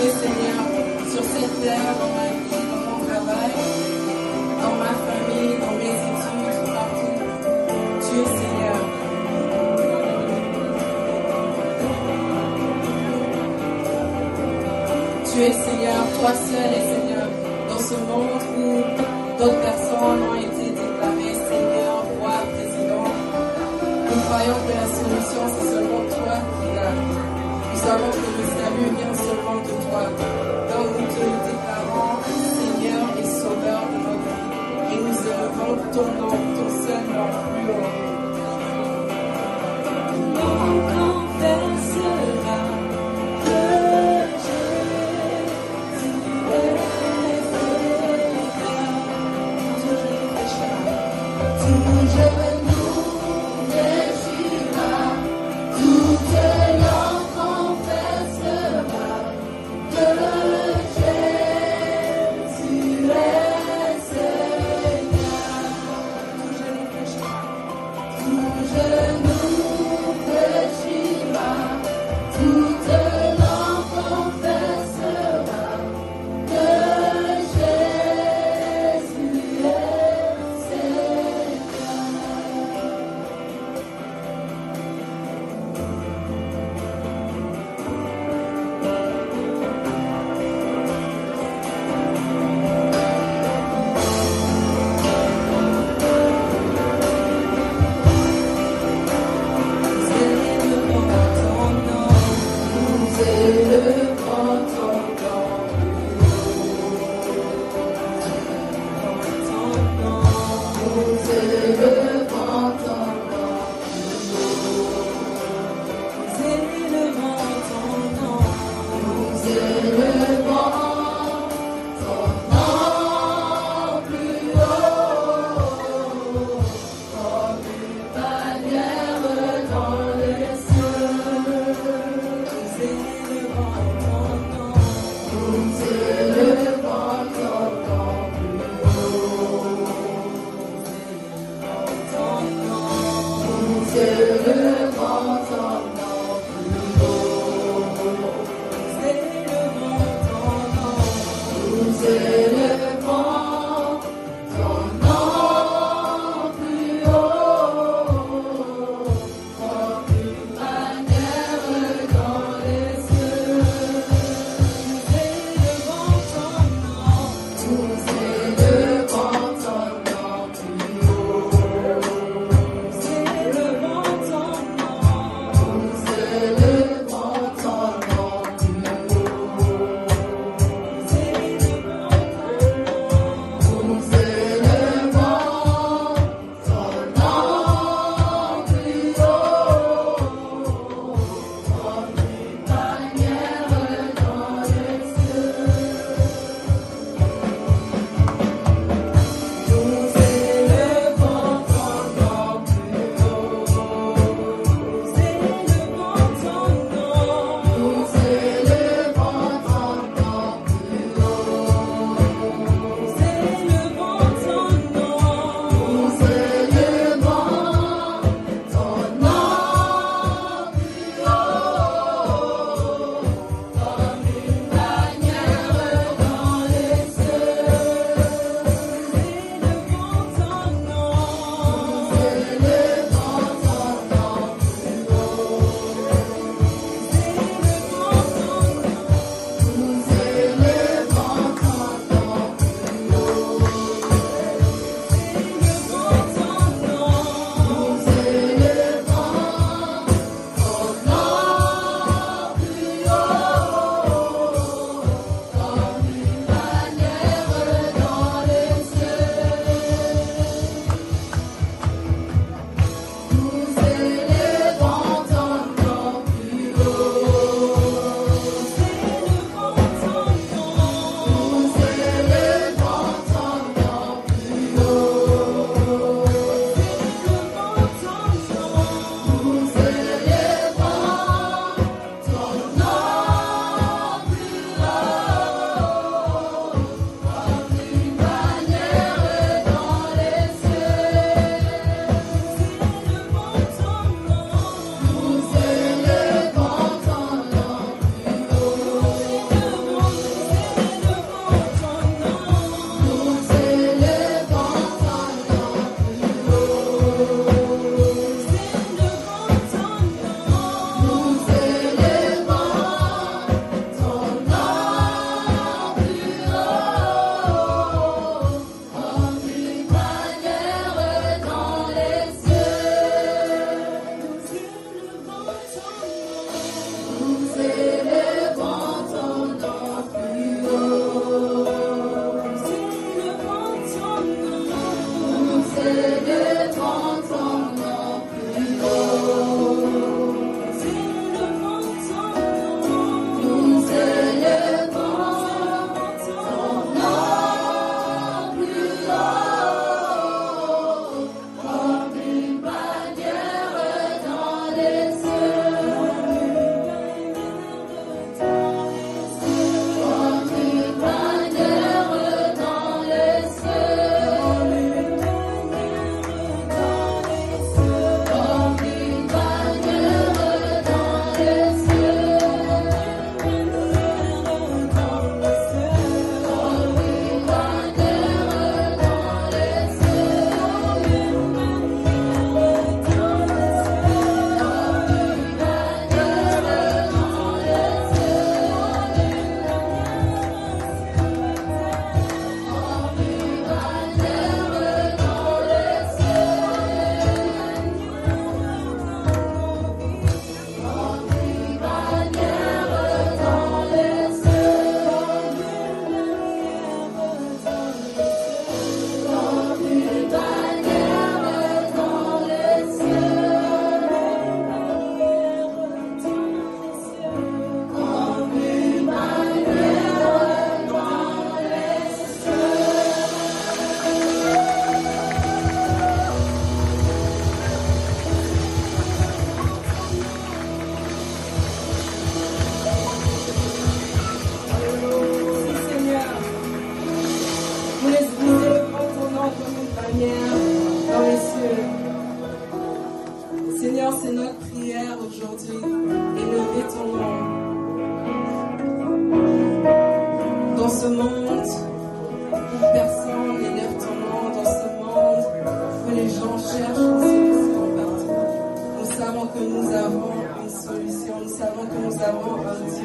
es Seigneur sur cette terre, dans ma vie, dans mon travail, dans ma famille, dans mes études, partout. Tu es Seigneur. Tu es Seigneur, toi seul es Seigneur. Dans ce monde où d'autres personnes ont été déclarées Seigneur, roi, président, nous croyons que la solution c'est seulement toi qui l'as. Nous savons que le salut vient seulement de toi. Donc nous te déclarons Seigneur et Sauveur de notre vie. Et nous élevons ton nom, ton seul nom plus haut. On confessera que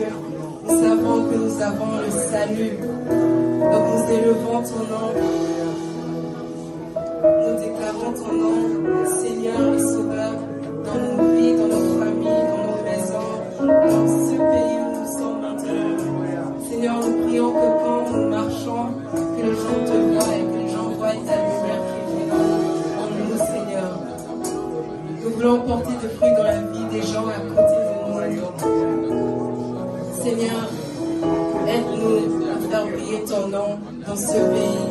nous savons que nous avons le salut. Donc nous élevons ton nom. Nous déclarons ton nom, Seigneur et Sauveur, dans nos vies, dans nos familles, dans nos maisons, dans ce pays où nous sommes maintenant. Seigneur, nous prions que quand nous marchons, que les gens te voient et que les gens voient ta lumière qui vient en nous, Seigneur. Nous voulons porter des fruits dans la vie des gens à côté de nous. Seigneur, aide-nous à faire briller ton nom dans ce pays.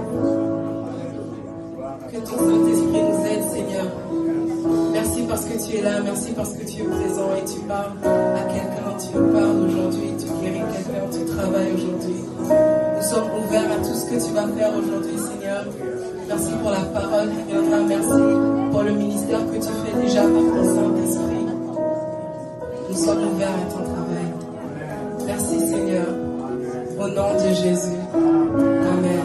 Que ton Saint-Esprit nous aide, Seigneur. Merci parce que tu es là, merci parce que tu es présent et tu parles à quelqu'un, tu nous parles aujourd'hui, tu guéris quelqu'un, tu travailles aujourd'hui. Nous sommes ouverts à tout ce que tu vas faire aujourd'hui, Seigneur. Merci pour la parole qui viendra, merci pour le ministère que tu fais déjà par ton Saint-Esprit. Nous sommes ouverts à ton travail. Merci, Seigneur. Au nom de Jésus. Amen.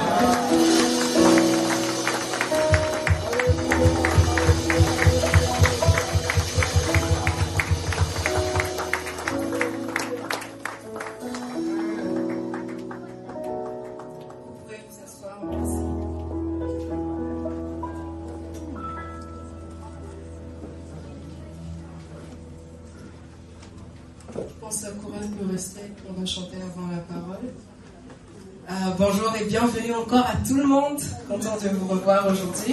On va chanter avant la parole. Bonjour et bienvenue encore à tout le monde. Content de vous revoir aujourd'hui.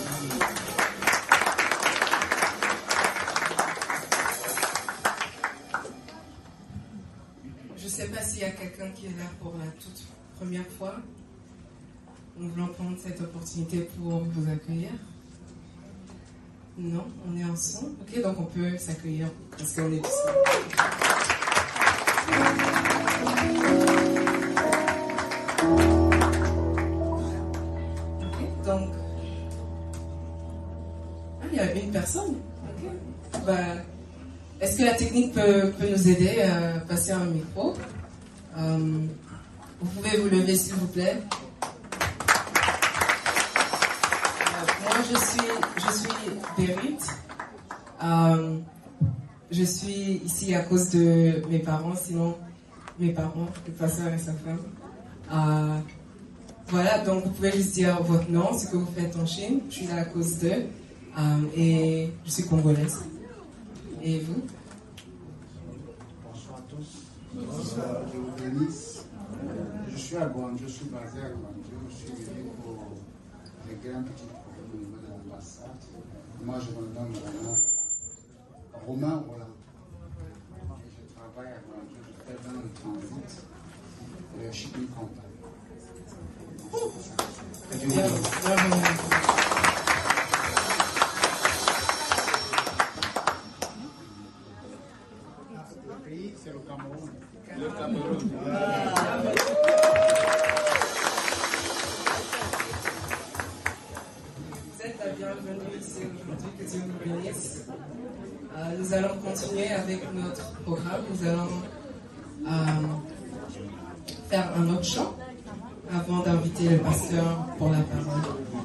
Je ne sais pas s'il y a quelqu'un qui est là pour la toute première fois. Nous voulons prendre cette opportunité pour vous accueillir. Non, on est ensemble. Ok, donc on peut s'accueillir parce qu'on est tous là. Donc, il y a une personne. Okay. Est-ce que la technique peut nous aider à passer un micro? Vous pouvez vous lever s'il vous plaît. Moi je suis Bérite. Je suis ici à cause de mes parents, sinon mes parents, le pasteur et sa femme. Voilà, donc vous pouvez juste dire votre nom, ce que vous faites en Chine. Je suis là à cause d'eux. Et je suis congolaise. Et vous? Bonsoir à tous. Bonsoir, je vous bénisse. Je suis à Guangzhou, je suis basé à Guangzhou. Je suis venu pour régler un petit problème au niveau de l'ambassade. Moi, je me donne vraiment Romain, voilà. Je travaille à Guangzhou, je fais dans le transit, shipping company. Le pays, c'est le Cameroun. Le Cameroun. Vous êtes la bienvenue ici aujourd'hui, que Dieu vous bénisse. Nous allons continuer avec notre programme. Nous allons faire un autre chant avant d'inviter le pasteur pour la parole.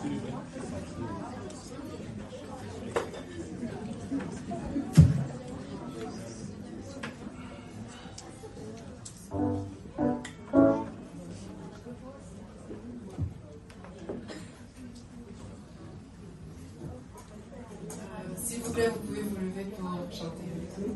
S'il vous plaît, vous pouvez vous lever pour chanter avec nous.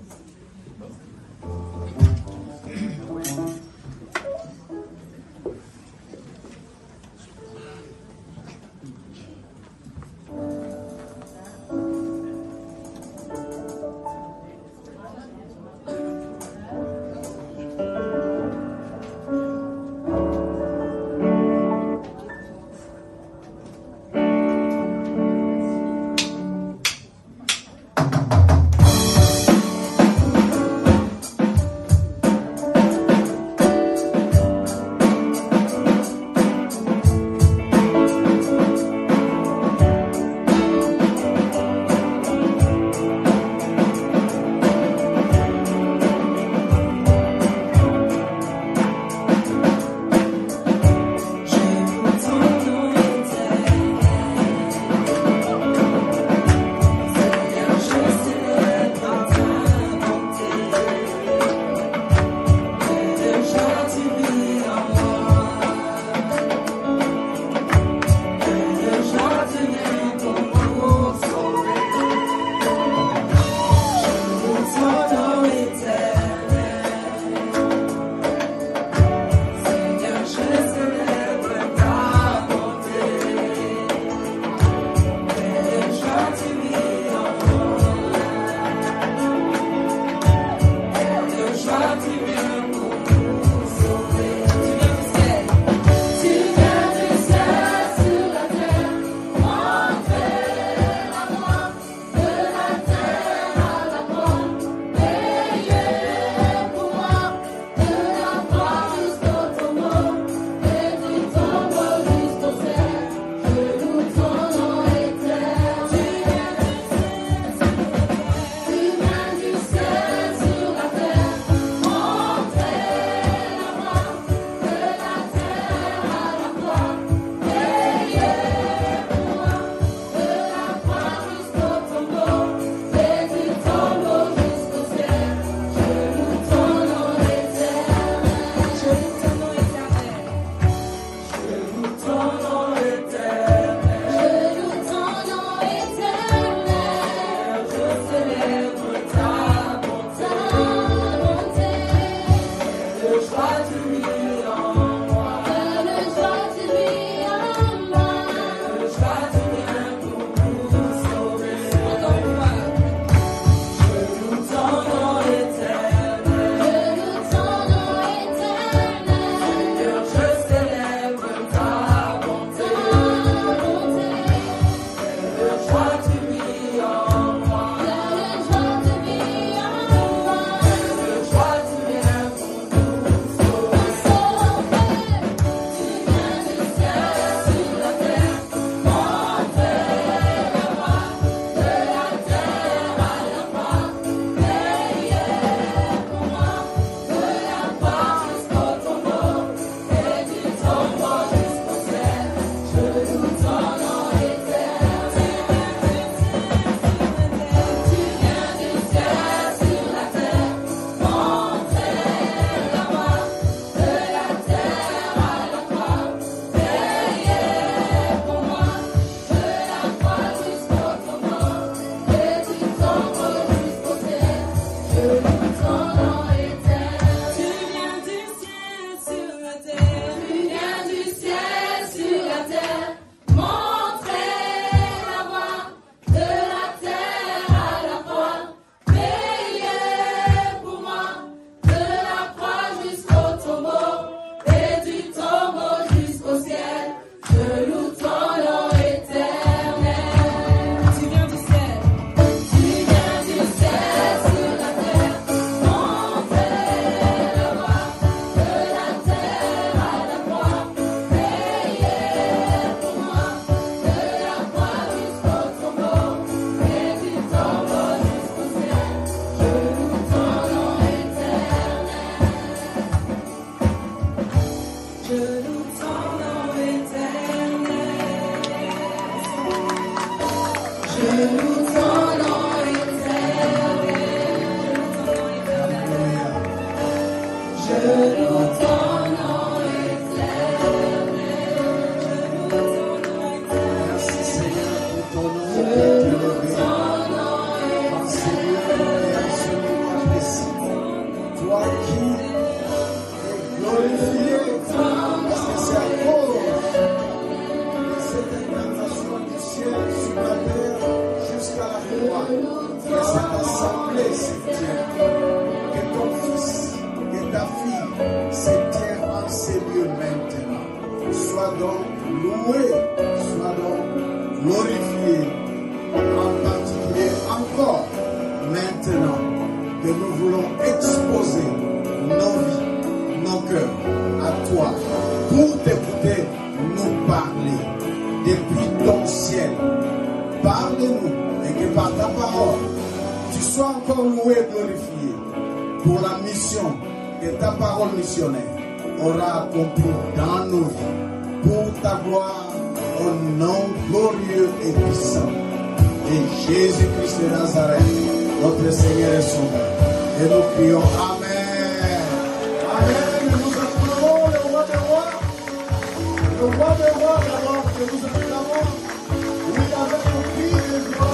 Aura accompli dans nos vies pour ta gloire au nom glorieux et puissant de Jésus-Christ de Nazareth, notre Seigneur et Sauveur. Et nous crions Amen. Amen. Nous acclamons le roi des rois. Le roi des rois d'abord que nous acclamons. Oui, avec nos cris de gloire.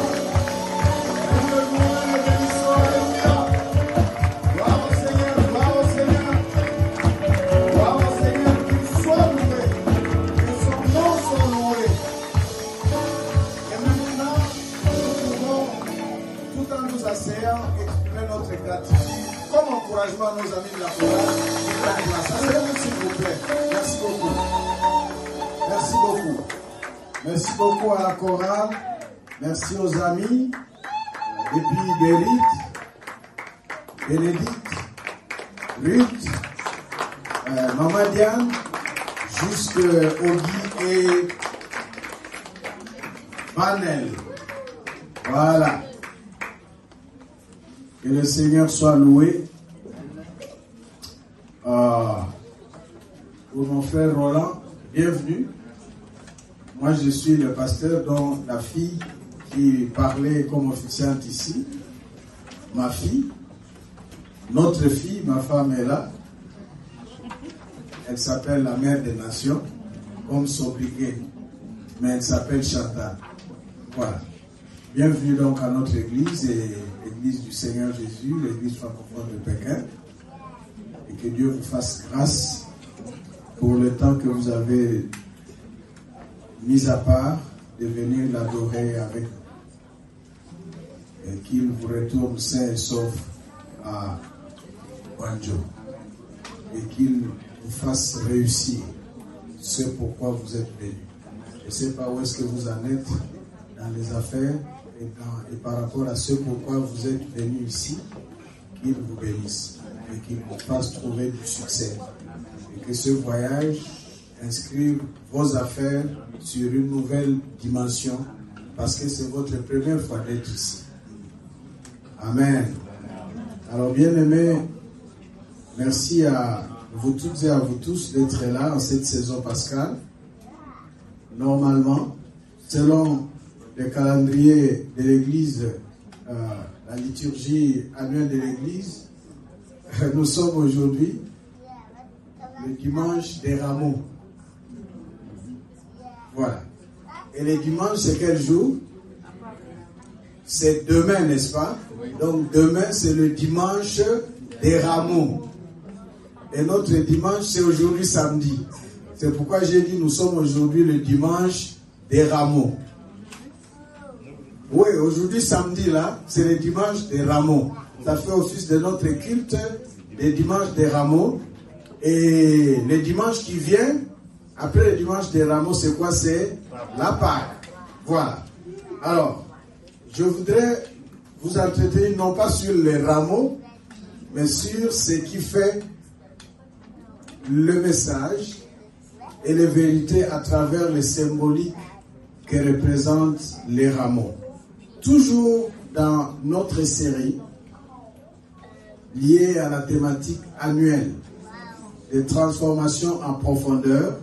Et nous le louons et le bénissons. Alléluia. Gloire au Seigneur, gloire au Seigneur. Gloire au Seigneur, qu'il soit loué, que son nom soit loué. Et maintenant, nous pouvons, tout en nous asseyant, exprimer notre gratitude comme encouragement à nos amis de la chorale. Asseyez-vous s'il vous plaît. Merci beaucoup. Merci beaucoup. Merci beaucoup à la chorale. Merci aux amis. Et puis Bérit, Bénédicte, Ruth, Maman Diane, jusqu'au Guy et Vanel. Voilà. Que le Seigneur soit loué. Pour mon frère Roland, bienvenue. Moi, je suis le pasteur dont la fille qui parlait comme officiante ici, ma fille, notre fille, ma femme est là. Elle s'appelle la mère des nations, comme Sobriquet, mais elle s'appelle Chantal. Voilà. Bienvenue donc à notre église, et l'église du Seigneur Jésus, l'église francophone de Pékin. Et que Dieu vous fasse grâce pour le temps que vous avez mis à part de venir l'adorer avec nous. Et qu'il vous retourne sain et sauf à Wanjo. Et qu'il vous fasse réussir ce pourquoi vous êtes venus. Je ne sais pas où est-ce que vous en êtes dans les affaires et par rapport à ce pourquoi vous êtes venus ici, qu'il vous bénisse et qu'il vous fasse trouver du succès. Et que ce voyage inscrive vos affaires sur une nouvelle dimension parce que c'est votre première fois d'être ici. Amen. Alors bien aimés, merci à vous toutes et à vous tous d'être là en cette saison pascale. Normalement, selon le calendrier de l'église, la liturgie annuelle de l'église, nous sommes aujourd'hui le dimanche des rameaux. Voilà. Et le dimanche, c'est quel jour? C'est demain, n'est-ce pas? Donc demain, c'est le dimanche des rameaux. Et notre dimanche, c'est aujourd'hui samedi. C'est pourquoi j'ai dit nous sommes aujourd'hui le dimanche des rameaux. Oui, aujourd'hui samedi là, c'est le dimanche des rameaux. Ça fait office de notre culte des dimanches des rameaux. Et le dimanche qui vient, après le dimanche des rameaux, c'est quoi? C'est la Pâque. Voilà. Alors, je voudrais vous entretenir non pas sur les rameaux, mais sur ce qui fait le message et les vérités à travers les symboliques que représentent les rameaux. Toujours dans notre série liée à la thématique annuelle de transformation en profondeur,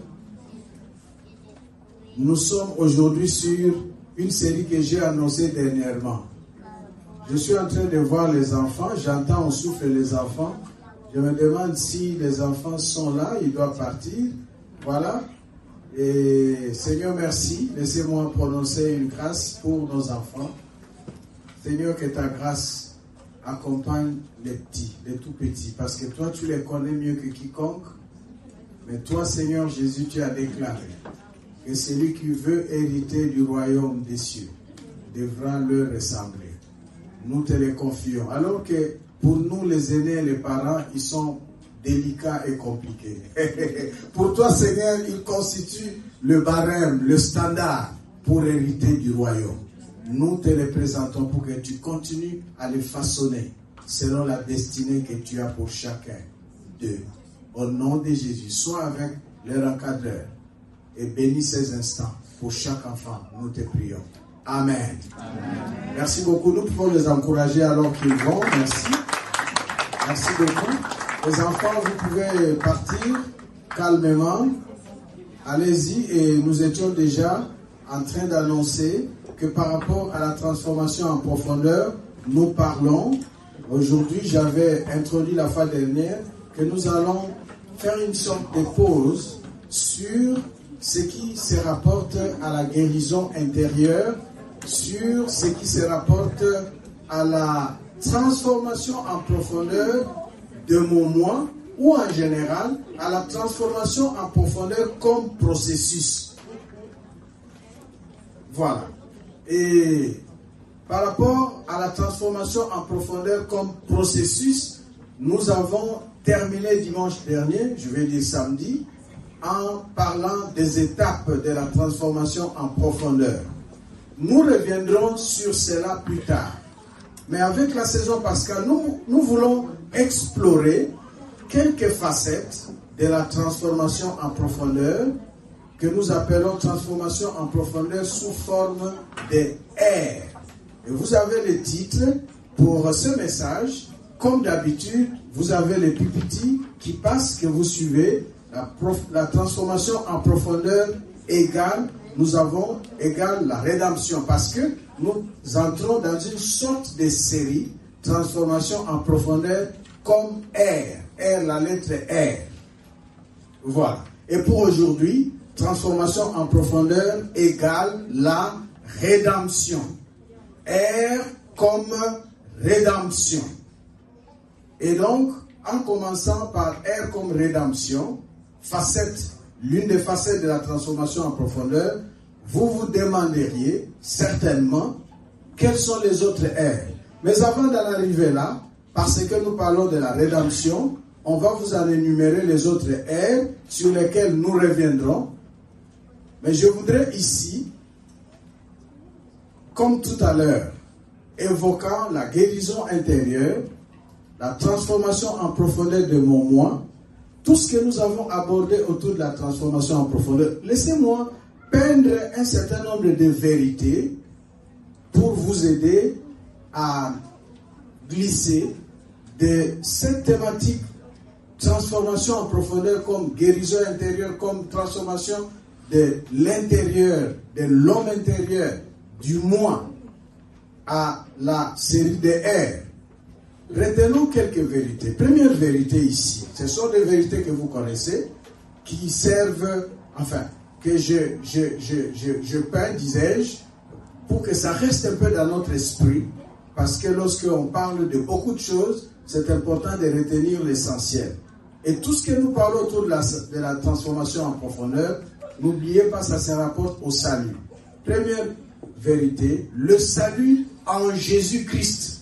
nous sommes aujourd'hui sur une série que j'ai annoncée dernièrement. Je suis en train de voir les enfants, j'entends on souffle les enfants. Je me demande si les enfants sont là, ils doivent partir. Voilà. Et Seigneur, merci. Laissez-moi prononcer une grâce pour nos enfants. Seigneur, que ta grâce accompagne les petits, les tout petits, parce que toi, tu les connais mieux que quiconque. Mais toi, Seigneur Jésus, tu as déclaré que celui qui veut hériter du royaume des cieux devra leur ressembler. Nous te les confions. Alors que pour nous, les aînés, les parents, ils sont délicats et compliqués. Pour toi, Seigneur, ils constituent le barème, le standard pour hériter du royaume. Nous te les présentons pour que tu continues à les façonner selon la destinée que tu as pour chacun d'eux. Au nom de Jésus, sois avec leur encadreur et bénis ces instants pour chaque enfant. Nous te prions. Amen. Amen. Merci beaucoup. Nous pouvons les encourager alors qu'ils vont. Merci. Merci beaucoup. Les enfants, vous pouvez partir calmement. Allez-y. Et nous étions déjà en train d'annoncer que par rapport à la transformation en profondeur, nous parlons. Aujourd'hui, j'avais introduit la fois dernière que nous allons faire une sorte de pause sur ce qui se rapporte à la guérison intérieure, sur ce qui se rapporte à la transformation en profondeur de mon moi, ou en général à la transformation en profondeur comme processus. Voilà. Et par rapport à la transformation en profondeur comme processus, nous avons terminé dimanche dernier, je vais dire samedi, en parlant des étapes de la transformation en profondeur. Nous reviendrons sur cela plus tard. Mais avec la saison pascale, nous voulons explorer quelques facettes de la transformation en profondeur que nous appelons transformation en profondeur sous forme de R. Et vous avez le titre pour ce message. Comme d'habitude, vous avez les PPT qui passent, que vous suivez. La transformation en profondeur égale, nous avons égale la rédemption. Parce que nous entrons dans une sorte de série, transformation en profondeur comme R. R, la lettre R. Voilà. Et pour aujourd'hui, transformation en profondeur égale la rédemption. R comme rédemption. Et donc, en commençant par R comme rédemption, l'une des facettes de la transformation en profondeur, vous vous demanderiez certainement quels sont les autres R. Mais avant d'en arriver là, parce que nous parlons de la rédemption, on va vous en énumérer les autres R sur lesquels nous reviendrons. Mais je voudrais ici, comme tout à l'heure, évoquant la guérison intérieure, la transformation en profondeur de mon moi, tout ce que nous avons abordé autour de la transformation en profondeur. Laissez-moi peindre un certain nombre de vérités pour vous aider à glisser de cette thématique transformation en profondeur comme guérison intérieure, comme transformation de l'intérieur, de l'homme intérieur, du moi, à la série de R. Retenons quelques vérités. Première vérité ici, ce sont des vérités que vous connaissez, qui servent, enfin, que je peins, disais-je, pour que ça reste un peu dans notre esprit, parce que lorsqu'on parle de beaucoup de choses, c'est important de retenir l'essentiel. Et tout ce que nous parlons autour de la transformation en profondeur, n'oubliez pas, ça se rapporte au salut. Première vérité, le salut en Jésus-Christ.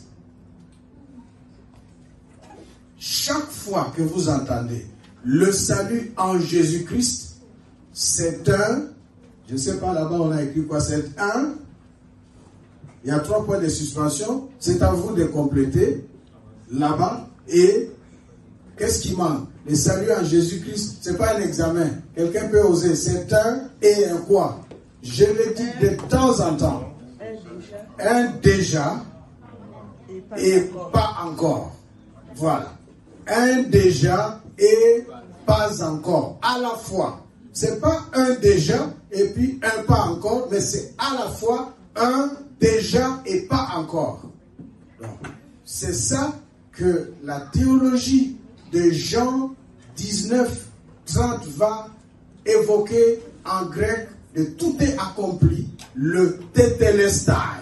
Chaque fois que vous entendez le salut en Jésus-Christ, c'est un, je ne sais pas là-bas on a écrit quoi, c'est un, il y a 3 points de suspension, c'est à vous de compléter là-bas. Et qu'est-ce qui manque? Le salut en Jésus-Christ, ce n'est pas un examen. Quelqu'un peut oser, c'est un et un quoi? Je le dis de temps en temps. Un déjà et pas encore. Voilà. Un déjà et pas encore. À la fois. C'est pas un déjà et puis un pas encore, mais c'est à la fois un déjà et pas encore. Donc, c'est ça que la théologie de Jean 19, 30 va évoquer en grec de tout est accompli, le tétélestai.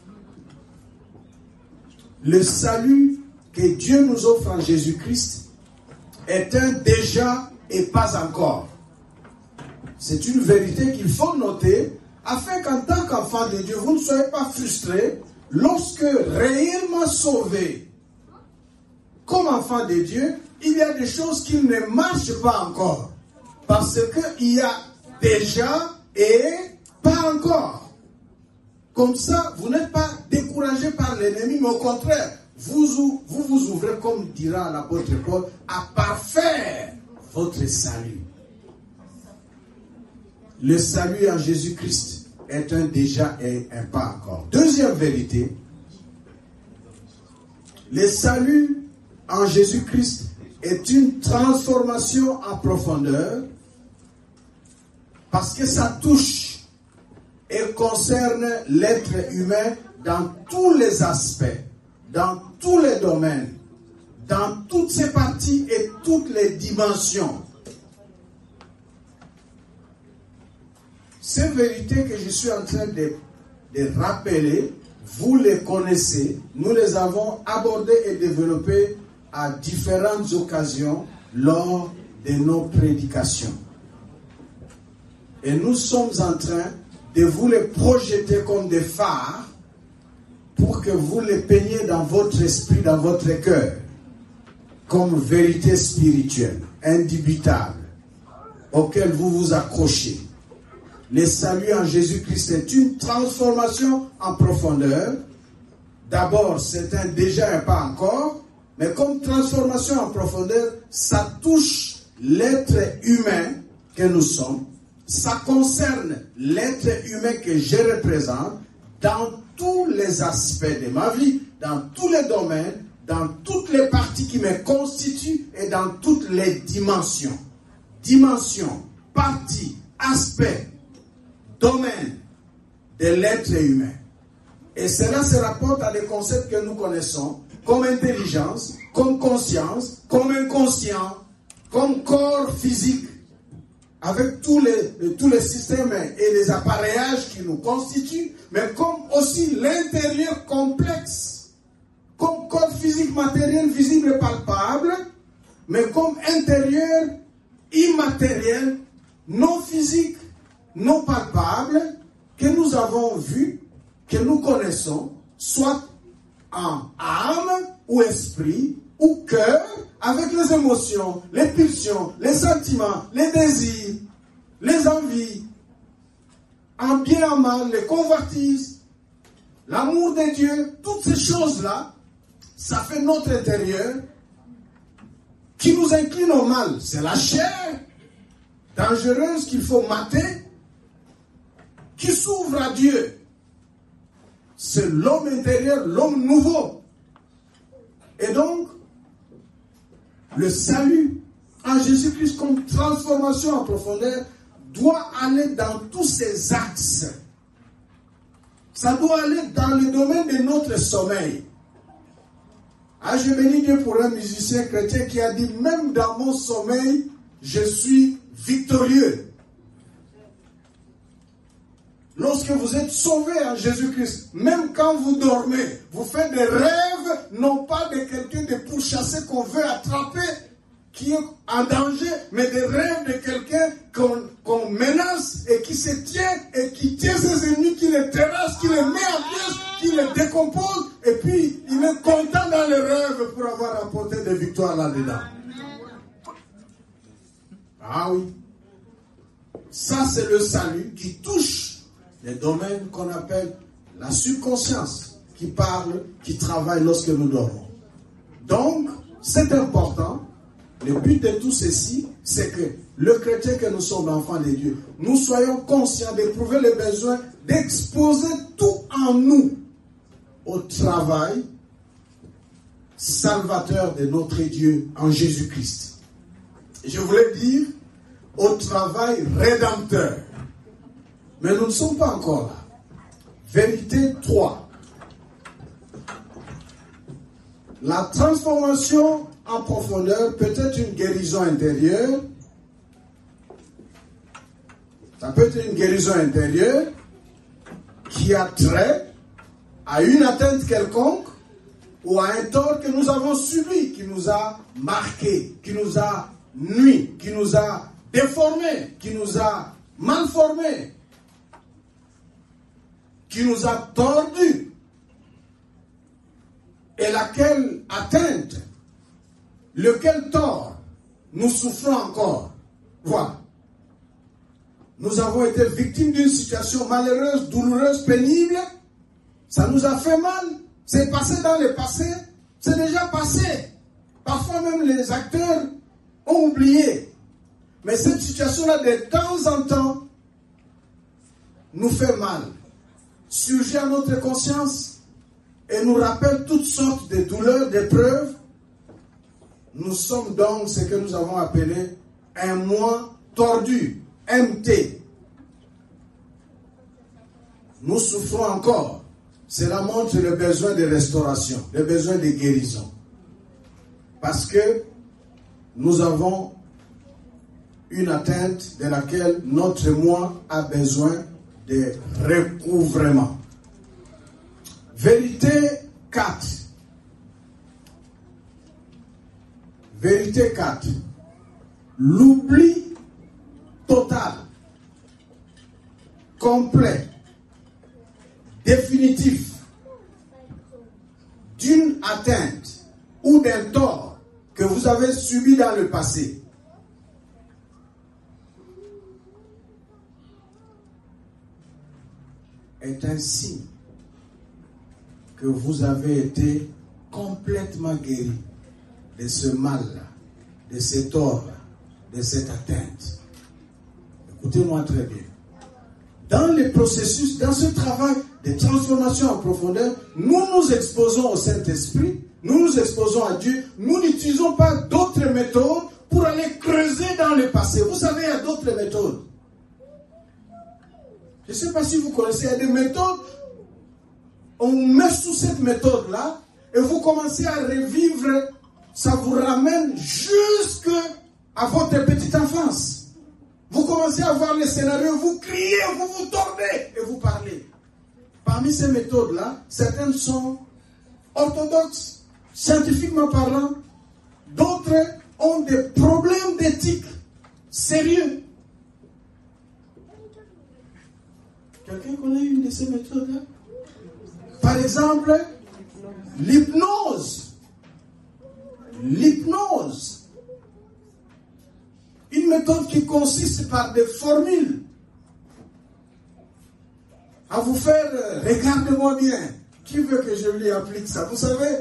Le salut que Dieu nous offre en Jésus-Christ est un déjà et pas encore. C'est une vérité qu'il faut noter afin qu'en tant qu'enfant de Dieu, vous ne soyez pas frustrés lorsque réellement sauvés comme enfant de Dieu, il y a des choses qui ne marchent pas encore. Parce qu'il y a déjà et pas encore. Comme ça, vous n'êtes pas découragé par l'ennemi, mais au contraire, vous vous ouvrez, comme dira l'apôtre Paul, à parfaire votre salut. Le salut en Jésus-Christ est un déjà et un pas encore. Deuxième vérité, le salut en Jésus-Christ est une transformation en profondeur parce que ça touche et concerne l'être humain dans tous les aspects, dans tous les domaines, dans toutes ses parties et toutes les dimensions. Ces vérités que je suis en train de rappeler, vous les connaissez, nous les avons abordées et développées à différentes occasions lors de nos prédications. Et nous sommes en train de vous les projeter comme des phares pour que vous les peigniez dans votre esprit, dans votre cœur, comme vérité spirituelle, indubitable, auquel vous vous accrochez. Le salut en Jésus-Christ est une transformation en profondeur. D'abord, c'est un déjà et pas encore, mais comme transformation en profondeur, ça touche l'être humain que nous sommes. Ça concerne l'être humain que je représente dans tous les aspects de ma vie, dans tous les domaines, dans toutes les parties qui me constituent et dans toutes les dimensions. Dimensions, parties, aspects, domaines de l'être humain. Et cela se rapporte à des concepts que nous connaissons, comme intelligence, comme conscience, comme inconscient, comme corps physique, avec tous les systèmes et les appareillages qui nous constituent, mais comme aussi l'intérieur complexe, comme corps physique, matériel, visible et palpable, mais comme intérieur immatériel, non physique, non palpable, que nous avons vu, que nous connaissons, soit en âme ou esprit ou cœur, avec les émotions, les pulsions, les sentiments, les désirs, les envies, en bien en mal, les convoitises, l'amour de Dieu, toutes ces choses-là, ça fait notre intérieur qui nous incline au mal. C'est la chair dangereuse qu'il faut mater, qui s'ouvre à Dieu. C'est l'homme intérieur, l'homme nouveau. Et donc, le salut en Jésus-Christ comme transformation en profondeur doit aller dans tous ces axes. Ça doit aller dans le domaine de notre sommeil. Ah, je bénis Dieu pour un musicien chrétien qui a dit, même dans mon sommeil, je suis victorieux. Lorsque vous êtes sauvés en Jésus-Christ, même quand vous dormez, vous faites des rêves, non pas de quelqu'un de pourchassé qu'on veut attraper, qui est en danger, mais des rêves de quelqu'un qu'on menace et qui se tient et qui tient ses ennemis, qui les terrasse, qui les met en pièces, qui les décompose, et puis il est content dans les rêves pour avoir apporté des victoires là-dedans. Ah oui. Ça, c'est le salut qui touche les domaines qu'on appelle la subconscience, qui parle, qui travaille lorsque nous dormons. Donc, c'est important. Le but de tout ceci, c'est que le chrétien que nous sommes, enfants de Dieu, nous soyons conscients d'éprouver le besoin d'exposer tout en nous au travail salvateur de notre Dieu en Jésus-Christ. Je voulais dire au travail rédempteur. Mais nous ne sommes pas encore là. Vérité 3. La transformation en profondeur, peut-être une guérison intérieure. Ça peut être une guérison intérieure qui a trait à une atteinte quelconque ou à un tort que nous avons subi, qui nous a marqué, qui nous a nui, qui nous a déformé, qui nous a malformé, qui nous a tordu, et laquelle atteinte, lequel tort nous souffrons encore. Voilà. Nous avons été victimes d'une situation malheureuse, douloureuse, pénible. Ça nous a fait mal. C'est passé dans le passé. C'est déjà passé. Parfois même les acteurs ont oublié. Mais cette situation-là, de temps en temps, nous fait mal. Surgit à notre conscience et nous rappelle toutes sortes de douleurs, d'épreuves. Nous sommes donc ce que nous avons appelé un moi tordu, MT. Nous souffrons encore. Cela montre le besoin de restauration, le besoin de guérison. Parce que nous avons une atteinte de laquelle notre moi a besoin de recouvrement. Vérité 4. Vérité 4. L'oubli total, complet, définitif d'une atteinte ou d'un tort que vous avez subi dans le passé. Est un signe que vous avez été complètement guéri de ce mal-là, de ce tort-là, de cette atteinte. Écoutez-moi très bien. Dans le processus, dans ce travail de transformation en profondeur, nous nous exposons au Saint-Esprit, nous nous exposons à Dieu, nous n'utilisons pas d'autres méthodes pour aller creuser dans le passé. Vous savez, il y a d'autres méthodes. Je ne sais pas si vous connaissez, il y a des méthodes, on met sous cette méthode-là, et vous commencez à revivre, ça vous ramène jusqu'à votre petite enfance. Vous commencez à voir les scénarios, vous criez, vous vous tordez, et vous parlez. Parmi ces méthodes-là, certaines sont orthodoxes, scientifiquement parlant, d'autres ont des problèmes d'éthique sérieux. Quelqu'un connaît une de ces méthodes-là? Par exemple, l'hypnose. L'hypnose. Une méthode qui consiste par des formules à vous faire, regardez-moi bien. Qui veut que je lui applique ça? Vous savez,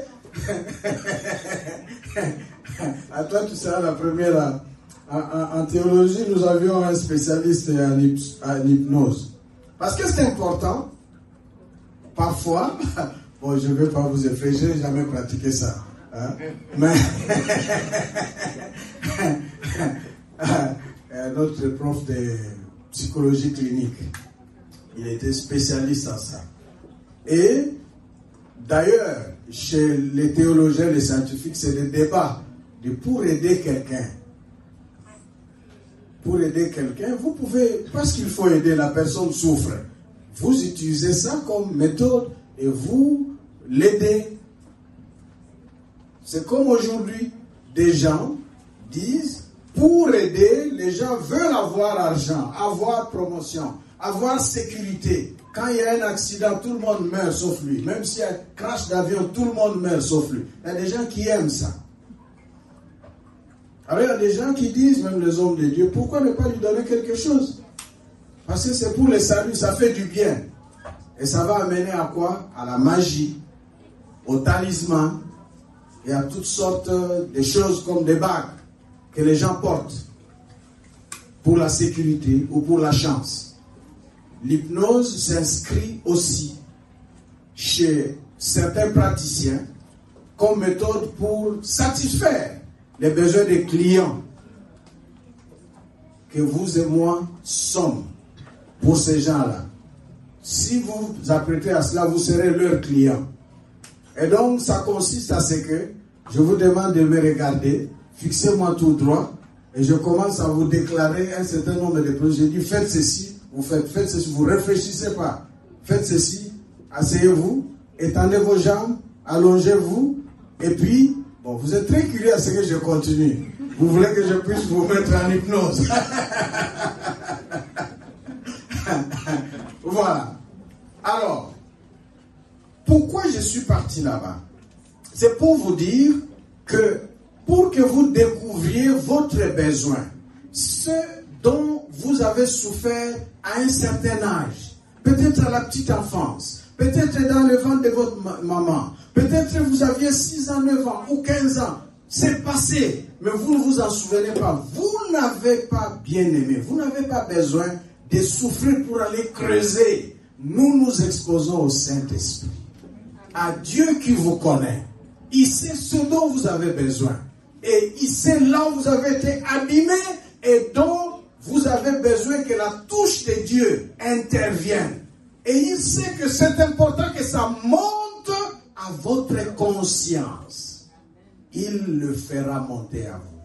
à toi tu seras la première. En théologie, nous avions un spécialiste en hypnose. Parce que c'est important, parfois, bon, je ne vais pas vous effrayer, je n'ai jamais pratiqué ça. Hein? Mais notre prof de psychologie clinique, il était spécialiste en ça. Et d'ailleurs, chez les théologiens, les scientifiques, c'est le débat de pour aider quelqu'un. Pour aider quelqu'un, vous pouvez, parce qu'il faut aider, la personne souffre. Vous utilisez ça comme méthode et vous l'aidez. C'est comme aujourd'hui, des gens disent, pour aider, les gens veulent avoir argent, avoir promotion, avoir sécurité. Quand il y a un accident, tout le monde meurt sauf lui. Même s'il y a un crash d'avion, tout le monde meurt sauf lui. Il y a des gens qui aiment ça. Alors il y a des gens qui disent, même les hommes de Dieu, pourquoi ne pas lui donner quelque chose? Parce que c'est pour le salut, ça fait du bien. Et ça va amener à quoi? À la magie, au talisman, et à toutes sortes de choses comme des bagues que les gens portent pour la sécurité ou pour la chance. L'hypnose s'inscrit aussi chez certains praticiens comme méthode pour satisfaire les besoins des clients que vous et moi sommes pour ces gens-là. Si vous vous apprêtez à cela, vous serez leur client. Et donc, ça consiste à ce que je vous demande de me regarder, fixez-moi tout droit, et je commence à vous déclarer un certain nombre de projets. Je dis, faites ceci, faites ceci, vous ne réfléchissez pas. Faites ceci, asseyez-vous, étendez vos jambes, allongez-vous, et puis, bon, vous êtes très curieux à ce que je continue. Vous voulez que je puisse vous mettre en hypnose. Voilà. Alors, pourquoi je suis parti là-bas? C'est pour vous dire que pour que vous découvriez votre besoin, ce dont vous avez souffert à un certain âge, peut-être à la petite enfance, peut-être dans le ventre de votre maman, peut-être que vous aviez 6 ans, 9 ans ou 15 ans, c'est passé, mais vous ne vous en souvenez pas. Vous n'avez pas bien aimé, vous n'avez pas besoin de souffrir pour aller creuser. Nous nous exposons au Saint-Esprit, à Dieu qui vous connaît. Il sait ce dont vous avez besoin. Et il sait là où vous avez été abîmé et dont vous avez besoin que la touche de Dieu intervienne. Et il sait que c'est important que ça monte à votre conscience. Il le fera monter à vous.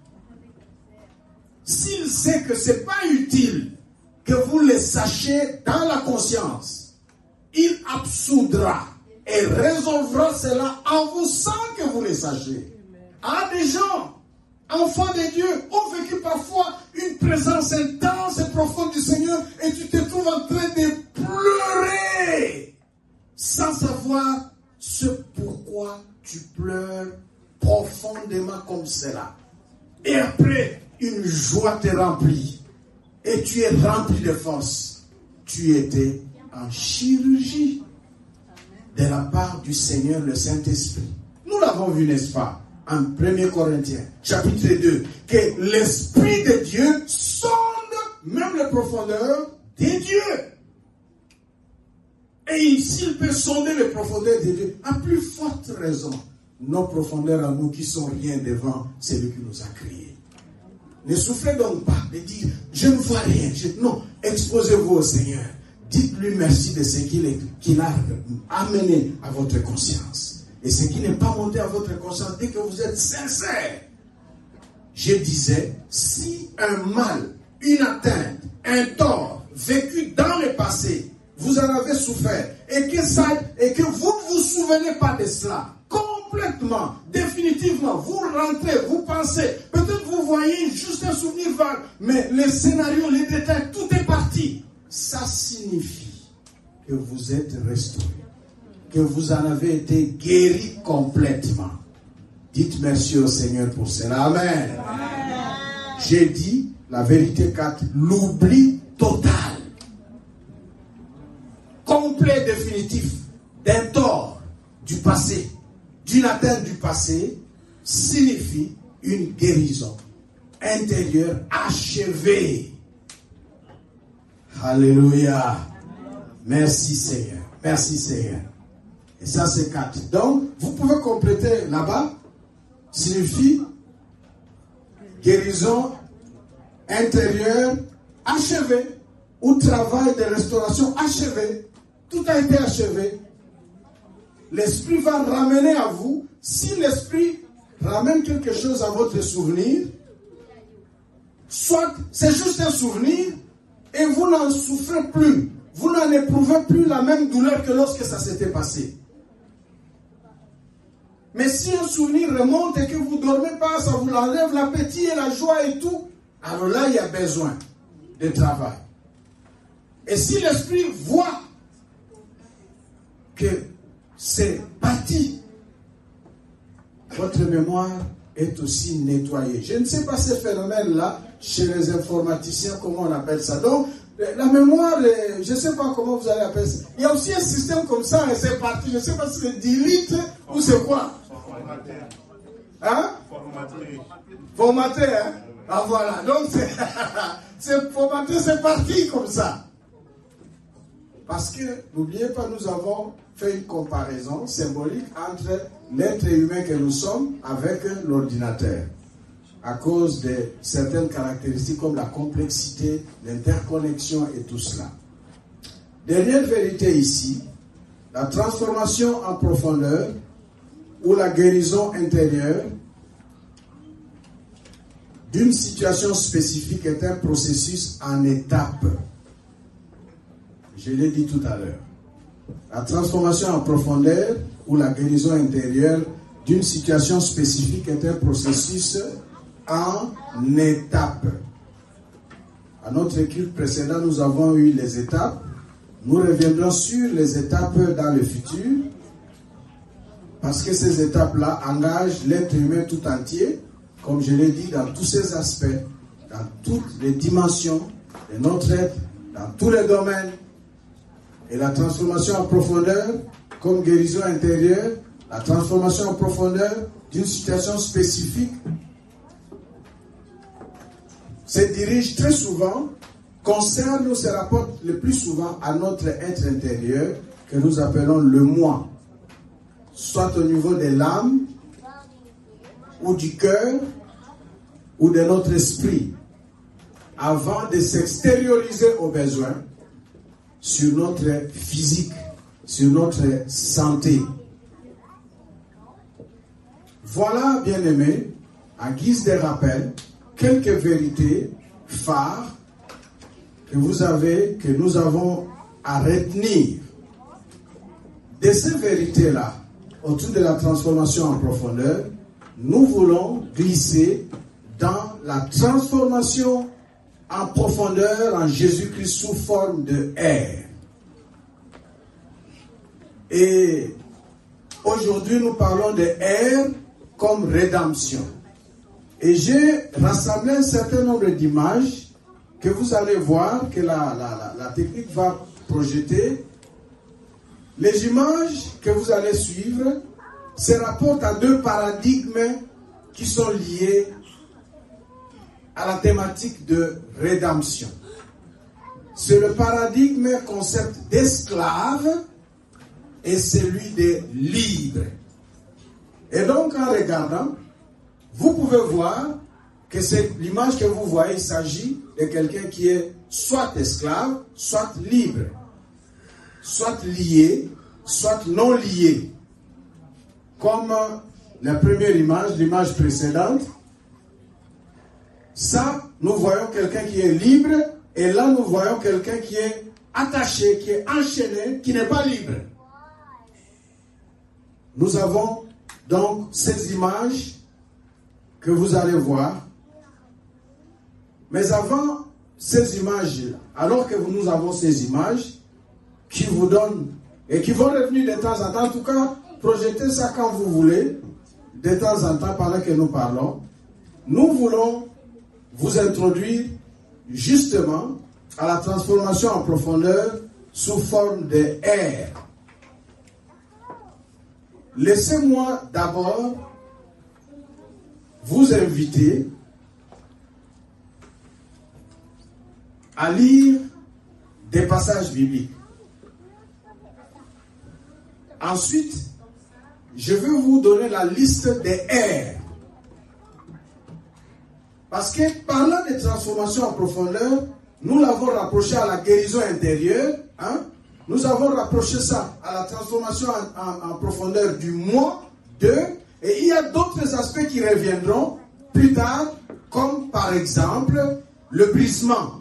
S'il sait que ce n'est pas utile que vous le sachiez dans la conscience, il absoudra et résolvera cela en vous sans que vous le sachiez. Ah, des gens, enfants de Dieu, ont vécu parfois une présence intense et profonde du Seigneur et tu te trouves en train de pleurer sans savoir ce pourquoi tu pleures profondément comme cela. Et après, une joie te remplit et tu es rempli de force. Tu étais en chirurgie de la part du Seigneur, le Saint-Esprit. Nous l'avons vu, n'est-ce pas, en 1 Corinthiens, chapitre 2, que l'Esprit de Dieu sonde même les profondeurs de Dieu. Et s'il peut sonder les profondeurs de Dieu, à plus forte raison, nos profondeurs à nous qui sont rien devant celui qui nous a créés. Ne souffrez donc pas de dire, je ne vois rien. Non, exposez-vous au Seigneur. Dites-lui merci de ce qu'il a amené à votre conscience. Et ce qui n'est pas monté à votre conscience, dès que vous êtes sincère. Je disais, si un mal, une atteinte, un tort vécu dans le passé, vous en avez souffert, et que vous ne vous souvenez pas de cela, complètement, définitivement, vous rentrez, vous pensez, peut-être vous voyez juste un souvenir vague, mais les scénarios, les détails, tout est parti. Ça signifie que vous êtes restauré, que vous en avez été guéri complètement. Dites merci au Seigneur pour cela. Amen. J'ai dit la vérité 4, l'oubli total, complet, définitif, d'un tort du passé, d'une atteinte du passé, signifie une guérison intérieure achevée. Alléluia. Merci Seigneur. Merci Seigneur. Et ça c'est 4. Donc, vous pouvez compléter là-bas. Signifie guérison intérieure achevée. Ou travail de restauration achevé. Tout a été achevé. L'Esprit va ramener à vous. Si l'Esprit ramène quelque chose à votre souvenir, soit c'est juste un souvenir, et vous n'en souffrez plus. Vous n'en éprouvez plus la même douleur que lorsque ça s'était passé. Mais si un souvenir remonte et que vous ne dormez pas, ça vous enlève l'appétit et la joie et tout, alors là, il y a besoin de travail. Et si l'Esprit voit que c'est bâti, votre mémoire est aussi nettoyée. Je ne sais pas ce phénomène-là, chez les informaticiens, comment on appelle ça. Donc, la mémoire, je ne sais pas comment vous allez appeler ça. Il y a aussi un système comme ça, et c'est parti. Je ne sais pas si c'est delete ou c'est quoi. Hein? Formaté, hein? Ah voilà, donc c'est formaté, c'est parti comme ça. Parce que, n'oubliez pas, nous avons fait une comparaison symbolique entre l'être humain que nous sommes avec l'ordinateur. À cause de certaines caractéristiques comme la complexité, l'interconnexion et tout cela. Dernière vérité ici, la transformation en profondeur ou la guérison intérieure d'une situation spécifique est un processus en étapes. Je l'ai dit tout à l'heure. La transformation en profondeur ou la guérison intérieure d'une situation spécifique est un processus en étapes. À notre étude précédente, nous avons eu les étapes. Nous reviendrons sur les étapes dans le futur, parce que ces étapes-là engagent l'être humain tout entier, comme je l'ai dit, dans tous ses aspects, dans toutes les dimensions de notre être, dans tous les domaines. Et la transformation en profondeur, comme guérison intérieure, la transformation en profondeur d'une situation spécifique, se dirige très souvent, concerne ou se rapporte le plus souvent à notre être intérieur, que nous appelons le moi, soit au niveau de l'âme, ou du cœur, ou de notre esprit, avant de s'extérioriser aux besoins sur notre physique, sur notre santé. Voilà, bien-aimés, en guise de rappel, quelques vérités phares que nous avons à retenir. De ces vérités-là, autour de la transformation en profondeur, nous voulons glisser dans la transformation en profondeur en Jésus-Christ sous forme de air. Et aujourd'hui, nous parlons de air comme rédemption. Et j'ai rassemblé un certain nombre d'images que vous allez voir, que la technique va projeter. Les images que vous allez suivre se rapportent à deux paradigmes qui sont liés à la thématique de rédemption. C'est le paradigme concept d'esclave et celui de libre. Et donc, en regardant, vous pouvez voir que c'est l'image que vous voyez, il s'agit de quelqu'un qui est soit esclave, soit libre, soit lié, soit non lié. Comme la première image, l'image précédente, ça, nous voyons quelqu'un qui est libre, et là, nous voyons quelqu'un qui est attaché, qui est enchaîné, qui n'est pas libre. Nous avons donc ces images que vous allez voir. Mais avant ces images, alors que nous avons ces images qui vous donnent et qui vont revenir de temps en temps, en tout cas, projetez ça quand vous voulez, de temps en temps pendant que nous parlons, nous voulons vous introduire justement à la transformation en profondeur sous forme de air. Laissez-moi d'abord vous inviter à lire des passages bibliques. Ensuite, je vais vous donner la liste des airs. Parce que parlant de transformation en profondeur, nous l'avons rapproché à la guérison intérieure. Nous avons rapproché ça à la transformation en profondeur du moi, et il y a d'autres aspects qui reviendront plus tard, comme par exemple le brisement.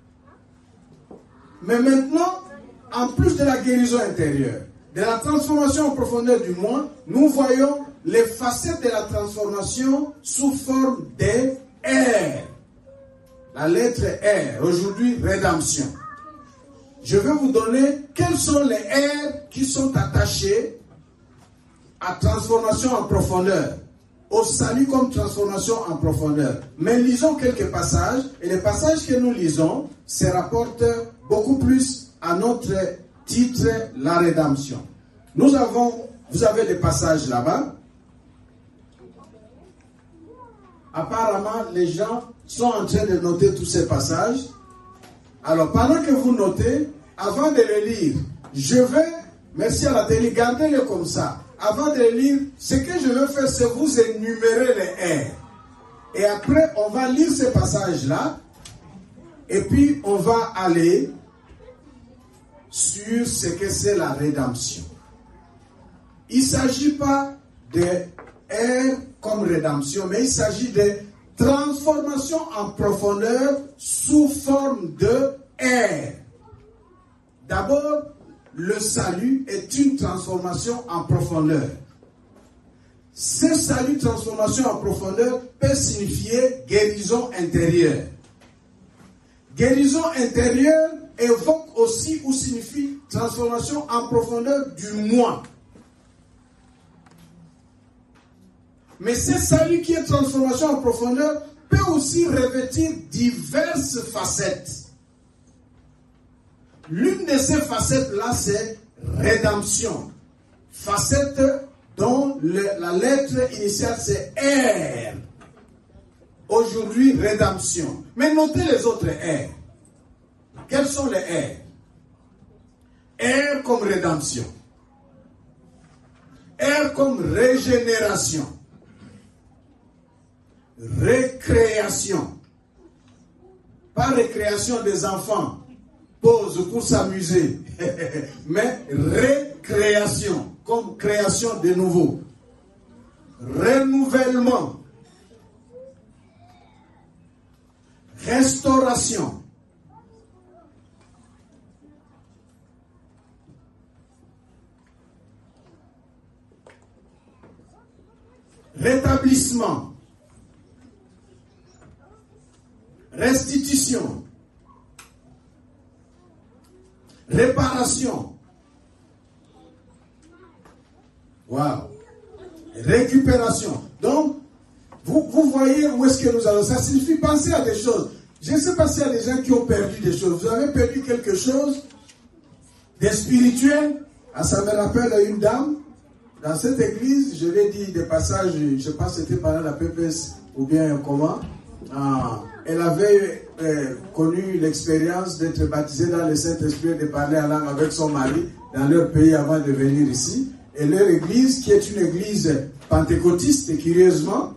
Mais maintenant, en plus de la guérison intérieure, de la transformation en profondeur du moi, nous voyons les facettes de la transformation sous forme de R. La lettre R, aujourd'hui rédemption. Je vais vous donner quels sont les R qui sont attachés à transformation en profondeur, au salut comme transformation en profondeur. Mais lisons quelques passages, et les passages que nous lisons se rapportent beaucoup plus à notre titre, la rédemption. Vous avez des passages là-bas. Apparemment, les gens sont en train de noter tous ces passages. Alors, pendant que vous notez, avant de les lire, je vais, merci à la télé, gardez-le comme ça. Avant de les lire, ce que je vais faire, c'est vous énumérer les R. Et après, on va lire ces passages-là. Et puis, on va aller sur ce que c'est la rédemption. Il ne s'agit pas de R comme rédemption, mais il s'agit de transformation en profondeur sous forme de R. D'abord, le salut est une transformation en profondeur. Ce salut, transformation en profondeur, peut signifier guérison intérieure. Guérison intérieure évoque aussi ou signifie transformation en profondeur du moi. Mais ce salut qui est transformation en profondeur peut aussi revêtir diverses facettes. L'une de ces facettes-là, c'est rédemption. Facette dont la lettre initiale, c'est R. Aujourd'hui, rédemption. Mais notez les autres R. Quels sont les R? R comme rédemption. R comme régénération. Récréation. Pas récréation des enfants. Pause pour s'amuser. Mais récréation. Comme création de nouveau. Renouvellement. Restauration. Rétablissement. Restitution. Réparation. Wow. Récupération. Donc, vous voyez où est-ce que nous allons. Ça signifie penser à des choses. Je ne sais pas s'il y a des gens qui ont perdu des choses. Vous avez perdu quelque chose de spirituel. Ah, ça me rappelle une dame. Dans cette église, je l'ai dit des passages, je ne sais pas si c'était pendant la PPS ou bien comment. Elle avait connu l'expérience d'être baptisée dans le Saint-Esprit et de parler en langue avec son mari dans leur pays avant de venir ici. Et leur église, qui est une église pentecôtiste, et curieusement,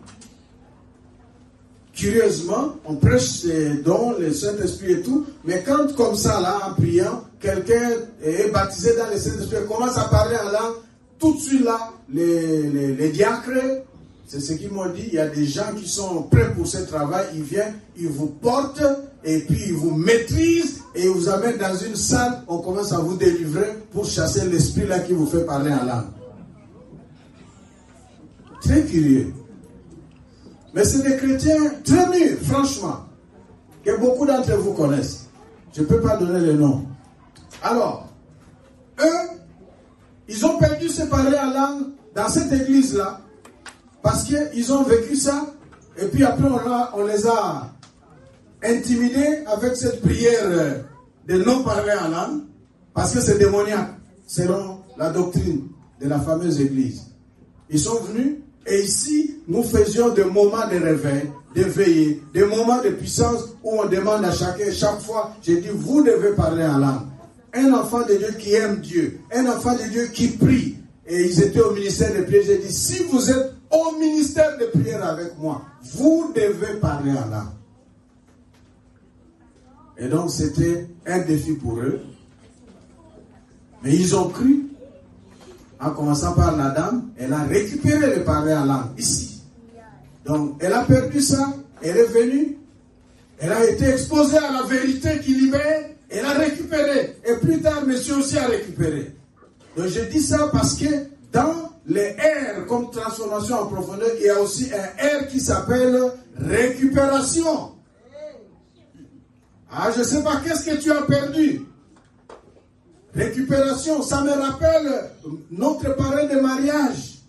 on prêche les dons, le Saint-Esprit et tout, mais quand comme ça, là, en priant, quelqu'un est baptisé dans le Saint-Esprit, commence à parler en langue, tout de suite là, les diacres, c'est ce qu'ils m'ont dit, il y a des gens qui sont prêts pour ce travail, ils viennent, ils vous portent, et puis ils vous maîtrisent, et ils vous amènent dans une salle, on commence à vous délivrer pour chasser l'esprit là qui vous fait parler en langue. Très curieux. Mais c'est des chrétiens très mûrs, franchement, que beaucoup d'entre vous connaissent. Je ne peux pas donner les noms. Alors, eux, ils ont perdu ce parler en langue dans cette église-là, parce qu'ils ont vécu ça, et puis après on les a intimidés avec cette prière de non parler en langue, parce que c'est démoniaque, selon la doctrine de la fameuse église. Ils sont venus, et ici, nous faisions des moments de réveil, de veillée, des moments de puissance, où on demande à chacun, chaque fois, j'ai dit, vous devez parler en langue. Un enfant de Dieu qui aime Dieu, un enfant de Dieu qui prie, et ils étaient au ministère de prière, j'ai dit, si vous êtes au ministère de prière avec moi, vous devez parler en langue. Et donc c'était un défi pour eux. Mais ils ont cru, en commençant par la dame, elle a récupéré le parler en langue, ici. Donc elle a perdu ça, elle est venue, elle a été exposée à la vérité qui libère, elle a récupéré. Et plus tard, monsieur aussi a récupéré. Donc je dis ça parce que dans les R comme transformation en profondeur, il y a aussi un R qui s'appelle récupération. Ah, je ne sais pas, qu'est-ce que tu as perdu? Récupération, ça me rappelle notre parrain de mariage.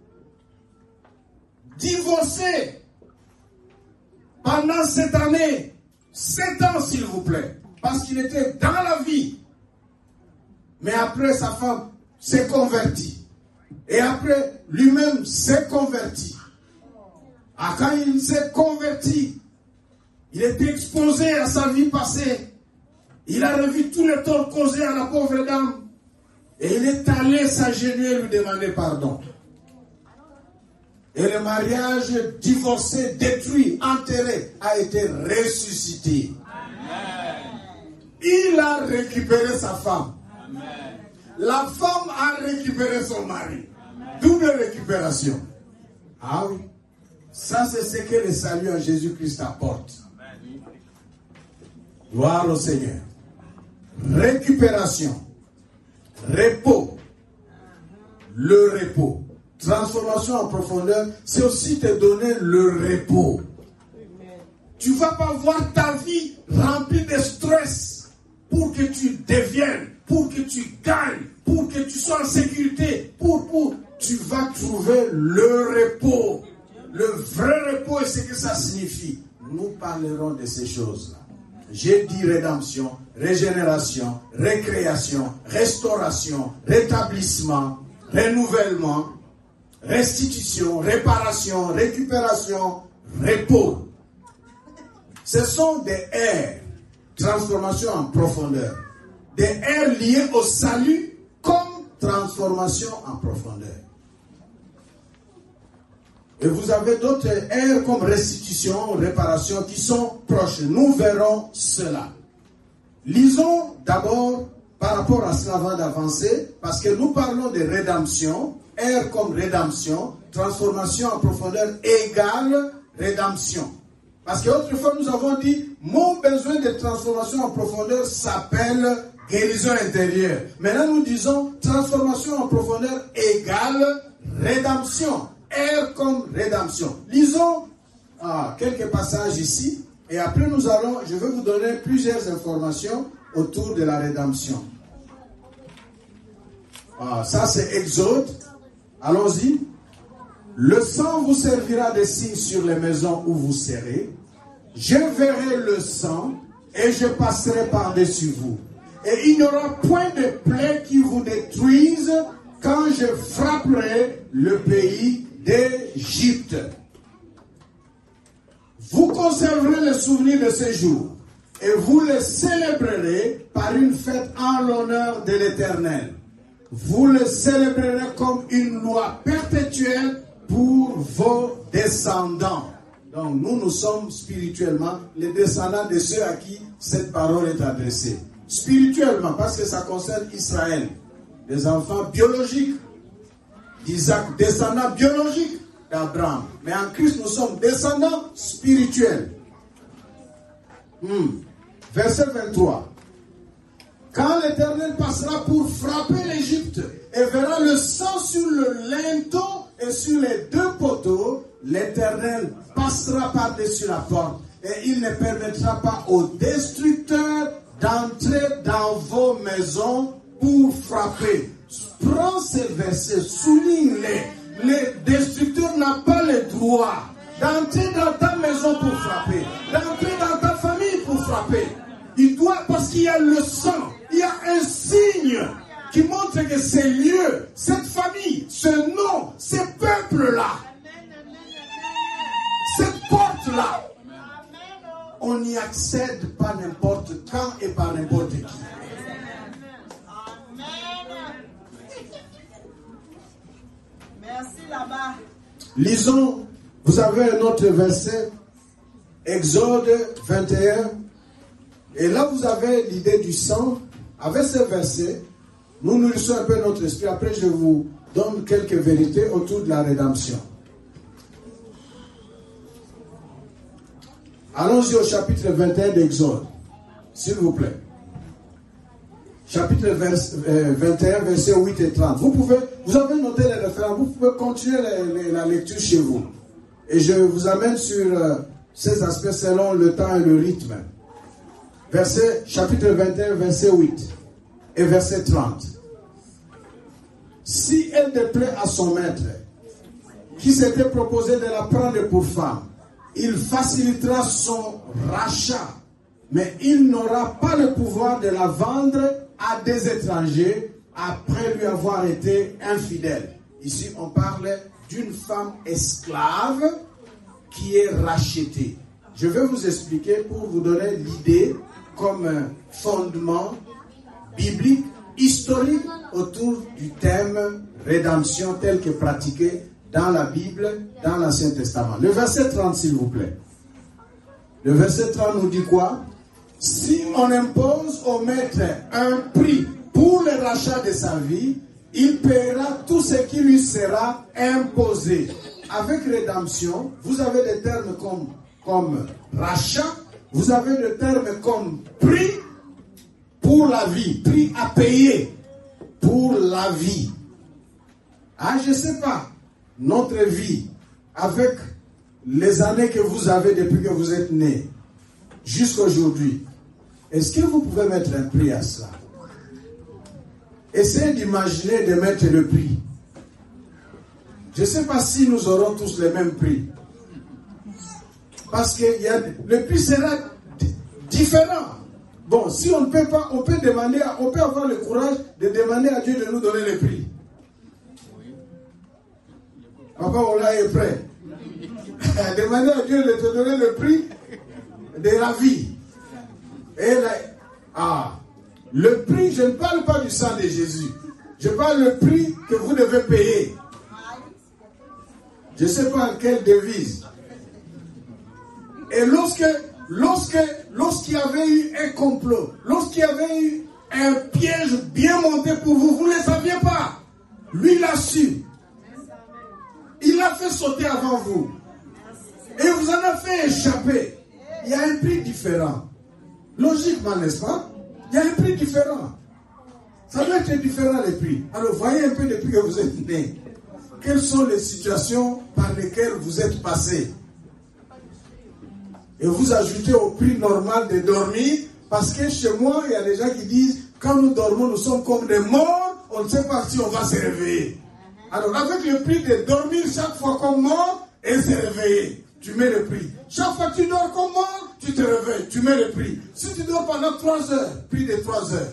Divorcé pendant cette année, 7 ans s'il vous plaît, parce qu'il était dans la vie. Mais après, sa femme s'est convertie. Et après, lui-même s'est converti. Ah, quand il s'est converti, il était exposé à sa vie passée. Il a revu tous les torts causés à la pauvre dame. Et il est allé s'agenouiller et lui demander pardon. Et le mariage divorcé, détruit, enterré, a été ressuscité. Amen. Il a récupéré sa femme. Amen. La femme a récupéré son mari. Amen. Double récupération. Ah oui. Ça, c'est ce que le salut en Jésus-Christ apporte. Gloire au Seigneur. Récupération. Repos. Le repos. Transformation en profondeur, c'est aussi te donner le repos. Tu ne vas pas voir ta vie remplie de stress pour que tu deviennes, pour que tu gagnes, pour que tu sois en sécurité, tu vas trouver le repos. Le vrai repos, et ce que ça signifie. Nous parlerons de ces choses-là. J'ai dit rédemption, régénération, récréation, restauration, rétablissement, renouvellement, restitution, réparation, récupération, repos. Ce sont des airs, transformation en profondeur. Des airs liés au salut comme transformation en profondeur. Et vous avez d'autres airs comme restitution, réparation qui sont proches. Nous verrons cela. Lisons d'abord par rapport à cela avant d'avancer, parce que nous parlons de rédemption, air comme rédemption, transformation en profondeur égale rédemption. Parce qu'autrefois nous avons dit, mon besoin de transformation en profondeur s'appelle guérison intérieure. Maintenant nous disons, transformation en profondeur égale rédemption. Air comme rédemption. Lisons quelques passages ici, et après je vais vous donner plusieurs informations autour de la rédemption. Ça c'est Exode. Allons-y. Le sang vous servira de signe sur les maisons où vous serez. Je verrai le sang et je passerai par-dessus vous. Et il n'y aura point de plaie qui vous détruise quand je frapperai le pays d'Égypte. Vous conserverez le souvenir de ces jours et vous les célébrerez par une fête en l'honneur de l'Éternel. Vous le célébrerez comme une loi perpétuelle pour vos descendants. Donc nous sommes spirituellement les descendants de ceux à qui cette parole est adressée. Spirituellement, parce que ça concerne Israël. Les enfants biologiques d'Isaac, descendants biologiques d'Abraham. Mais en Christ, nous sommes descendants spirituels. Verset 23. Quand l'Éternel passera pour frapper l'Égypte et verra le sang sur le linteau et sur les deux poteaux, l'Éternel passera par-dessus la porte et il ne permettra pas aux destructeurs d'entrer dans vos maisons pour frapper. Prends ces versets, souligne-les. Les destructeurs n'ont pas le droit d'entrer dans ta maison pour frapper, d'entrer dans ta famille pour frapper. Il doit, parce qu'il y a le sang, il y a un signe qui montre que ces lieux, cette famille, ce nom, ces peuples-là, cette porte-là, on n'y accède pas n'importe quand et par n'importe qui. Merci là-bas. Lisons, vous avez un autre verset, Exode 21. Et là, vous avez l'idée du sang. Avec ce verset, nous nourrissons un peu notre esprit. Après, je vous donne quelques vérités autour de la rédemption. Allons-y au chapitre 21 d'Exode, s'il vous plaît. Chapitre 21, versets 8 et 30. Vous avez noté les références, vous pouvez continuer la lecture chez vous. Et je vous amène sur ces aspects selon le temps et le rythme. Chapitre 21, verset 8 et verset 30. Si elle déplaît à son maître, qui s'était proposé de la prendre pour femme, il facilitera son rachat, mais il n'aura pas le pouvoir de la vendre à des étrangers après lui avoir été infidèle. Ici, on parle d'une femme esclave qui est rachetée. Je vais vous expliquer pour vous donner l'idée comme fondement biblique, historique autour du thème rédemption tel que pratiqué dans la Bible, dans l'Ancien Testament. Le verset 30, s'il vous plaît. Le verset 30 nous dit quoi? Si on impose au maître un prix pour le rachat de sa vie, il paiera tout ce qui lui sera imposé. Avec rédemption, vous avez des termes comme rachat, vous avez des termes comme prix pour la vie, prix à payer pour la vie. Ah, je ne sais pas, notre vie, avec les années que vous avez depuis que vous êtes né, jusqu'à aujourd'hui, est-ce que vous pouvez mettre un prix à cela? Essayez d'imaginer de mettre le prix. Je ne sais pas si nous aurons tous le même prix. Parce que le prix sera différent. Bon, si on ne peut pas, on peut avoir le courage de demander à Dieu de nous donner le prix. Papa, on l'a est prêt. Demander à Dieu de te donner le prix de la vie. Le prix, je ne parle pas du sang de Jésus. Je parle le prix que vous devez payer. Je ne sais pas quelle devise. Et lorsqu'il y avait eu un complot, lorsqu'il y avait eu un piège bien monté pour vous, vous ne le saviez pas. Lui l'a su. Il l'a fait sauter avant vous. Et vous en a fait échapper. Il y a un prix différent. Logiquement, n'est-ce pas? Il y a un prix différent. Ça doit être différent les prix. Alors voyez un peu depuis que vous êtes né. Quelles sont les situations par lesquelles vous êtes passé? Et vous ajoutez au prix normal de dormir, parce que chez moi, il y a des gens qui disent, quand nous dormons, nous sommes comme des morts, on ne sait pas si on va se réveiller. Alors avec le prix de dormir chaque fois comme mort et se réveiller, tu mets le prix. Chaque fois que tu dors comme mort, tu te réveilles, tu mets le prix. Si tu dors pendant 3 heures, prix de 3 heures.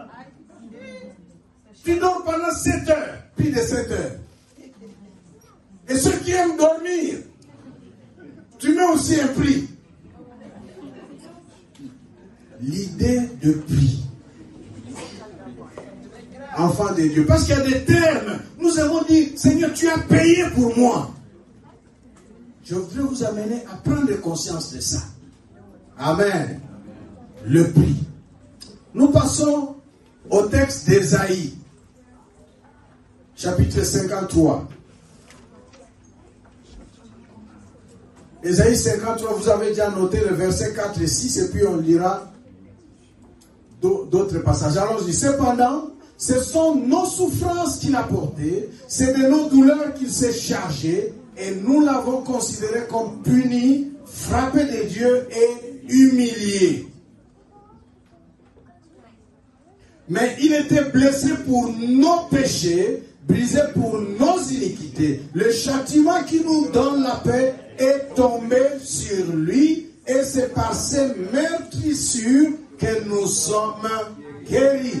Tu dors pendant 7 heures, prix de 7 heures. Et ceux qui aiment dormir, tu mets aussi un prix. L'idée de prix. Enfant de Dieu. Parce qu'il y a des termes. Nous avons dit, Seigneur, tu as payé pour moi. Je voudrais vous amener à prendre conscience de ça. Amen. Le prix. Nous passons au texte d'Ésaïe. Chapitre 53. Ésaïe 53, vous avez déjà noté le verset 4 et 6, et puis on lira d'autres passages. Allons-y. Cependant, ce sont nos souffrances qu'il a portées, c'est de nos douleurs qu'il s'est chargé, et nous l'avons considéré comme puni, frappé de Dieu et humilié. Mais il était blessé pour nos péchés, brisé pour nos iniquités. Le châtiment qui nous donne la paix est tombé sur lui, et c'est par ses meurtrissures que nous sommes guéris.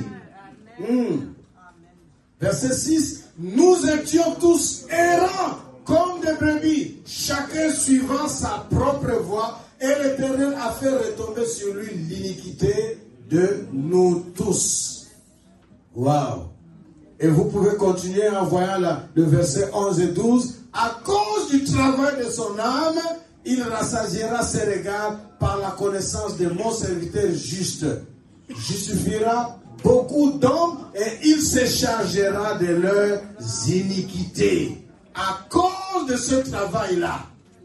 Verset 6. Nous étions tous errants comme des brebis, chacun suivant sa propre voie, et l'Éternel a fait retomber sur lui l'iniquité de nous tous. Waouh! Et vous pouvez continuer en voyant le verset 11 et 12. À cause du travail de son âme, il rassasiera ses regards par la connaissance de mon serviteur juste. Justifiera beaucoup d'hommes et il se chargera de leurs iniquités. À cause de ce travail-là,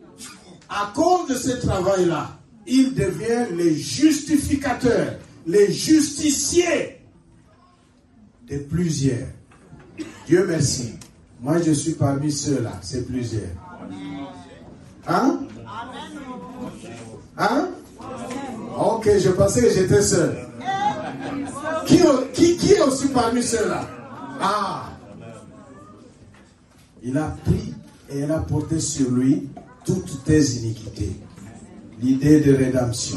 il devient le justificateur, le justicier de plusieurs. Dieu merci. Moi, je suis parmi ceux-là, c'est plusieurs. Hein? Hein? Ok, je pensais que j'étais seul. Qui est aussi parmi ceux-là? Ah! Il a pris et il a porté sur lui toutes tes iniquités. L'idée de rédemption.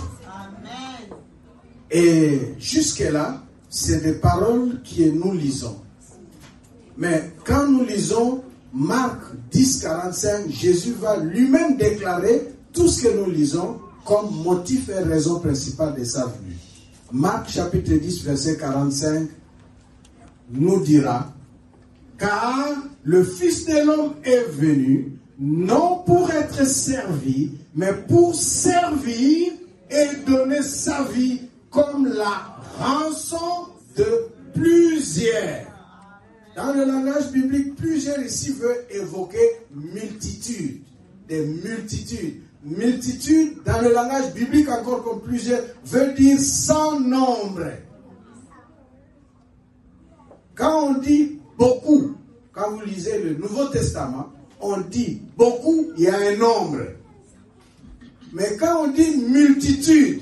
Et jusque-là, c'est des paroles que nous lisons. Mais quand nous lisons Marc 10, 45, Jésus va lui-même déclarer tout ce que nous lisons comme motif et raison principale de sa venue. Marc chapitre 10, verset 45 nous dira: car le Fils de l'homme est venu, non pour être servi, mais pour servir et donner sa vie comme la rançon de plusieurs. Dans le langage biblique, plusieurs ici veulent évoquer multitude. Des multitudes. Multitude, dans le langage biblique, encore comme plusieurs, veut dire sans nombre. Quand on dit beaucoup, quand vous lisez le Nouveau Testament, on dit beaucoup, il y a un nombre. Mais quand on dit multitude,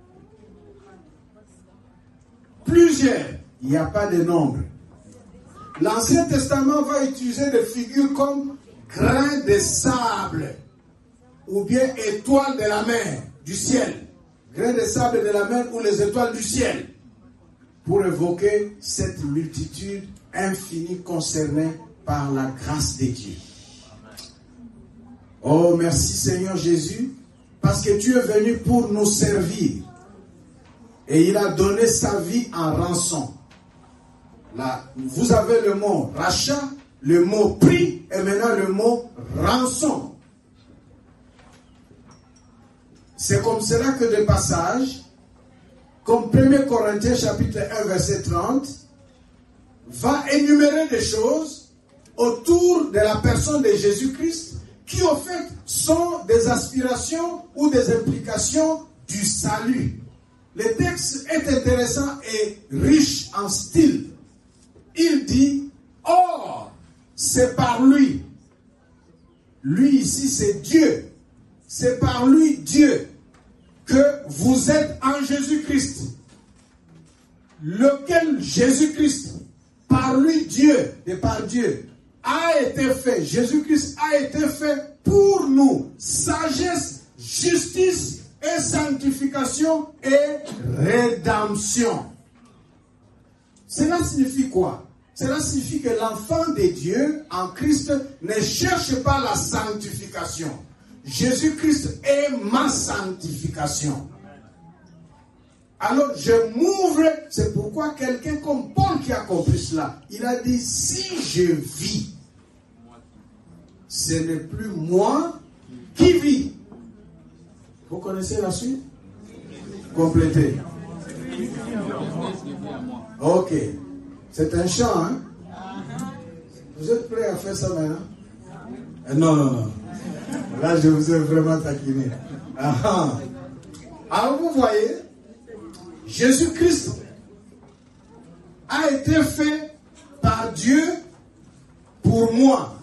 plusieurs, il n'y a pas de nombre. L'Ancien Testament va utiliser des figures comme grains de sable ou bien étoiles de la mer, du ciel. Grains de sable de la mer ou les étoiles du ciel pour évoquer cette multitude infinie concernée par la grâce de Dieu. Oh, merci Seigneur Jésus, parce que tu es venu pour nous servir. Et il a donné sa vie en rançon. Là, vous avez le mot rachat, le mot prix et maintenant le mot rançon. C'est comme cela que de passage, comme 1 Corinthiens chapitre 1 verset 30, va énumérer des choses autour de la personne de Jésus-Christ qui au fait sont des aspirations ou des implications du salut. Le texte est intéressant et riche en style. Il dit, or, c'est par lui. Lui ici, c'est Dieu. C'est par lui, Dieu, que vous êtes en Jésus-Christ. Lequel Jésus-Christ, par lui, Dieu, et par Dieu, a été fait. Jésus-Christ a été fait pour nous. Sagesse, justice et sanctification et rédemption. Cela signifie quoi? Cela signifie que l'enfant de Dieu en Christ ne cherche pas la sanctification. Jésus-Christ est ma sanctification. Alors je m'ouvre, c'est pourquoi quelqu'un comme Paul qui a compris cela, il a dit, si je vis, ce n'est plus moi qui vis. Vous connaissez la suite? Complétez. Ok. C'est un chant, hein? Vous êtes prêts à faire ça maintenant? Non. Là, je vous ai vraiment taquiné. Alors, vous voyez, Jésus-Christ a été fait par Dieu pour moi.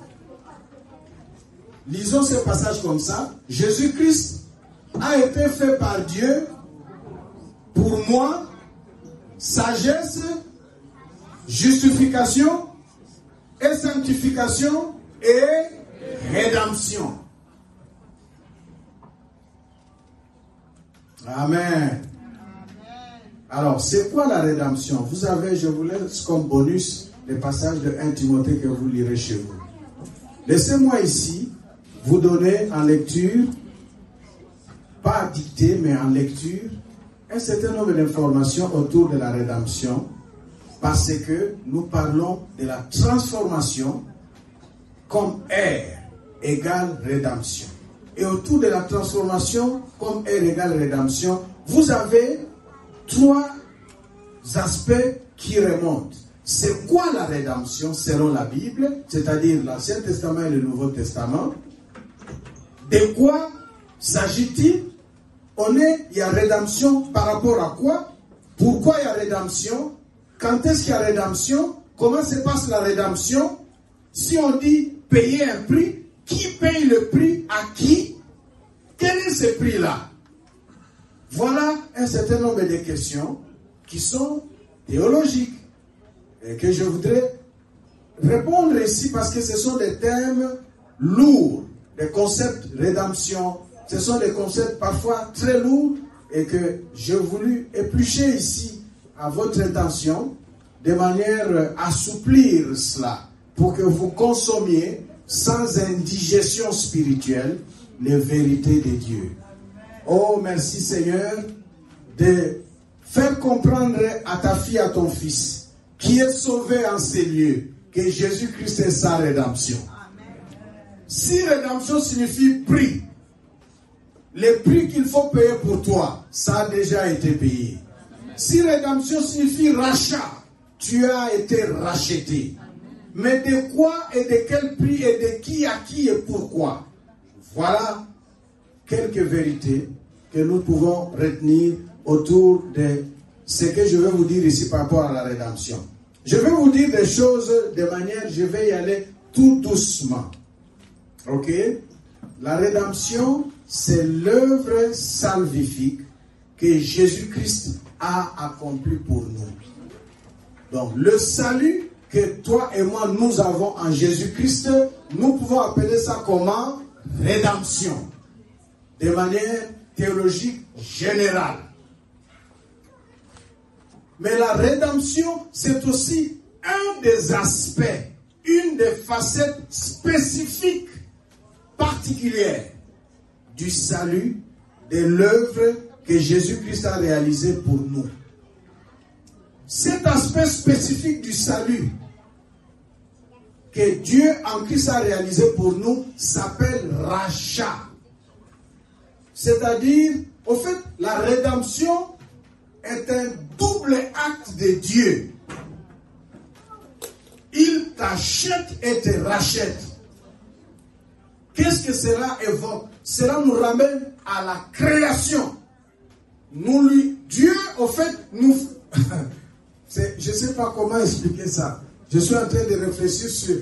Lisons ce passage comme ça. Jésus-Christ a été fait par Dieu pour moi. Sagesse, justification et sanctification et rédemption. Amen. Alors, c'est quoi la rédemption? Vous avez, je vous laisse comme bonus les passages de 1 Timothée que vous lirez chez vous. Laissez-moi ici vous donner en lecture, pas dictée, mais en lecture, un certain nombre d'informations autour de la rédemption, parce que nous parlons de la transformation comme R égale rédemption. Et autour de la transformation comme R égale rédemption, vous avez 3 aspects qui remontent. C'est quoi la rédemption selon la Bible, c'est-à-dire l'Ancien Testament et le Nouveau Testament? De quoi s'agit-il? Il y a rédemption par rapport à quoi? Pourquoi il y a rédemption? Quand est-ce qu'il y a rédemption? Comment se passe la rédemption? Si on dit payer un prix, qui paye le prix à qui? Quel est ce prix-là? Voilà un certain nombre de questions qui sont théologiques et que je voudrais répondre ici parce que ce sont des thèmes lourds, des concepts rédemption. Ce sont des concepts parfois très lourds et que j'ai voulu éplucher ici à votre intention de manière à assouplir cela pour que vous consommiez sans indigestion spirituelle les vérités de Dieu. Oh, merci Seigneur de faire comprendre à ta fille, à ton fils, qui est sauvé en ces lieux, que Jésus-Christ est sa rédemption. Si rédemption signifie prix, le prix qu'il faut payer pour toi, ça a déjà été payé. Si rédemption signifie rachat, tu as été racheté. Mais de quoi et de quel prix et de qui à qui et pourquoi? Voilà quelques vérités que nous pouvons retenir autour de ce que je vais vous dire ici par rapport à la rédemption. Je vais vous dire des choses de manière, je vais y aller tout doucement. Ok? La rédemption, c'est l'œuvre salvifique que Jésus-Christ a accomplie pour nous. Donc, le salut que toi et moi, nous avons en Jésus-Christ, nous pouvons appeler ça comment? Rédemption. De manière théologique générale. Mais la rédemption, c'est aussi un des aspects, une des facettes spécifiques, particulières du salut, de l'œuvre que Jésus-Christ a réalisée pour nous. Cet aspect spécifique du salut que Dieu en Christ a réalisé pour nous s'appelle rachat. C'est-à-dire, au fait, la rédemption est un double acte de Dieu. Il t'achète et te rachète. Qu'est-ce que cela évoque? Cela nous ramène à la création. Dieu, au fait, nous... je ne sais pas comment expliquer ça. Je suis en train de réfléchir sur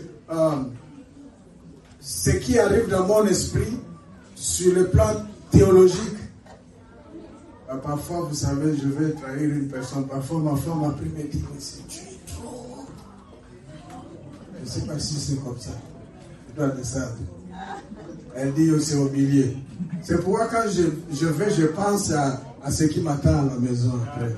ce qui arrive dans mon esprit sur le plan théologique. Parfois, vous savez, je vais trahir une personne. Parfois, ma femme a pris me dit, mais tu es trop. Je ne sais pas si c'est comme ça. Je dois descendre. Elle dit aussi au milieu. C'est pourquoi quand je vais, je pense à ce qui m'attend à la maison après.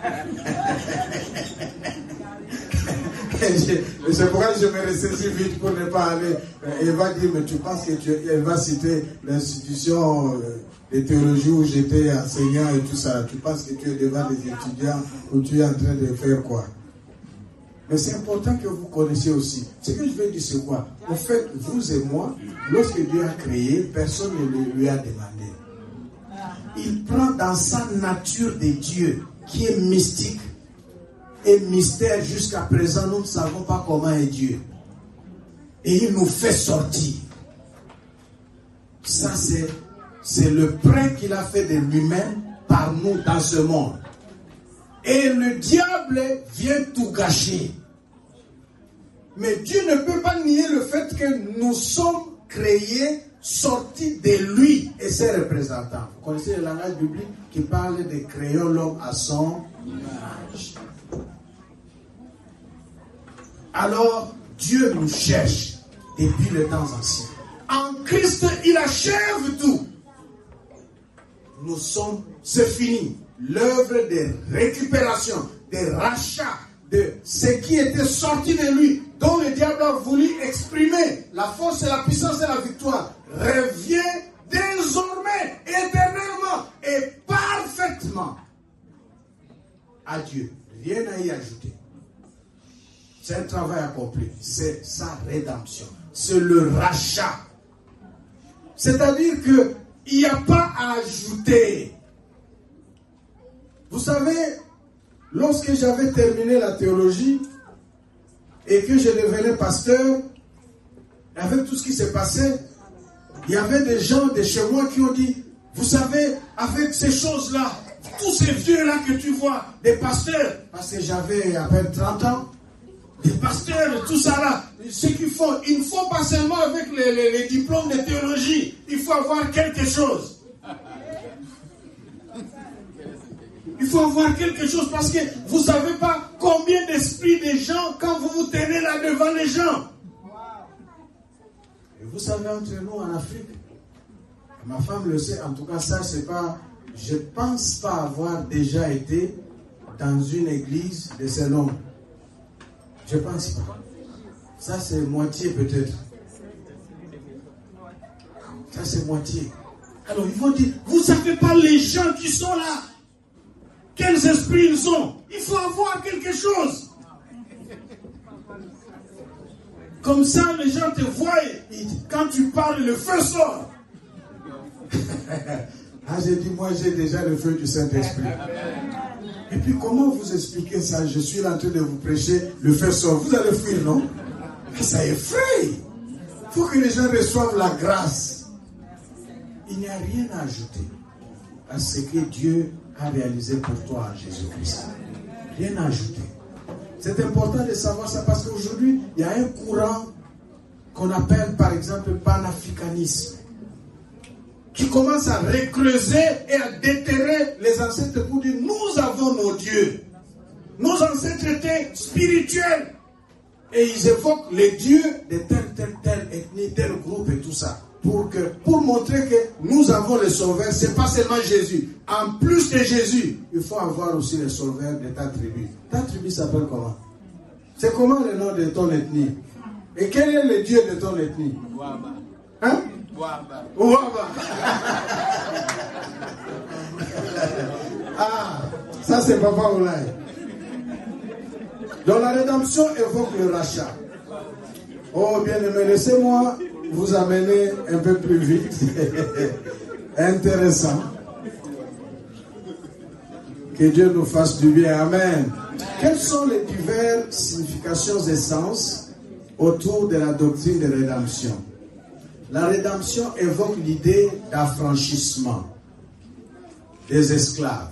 C'est pourquoi je me ressaisis vite pour ne pas aller. Elle va dire, mais tu penses elle va citer l'institution de théologie où j'étais enseignant et tout ça. Tu penses que tu es devant des étudiants où tu es en train de faire quoi? Mais c'est important que vous connaissiez aussi. Ce que je veux dire, c'est quoi? En fait, vous et moi, lorsque Dieu a créé, personne ne lui a demandé. Il prend dans sa nature de Dieu, qui est mystique et mystère jusqu'à présent, nous ne savons pas comment est Dieu. Et il nous fait sortir. Ça, c'est le prêt qu'il a fait de lui-même par nous dans ce monde. Et le diable vient tout gâcher. Mais Dieu ne peut pas nier le fait que nous sommes créés, sortis de lui et ses représentants. Vous connaissez le langage biblique qui parle de créer l'homme à son image. Alors, Dieu nous cherche depuis les temps anciens. En Christ, il achève tout. Nous sommes, c'est fini. L'œuvre de récupération, de rachat, de ce qui était sorti de lui, dont le diable a voulu exprimer la force et la puissance et la victoire, revient désormais, éternellement et parfaitement à Dieu. Rien à y ajouter. C'est un travail accompli. C'est sa rédemption. C'est le rachat. C'est-à-dire qu'il n'y a pas à ajouter. Vous savez, lorsque j'avais terminé la théologie et que je devenais pasteur, avec tout ce qui s'est passé, il y avait des gens de chez moi qui ont dit, vous savez, avec ces choses-là, tous ces vieux-là que tu vois, des pasteurs, parce que j'avais à peine 30 ans, des pasteurs, tout ça là, ce qu'ils font, ils ne font pas seulement avec les diplômes de théologie, il faut avoir quelque chose. Il faut avoir quelque chose parce que vous ne savez pas combien d'esprits des gens quand vous vous tenez là devant les gens. Et vous savez, entre nous en Afrique, ma femme le sait, en tout cas ça c'est pas, je ne pense pas avoir déjà été dans une église de ce nom. Je ne pense pas. Ça c'est moitié peut-être. Ça c'est moitié. Alors ils vont dire, vous ne savez pas les gens qui sont là. Quels esprits ils ont? Il faut avoir quelque chose. Comme ça, les gens te voient. Quand tu parles, le feu sort. Ah, j'ai dit, moi, j'ai déjà le feu du Saint-Esprit. Et puis, comment vous expliquer ça? Je suis là en train de vous prêcher, le feu sort. Vous allez fuir, non? Ça effraie. Il faut que les gens reçoivent la grâce. Il n'y a rien à ajouter à ce que Dieu a réalisé pour toi en Jésus-Christ. Rien à ajouter. C'est important de savoir ça parce qu'aujourd'hui, il y a un courant qu'on appelle par exemple panafricanisme qui commence à recreuser et à déterrer les ancêtres pour dire nous avons nos dieux. Nos ancêtres étaient spirituels. Et ils évoquent les dieux de telle ethnie, tel groupe et tout ça. Pour montrer que nous avons le sauveur, ce n'est pas seulement Jésus. En plus de Jésus, il faut avoir aussi le sauveur de ta tribu. Ta tribu s'appelle comment? C'est comment le nom de ton ethnie? Et quel est le dieu de ton ethnie? Ouaba. Hein? Ouaba. Ouaba. Ah, ça c'est Papa Oulaye. Donc la rédemption évoque le rachat. Oh bien-aimé, laissez-moi vous amener un peu plus vite. Intéressant. Que Dieu nous fasse du bien. Amen. Quelles sont les diverses significations et sens autour de la doctrine de rédemption? La rédemption évoque l'idée d'affranchissement des esclaves.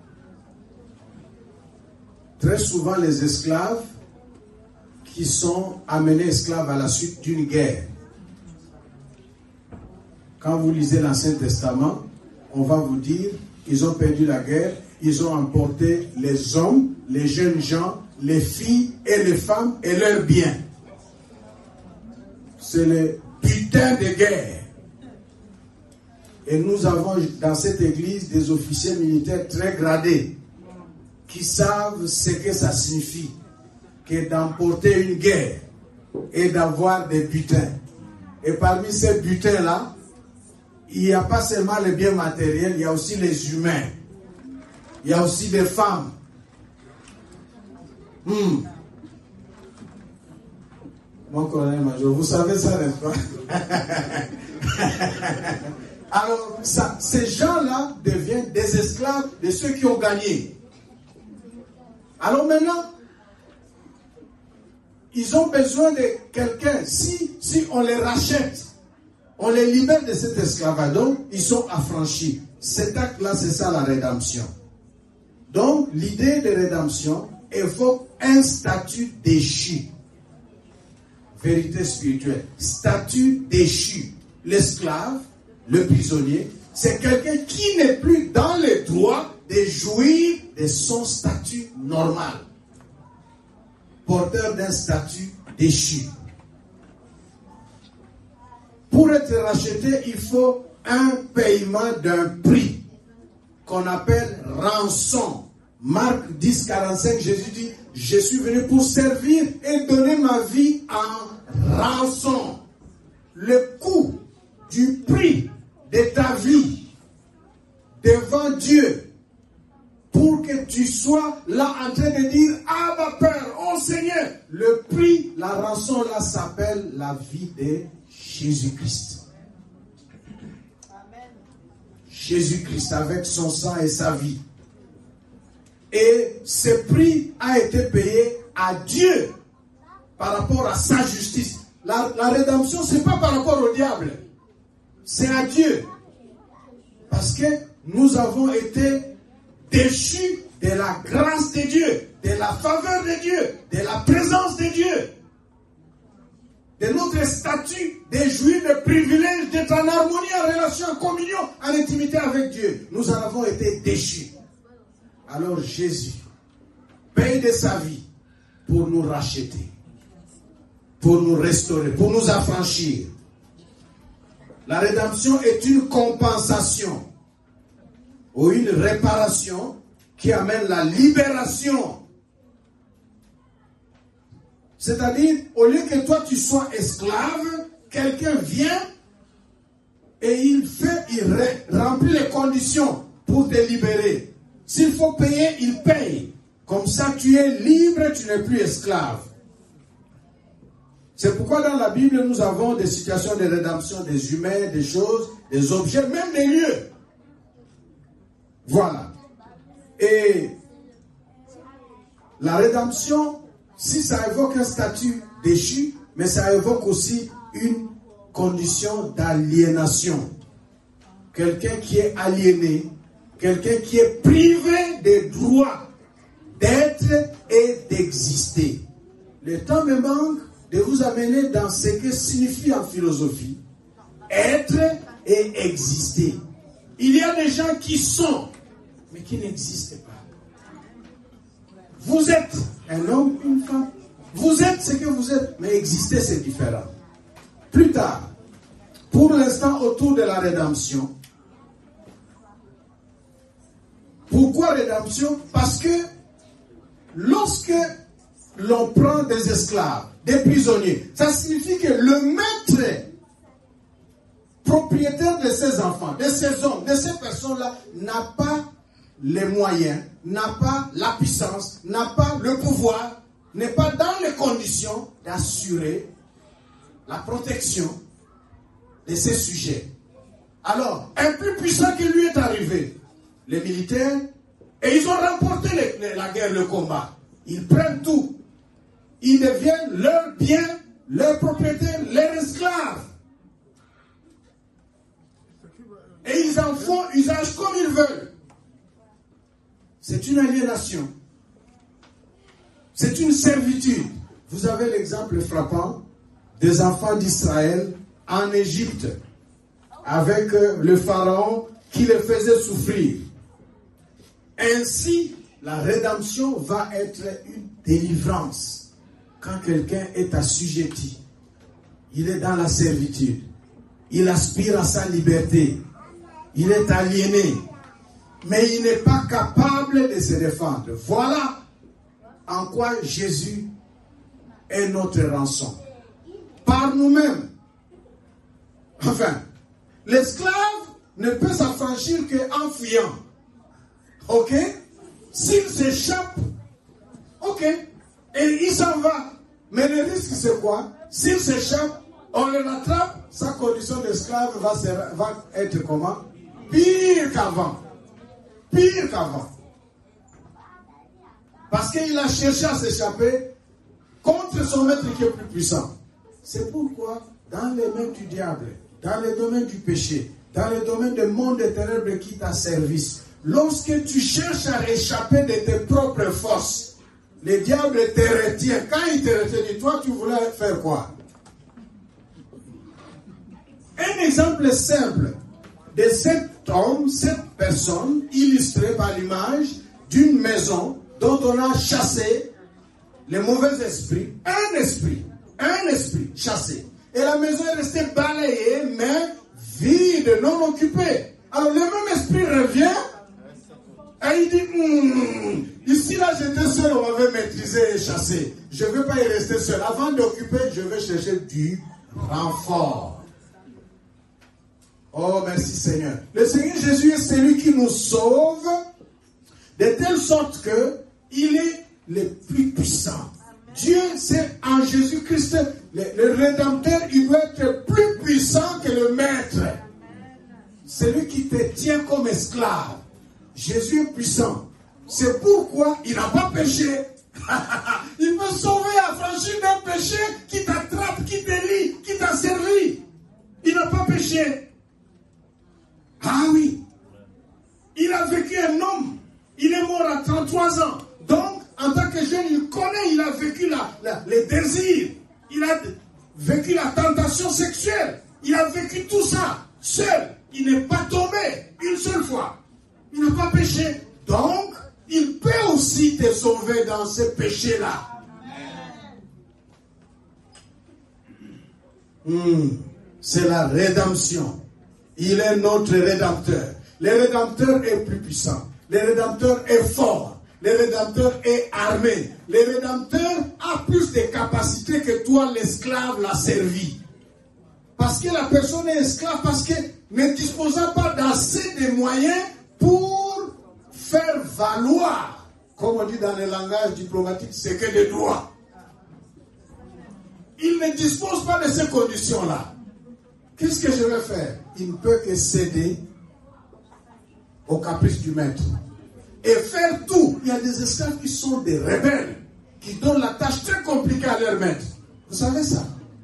Très souvent, les esclaves qui sont amenés esclaves à la suite d'une guerre. Quand vous lisez l'Ancien Testament, on va vous dire qu'ils ont perdu la guerre, ils ont emporté les hommes, les jeunes gens, les filles et les femmes et leurs biens. C'est le butin de guerre. Et nous avons dans cette église des officiers militaires très gradés qui savent ce que ça signifie que d'emporter une guerre et d'avoir des butins. Et parmi ces butins-là, il n'y a pas seulement les biens matériels, il y a aussi les humains. Il y a aussi des femmes. Mon colonel-major, vous savez ça, n'est-ce pas? Alors, ces gens-là deviennent des esclaves de ceux qui ont gagné. Alors maintenant, ils ont besoin de quelqu'un. Si on les rachète, on les libère de cet esclavage, donc ils sont affranchis. Cet acte-là, c'est ça la rédemption. Donc, l'idée de rédemption évoque un statut déchu. Vérité spirituelle. Statut déchu. L'esclave, le prisonnier, c'est quelqu'un qui n'est plus dans le droit de jouir de son statut normal. Porteur d'un statut déchu. Pour être racheté, il faut un paiement d'un prix qu'on appelle rançon. Marc 10, 45, Jésus dit, je suis venu pour servir et donner ma vie en rançon. Le coût du prix de ta vie devant Dieu pour que tu sois là en train de dire Abba Père, oh Seigneur. Le prix, la rançon là s'appelle la vie de Jésus-Christ. Amen. Jésus-Christ avec son sang et sa vie. Et ce prix a été payé à Dieu par rapport à sa justice. La rédemption, ce n'est pas par rapport au diable. C'est à Dieu. Parce que nous avons été déchus de la grâce de Dieu, de la faveur de Dieu, de la présence de Dieu, de notre statut de jouir de privilèges, d'être en harmonie, en relation, en communion, en intimité avec Dieu. Nous en avons été déchus. Alors Jésus paye de sa vie pour nous racheter, pour nous restaurer, pour nous affranchir. La rédemption est une compensation ou une réparation qui amène la libération. C'est-à-dire, au lieu que toi tu sois esclave, quelqu'un vient et il remplit les conditions pour te libérer. S'il faut payer, il paye. Comme ça, tu es libre, tu n'es plus esclave. C'est pourquoi dans la Bible, nous avons des situations de rédemption des humains, des choses, des objets, même des lieux. Voilà. Et la rédemption, si ça évoque un statut déchu, mais ça évoque aussi une condition d'aliénation. Quelqu'un qui est aliéné, quelqu'un qui est privé des droits d'être et d'exister. Le temps me manque de vous amener dans ce que signifie en philosophie être et exister. Il y a des gens qui sont, mais qui n'existent pas. Vous êtes un homme, une femme. Vous êtes ce que vous êtes, mais exister, c'est différent. Plus tard, pour l'instant, autour de la rédemption. Pourquoi rédemption? Parce que lorsque l'on prend des esclaves, des prisonniers, ça signifie que le maître propriétaire de ces enfants, de ces hommes, de ces personnes-là, n'a pas les moyens, n'a pas la puissance, n'a pas le pouvoir, n'est pas dans les conditions d'assurer la protection de ces sujets. Alors, un plus puissant que lui est arrivé, les militaires, et ils ont remporté la guerre, le combat. Ils prennent tout. Ils deviennent leurs biens, leurs propriétaires, leurs esclaves. Et ils en font usage comme ils veulent. C'est une aliénation. C'est une servitude. Vous avez l'exemple frappant des enfants d'Israël en Égypte, avec le pharaon qui les faisait souffrir. Ainsi, la rédemption va être une délivrance. Quand quelqu'un est assujetti, il est dans la servitude, il aspire à sa liberté, il est aliéné, mais il n'est pas capable de se défendre. Voilà en quoi Jésus est notre rançon. Par nous-mêmes. Enfin, l'esclave ne peut s'affranchir qu'en fuyant. Ok? S'il s'échappe, ok, et il s'en va. Mais le risque c'est quoi? S'il s'échappe, on le rattrape, sa condition d'esclave va être comment? Pire qu'avant. Pire qu'avant. Parce qu'il a cherché à s'échapper contre son maître qui est plus puissant. C'est pourquoi, dans les mains du diable, dans le domaine du péché, dans le domaine du monde des ténèbres qui t'a service, lorsque tu cherches à échapper de tes propres forces, le diable te retient. Quand il te retient, toi, tu voulais faire quoi? Un exemple simple de cet homme, cette personne, illustrée par l'image d'une maison dont on a chassé les mauvais esprits. Un esprit chassé. Et la maison est restée balayée, mais vide, non occupée. Alors le même esprit revient et il dit, ici là j'étais seul, on m'avait maîtrisé et chassé. Je ne veux pas y rester seul. Avant d'occuper, je vais chercher du renfort. Oh, merci Seigneur. Le Seigneur Jésus est celui qui nous sauve de telle sorte que il est le plus puissant. Dieu, c'est en Jésus-Christ, le Rédempteur, il doit être plus puissant que le Maître. Celui qui te tient comme esclave. Jésus est puissant. C'est pourquoi il n'a pas péché. Il peut sauver, affranchir d'un péché qui t'attrape, qui te lie, qui t'a servi. Il n'a pas péché. Ah oui. Il a vécu un homme. Il est mort à 33 ans. Donc, en tant que jeune, il connaît, il a vécu les désirs. Il a vécu la tentation sexuelle. Il a vécu tout ça seul. Il n'est pas tombé une seule fois. Il n'a pas péché. Donc, il peut aussi te sauver dans ce péché-là. C'est la rédemption. Il est notre Rédempteur. Le Rédempteur est plus puissant. Le Rédempteur est fort. Le Rédempteur est armé. Le Rédempteur a plus de capacités que toi, l'esclave, l'a servi. Parce que la personne est esclave, parce qu'elle ne disposant pas d'assez de moyens pour faire valoir, comme on dit dans le langage diplomatique, c'est que des droits. Il ne dispose pas de ces conditions-là. Qu'est-ce que je vais faire? Il ne peut que céder au caprice du maître. Et faire tout. Il y a des esclaves qui sont des rebelles, qui donnent la tâche très compliquée à leur maître. Vous savez ça?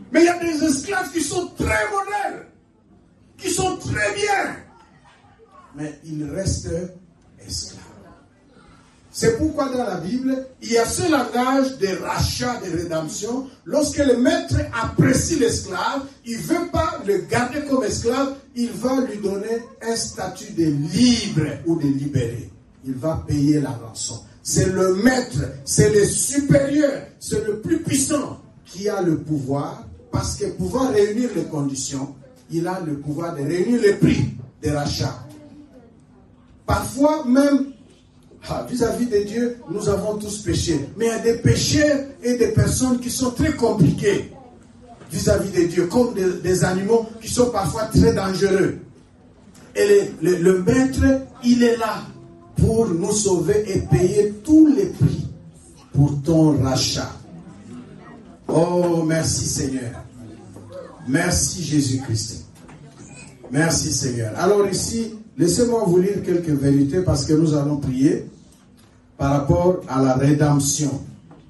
Mais il y a des esclaves qui sont très modernes, qui sont très bien, mais ils restent esclaves. C'est pourquoi dans la Bible, il y a ce langage de rachat, de rédemption. Lorsque le maître apprécie l'esclave, il ne veut pas le garder comme esclave, il va lui donner un statut de libre ou de libéré. Il va payer la rançon. C'est le maître, c'est le supérieur, c'est le plus puissant qui a le pouvoir, parce que pouvoir réunir les conditions, il a le pouvoir de réunir les prix de rachat. Parfois même, vis-à-vis de Dieu, nous avons tous péché. Mais il y a des pécheurs et des personnes qui sont très compliquées vis-à-vis de Dieu, comme des animaux qui sont parfois très dangereux. Et le maître, il est là pour nous sauver et payer tous les prix pour ton rachat. Oh, merci Seigneur. Merci Jésus-Christ. Merci Seigneur. Alors ici, laissez-moi vous lire quelques vérités parce que nous allons prier par rapport à la rédemption.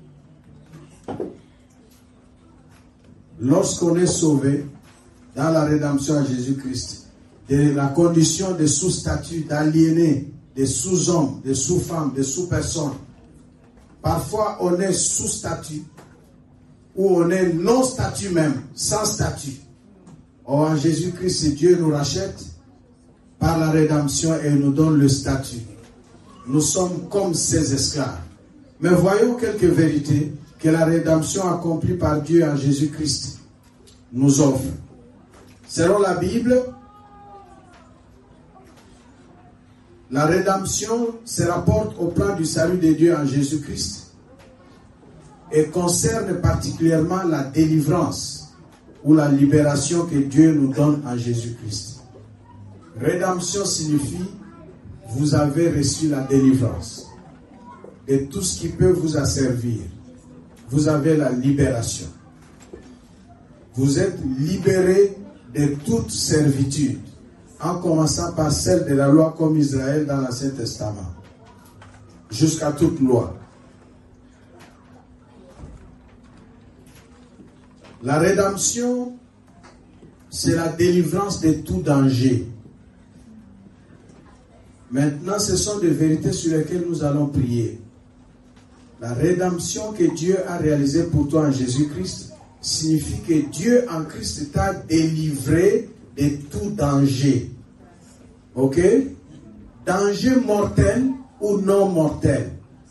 Lorsqu'on est sauvé dans la rédemption à Jésus-Christ, de la condition de sous-statut, d'aliéné, de sous-homme, de sous-femme, de sous-personne, parfois on est sous-statut ou on est non-statut même, sans statut. Or en Jésus-Christ, Dieu nous rachète par la rédemption et nous donne le statut. Nous sommes comme ces esclaves. Mais voyons quelques vérités que la rédemption accomplie par Dieu en Jésus-Christ nous offre. Selon la Bible, la rédemption se rapporte au plan du salut de Dieu en Jésus-Christ et concerne particulièrement la délivrance ou la libération que Dieu nous donne en Jésus-Christ. Rédemption signifie vous avez reçu la délivrance de tout ce qui peut vous asservir. Vous avez la libération. Vous êtes libéré de toute servitude, en commençant par celle de la loi comme Israël dans l'Ancien Testament, jusqu'à toute loi. La rédemption, c'est la délivrance de tout danger. Maintenant, ce sont des vérités sur lesquelles nous allons prier. La rédemption que Dieu a réalisée pour toi en Jésus-Christ signifie que Dieu en Christ t'a délivré de tout danger. Ok? Danger mortel ou non mortel.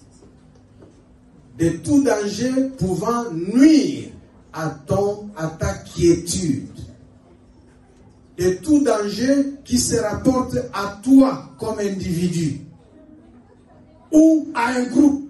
De tout danger pouvant nuire à ta quiétude. De tout danger qui se rapporte à toi comme individu ou à un groupe.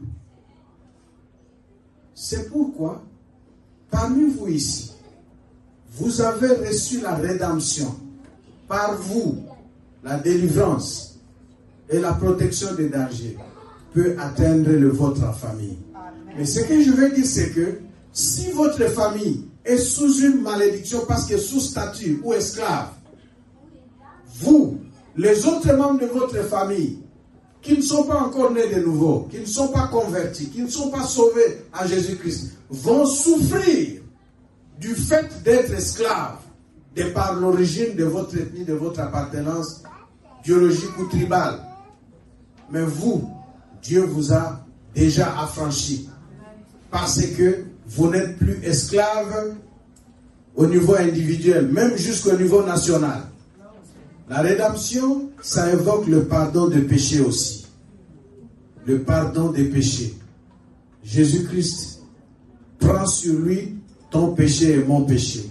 C'est pourquoi, parmi vous ici, vous avez reçu la rédemption. Par vous, la délivrance et la protection des dangers peut atteindre votre famille. Mais ce que je veux dire, c'est que si votre famille est sous une malédiction parce que sous statut ou esclave, vous, les autres membres de votre famille, qui ne sont pas encore nés de nouveau, qui ne sont pas convertis, qui ne sont pas sauvés en Jésus-Christ, vont souffrir du fait d'être esclaves, de par l'origine de votre ethnie, de votre appartenance biologique ou tribale. Mais vous, Dieu vous a déjà affranchi, parce que vous n'êtes plus esclaves au niveau individuel, même jusqu'au niveau national. La rédemption, ça évoque le pardon des péchés aussi. Le pardon des péchés. Jésus-Christ prend sur lui ton péché et mon péché.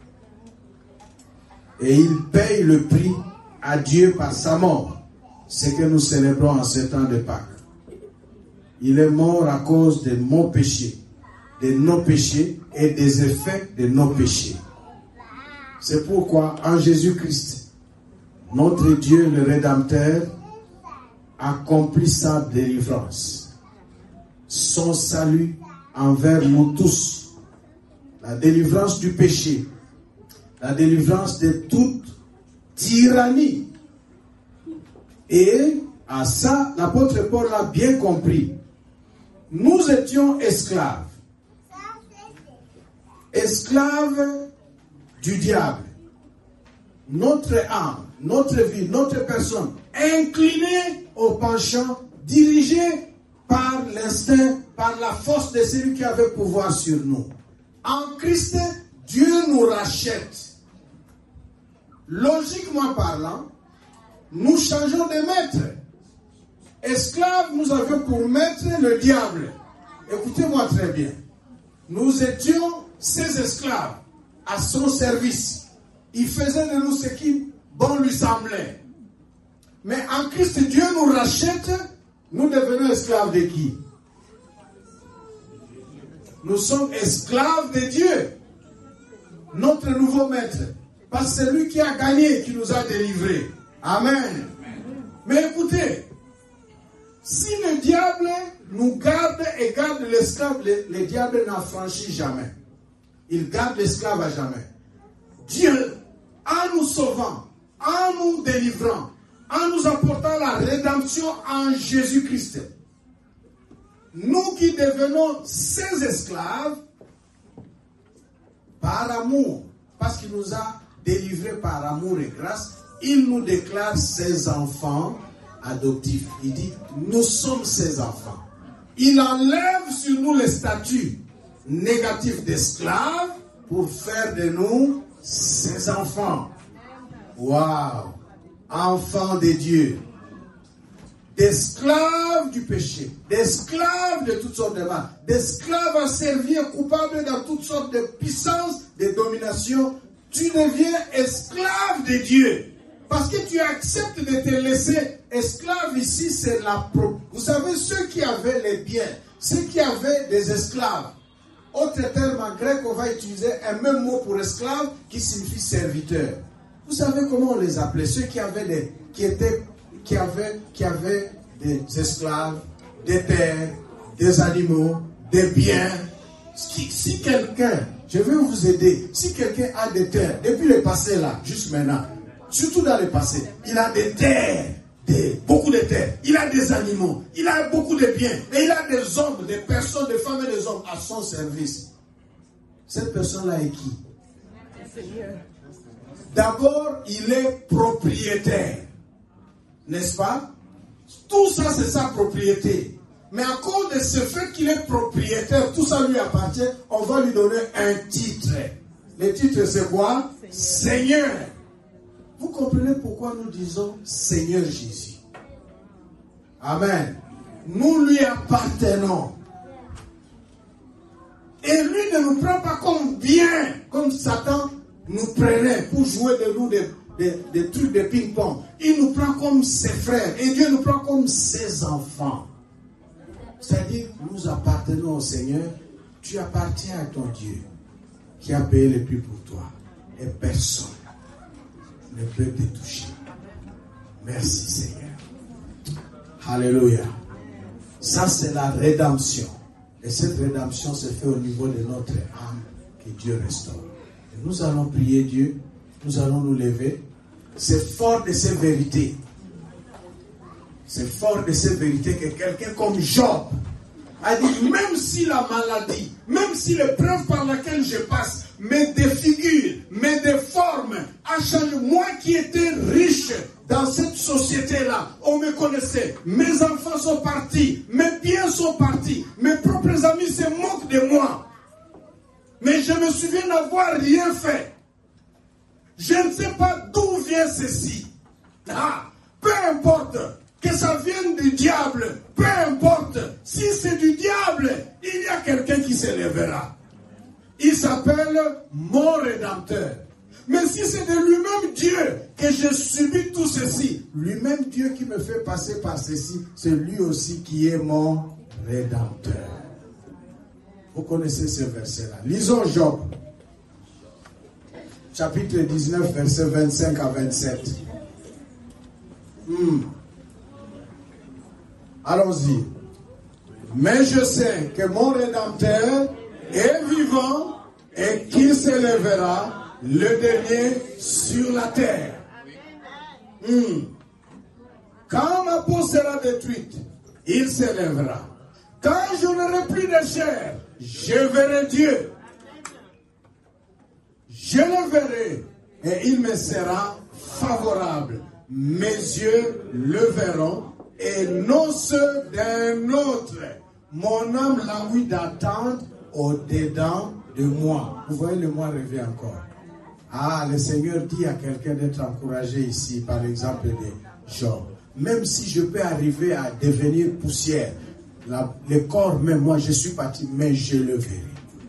Et il paye le prix à Dieu par sa mort. Ce que nous célébrons en ce temps de Pâques. Il est mort à cause de mon péché, de nos péchés et des effets de nos péchés. C'est pourquoi en Jésus-Christ, notre Dieu, le Rédempteur, accomplit sa délivrance, son salut envers nous tous, la délivrance du péché, la délivrance de toute tyrannie. Et à ça, l'apôtre Paul l'a bien compris. Nous étions esclaves. esclaves du diable. Notre âme, notre vie, notre personne, inclinée au penchant, dirigée par l'instinct, par la force de celui qui avait pouvoir sur nous. En Christ, Dieu nous rachète. Logiquement parlant, nous changeons de maître. Esclaves, nous avions pour maître le diable. Écoutez-moi très bien. Nous étions ses esclaves à son service. Il faisait de nous ce qui bon lui semblait. Mais en Christ, Dieu nous rachète. Nous devenons esclaves de qui? Nous sommes esclaves de Dieu. Notre nouveau maître. Parce que c'est lui qui a gagné, qui nous a délivrés. Amen. Mais écoutez, si le diable nous garde et garde l'esclave, le diable n'affranchit jamais. Il garde l'esclave à jamais. Dieu, en nous sauvant, en nous délivrant, en nous apportant la rédemption en Jésus-Christ, nous qui devenons ses esclaves, par amour, parce qu'il nous a délivrés par amour et grâce, il nous déclare ses enfants adoptifs. Il dit, nous sommes ses enfants. Il enlève sur nous les statuts négatifs d'esclaves pour faire de nous ses enfants. Waouh! Enfants de Dieu. D'esclaves du péché. D'esclaves de toutes sortes de mal. D'esclaves asservis et coupables dans toutes sortes de puissances, de domination. Tu deviens esclave de Dieu. Parce que tu acceptes de te laisser esclave ici, c'est la pro. Vous savez, ceux qui avaient les biens, ceux qui avaient des esclaves, autre terme en grec, on va utiliser un même mot pour esclave qui signifie serviteur. Vous savez comment on les appelait? Ceux qui avaient qui avaient des esclaves, des terres, des animaux, des biens. Si quelqu'un, je vais vous aider, si quelqu'un a des terres, depuis le passé là, juste maintenant, surtout dans le passé, il a des terres, beaucoup de terres, il a des animaux, il a beaucoup de biens, et il a des hommes, des personnes, des femmes et des hommes à son service. Cette personne-là est qui? D'abord, il est propriétaire, n'est-ce pas? Tout ça, c'est sa propriété. Mais à cause de ce fait qu'il est propriétaire, tout ça lui appartient, on va lui donner un titre. Le titre, c'est quoi? Seigneur. Vous comprenez pourquoi nous disons Seigneur Jésus? Amen. Nous lui appartenons. Et lui ne nous prend pas comme bien, comme Satan nous prenait pour jouer de nous des trucs de ping-pong. Il nous prend comme ses frères. Et Dieu nous prend comme ses enfants. C'est-à-dire, nous appartenons au Seigneur. Tu appartiens à ton Dieu qui a payé le prix pour toi. Et personne ne peut te toucher. Merci Seigneur. Alléluia. Ça c'est la rédemption. Et cette rédemption se fait au niveau de notre âme que Dieu restaure. Et nous allons prier Dieu. Nous allons nous lever. C'est fort de ces vérités. C'est fort de ces vérités que quelqu'un comme Job a dit, même si la maladie, même si l'épreuve par laquelle je passe me défigure, me déforme, a changé. Moi qui étais riche dans cette société-là, on me connaissait. Mes enfants sont partis, mes biens sont partis, mes propres amis se moquent de moi. Mais je me souviens n'avoir rien fait. Je ne sais pas d'où vient ceci. Peu importe que ça vienne du diable, peu importe. Si c'est du diable, il y a quelqu'un qui se lèvera. Il s'appelle mon Rédempteur. Mais si c'est de lui-même Dieu que j'ai subi tout ceci, lui-même Dieu qui me fait passer par ceci, c'est lui aussi qui est mon Rédempteur. Vous connaissez ce verset-là. Lisons Job, chapitre 19, versets 25 à 27. Allons-y. Mais je sais que mon Rédempteur est vivant et qu'il se lèvera le dernier sur la terre. Quand ma peau sera détruite, il se lèvera. Quand je n'aurai plus de chair, je verrai Dieu. Je le verrai et il me sera favorable. Mes yeux le verront et non ceux d'un autre. Mon âme languit d'attendre au-dedans de moi. Vous voyez, le moi revient encore. Ah, le Seigneur dit à quelqu'un d'être encouragé ici, par l'exemple de Job. Même si je peux arriver à devenir poussière, le corps même, moi je suis parti, mais je le verrai.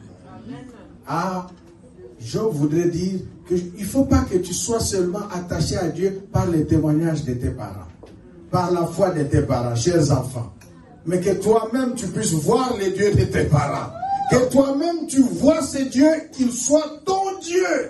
Ah, Job voudrait dire qu'il ne faut pas que tu sois seulement attaché à Dieu par les témoignages de tes parents, par la foi de tes parents, chers enfants. Mais que toi-même tu puisses voir les dieux de tes parents. Que toi-même tu vois ces dieux, qu'ils soient ton Dieu.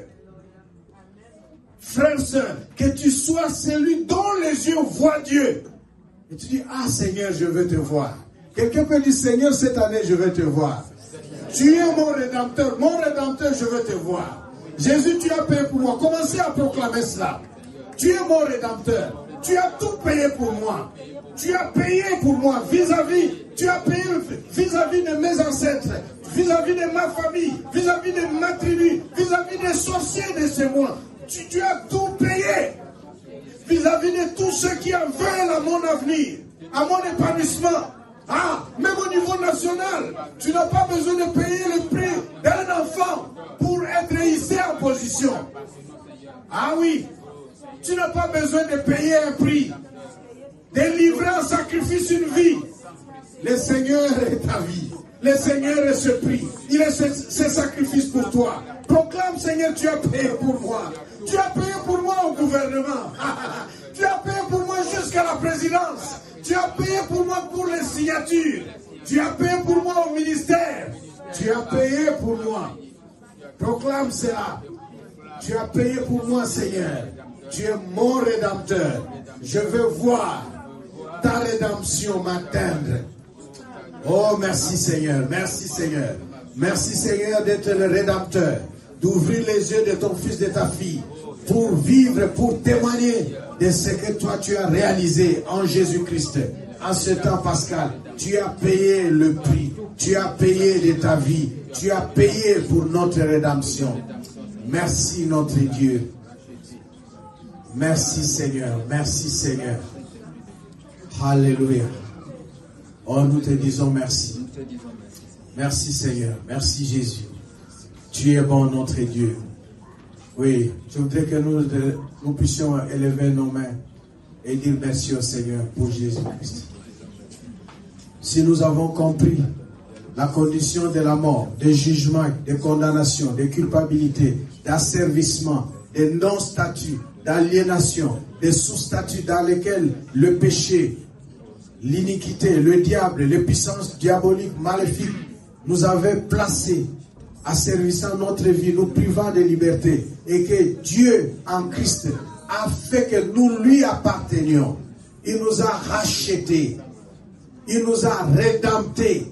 Frère, sœur, que tu sois celui dont les yeux voient Dieu. Et tu dis, ah Seigneur, je veux te voir. Quelqu'un peut dire, Seigneur, cette année, je veux te voir. Tu es mon Rédempteur, je veux te voir. Jésus, tu as payé pour moi. Commencez à proclamer cela. Tu es mon Rédempteur. Tu as tout payé pour moi. Tu as payé pour moi vis-à-vis. Tu as payé vis-à-vis de mes ancêtres, vis-à-vis de ma famille, vis-à-vis de ma tribu, vis-à-vis des sorciers de ce monde. Tu as tout payé vis-à-vis de tous ceux qui en veulent à mon avenir, à mon épanouissement. Ah, même au niveau national, tu n'as pas besoin de payer le prix d'un enfant pour être hissé en position. Ah oui, tu n'as pas besoin de payer un prix, de livrer en sacrifice une vie. Le Seigneur est ta vie. Le Seigneur est ce prix. Il est ce sacrifice pour toi. Proclame, Seigneur, tu as payé pour moi. Tu as payé pour moi au gouvernement. Tu as payé pour moi jusqu'à la présidence. Tu as payé pour moi pour les signatures. Tu as payé pour moi au ministère. Tu as payé pour moi. Proclame cela. Tu as payé pour moi, Seigneur. Tu es mon Rédempteur. Je veux voir ta rédemption m'atteindre. Oh, merci Seigneur. Merci Seigneur. Merci Seigneur d'être le Rédempteur. D'ouvrir les yeux de ton fils, de ta fille. Pour vivre, pour témoigner de ce que toi tu as réalisé en Jésus-Christ. En ce temps pascal, tu as payé le prix. Tu as payé de ta vie. Tu as payé pour notre rédemption. Merci notre Dieu. Merci Seigneur. Merci Seigneur. Alléluia. Oh, nous te disons merci. Merci Seigneur. Merci Jésus. Tu es bon notre Dieu. Oui, je voudrais que nous puissions élever nos mains et dire merci au Seigneur pour Jésus-Christ. Si nous avons compris la condition de la mort, des jugements, des condamnations, des culpabilités, d'asservissement, des non-statuts, d'aliénation, des sous-statuts dans lesquels le péché, l'iniquité, le diable, les puissances diaboliques, maléfiques nous avaient placés, asservissant notre vie, nous privant de liberté, et que Dieu en Christ a fait que nous lui appartenions. Il nous a rachetés, il nous a rédemptés.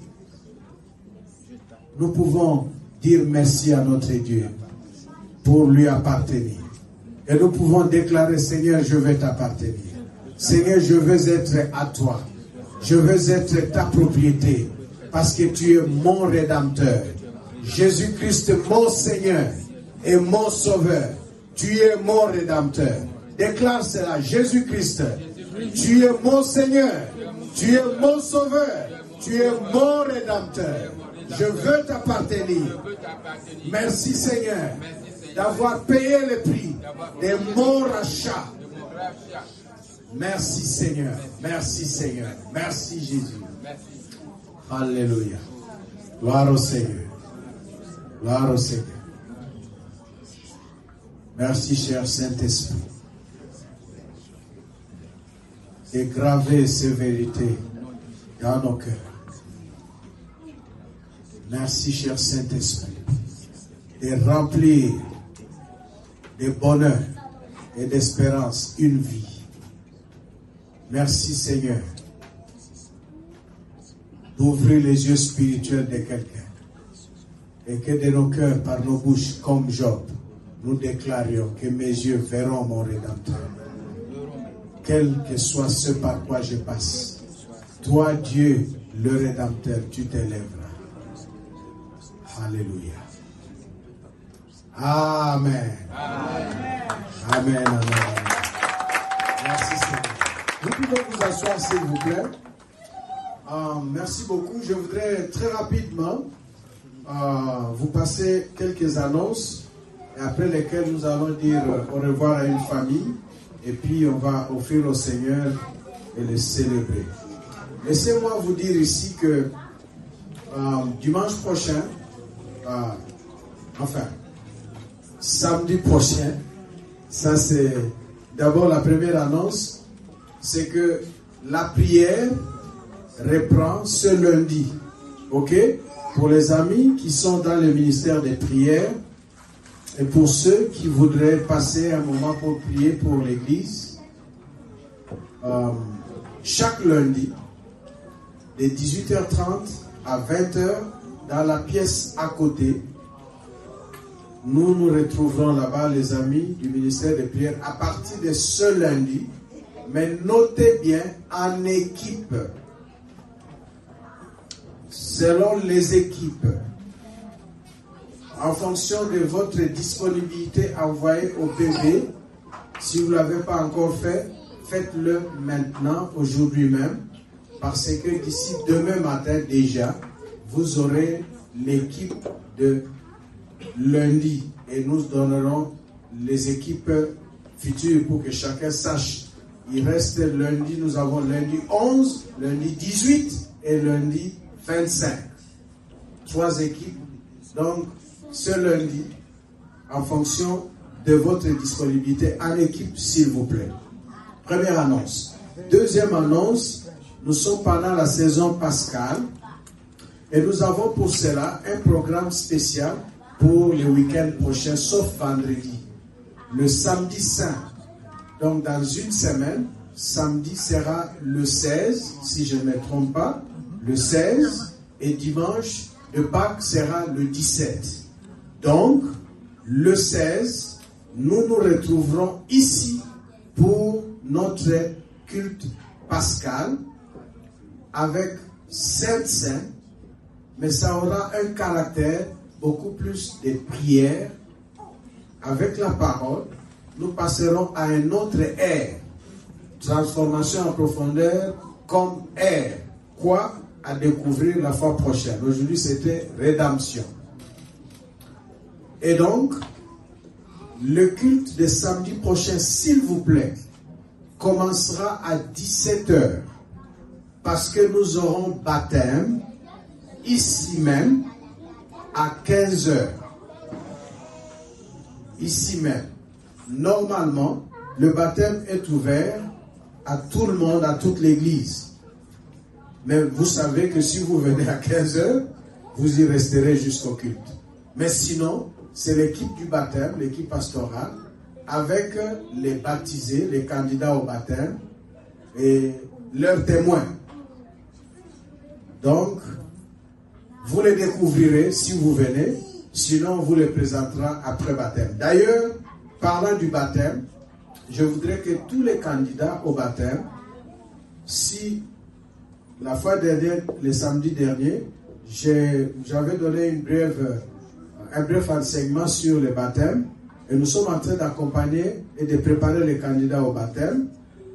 Nous pouvons dire merci à notre Dieu pour lui appartenir. Et nous pouvons déclarer, Seigneur, je veux t'appartenir. Seigneur, je veux être à toi. Je veux être ta propriété, parce que tu es mon Rédempteur. Jésus-Christ, mon Seigneur et mon Sauveur. Tu es mon Rédempteur. Déclare cela. Jésus-Christ, tu es mon Seigneur. Tu es mon Sauveur. Tu es mon Rédempteur. Je veux t'appartenir. Merci Seigneur d'avoir payé le prix de mon rachat. Merci Seigneur. Merci Seigneur. Merci Jésus. Alléluia. Gloire au Seigneur. Gloire au Seigneur. Merci, cher Saint-Esprit, de graver ces vérités dans nos cœurs. Merci, cher Saint-Esprit, de remplir de bonheur et d'espérance une vie. Merci, Seigneur, d'ouvrir les yeux spirituels de quelqu'un. Et que de nos cœurs, par nos bouches, comme Job, nous déclarions que mes yeux verront mon Rédempteur. Quel que soit ce par quoi je passe, toi, Dieu, le Rédempteur, tu t'élèveras. Alléluia. Amen. Amen. Amen. Merci Seigneur. Vous pouvez vous asseoir s'il vous plaît. Merci beaucoup. Je voudrais très rapidement vous passer quelques annonces et après lesquelles nous allons dire au revoir à une famille et puis on va offrir au Seigneur et le célébrer. Laissez-moi vous dire ici que dimanche prochain, samedi prochain, ça c'est d'abord la première annonce, c'est que la prière reprend ce lundi. Ok? Pour les amis qui sont dans le ministère des prières et pour ceux qui voudraient passer un moment pour prier pour l'église, chaque lundi, de 18h30 à 20h, dans la pièce à côté, nous nous retrouverons là-bas, les amis du ministère des prières, à partir de ce lundi. Mais notez bien, en équipe, selon les équipes, en fonction de votre disponibilité, envoyée au PV. Si vous ne l'avez pas encore fait, faites-le maintenant, aujourd'hui même, parce que d'ici demain matin déjà, vous aurez l'équipe de lundi et nous donnerons les équipes futures pour que chacun sache. Il reste lundi, nous avons lundi 11, lundi 18 et lundi 25. 3 équipes. Donc, ce lundi, en fonction de votre disponibilité en équipe, s'il vous plaît. Première annonce. Deuxième annonce, nous sommes pendant la saison pascale et nous avons pour cela un programme spécial pour le week-end prochain, sauf vendredi. Le samedi saint. Donc, dans une semaine, samedi sera le 16, si je ne me trompe pas, le 16, et dimanche de Pâques sera le 17. Donc, le 16, nous nous retrouverons ici pour notre culte pascal avec 5 saints, mais ça aura un caractère beaucoup plus de prière avec la parole. Nous passerons à un autre ère. Transformation en profondeur comme ère. Quoi? À découvrir la fois prochaine. Aujourd'hui, c'était rédemption. Et donc, le culte de samedi prochain, s'il vous plaît, commencera à 17h. Parce que nous aurons baptême ici même à 15h. Ici même. Normalement, le baptême est ouvert à tout le monde, à toute l'église. Mais vous savez que si vous venez à 15h, vous y resterez jusqu'au culte. Mais sinon, c'est l'équipe du baptême, l'équipe pastorale, avec les baptisés, les candidats au baptême et leurs témoins. Donc, vous les découvrirez si vous venez, sinon on vous les présentera après baptême. D'ailleurs, parlant du baptême, je voudrais que tous les candidats au baptême, si la fois dernière, le samedi dernier, j'avais donné un bref enseignement sur le baptême et nous sommes en train d'accompagner et de préparer les candidats au baptême.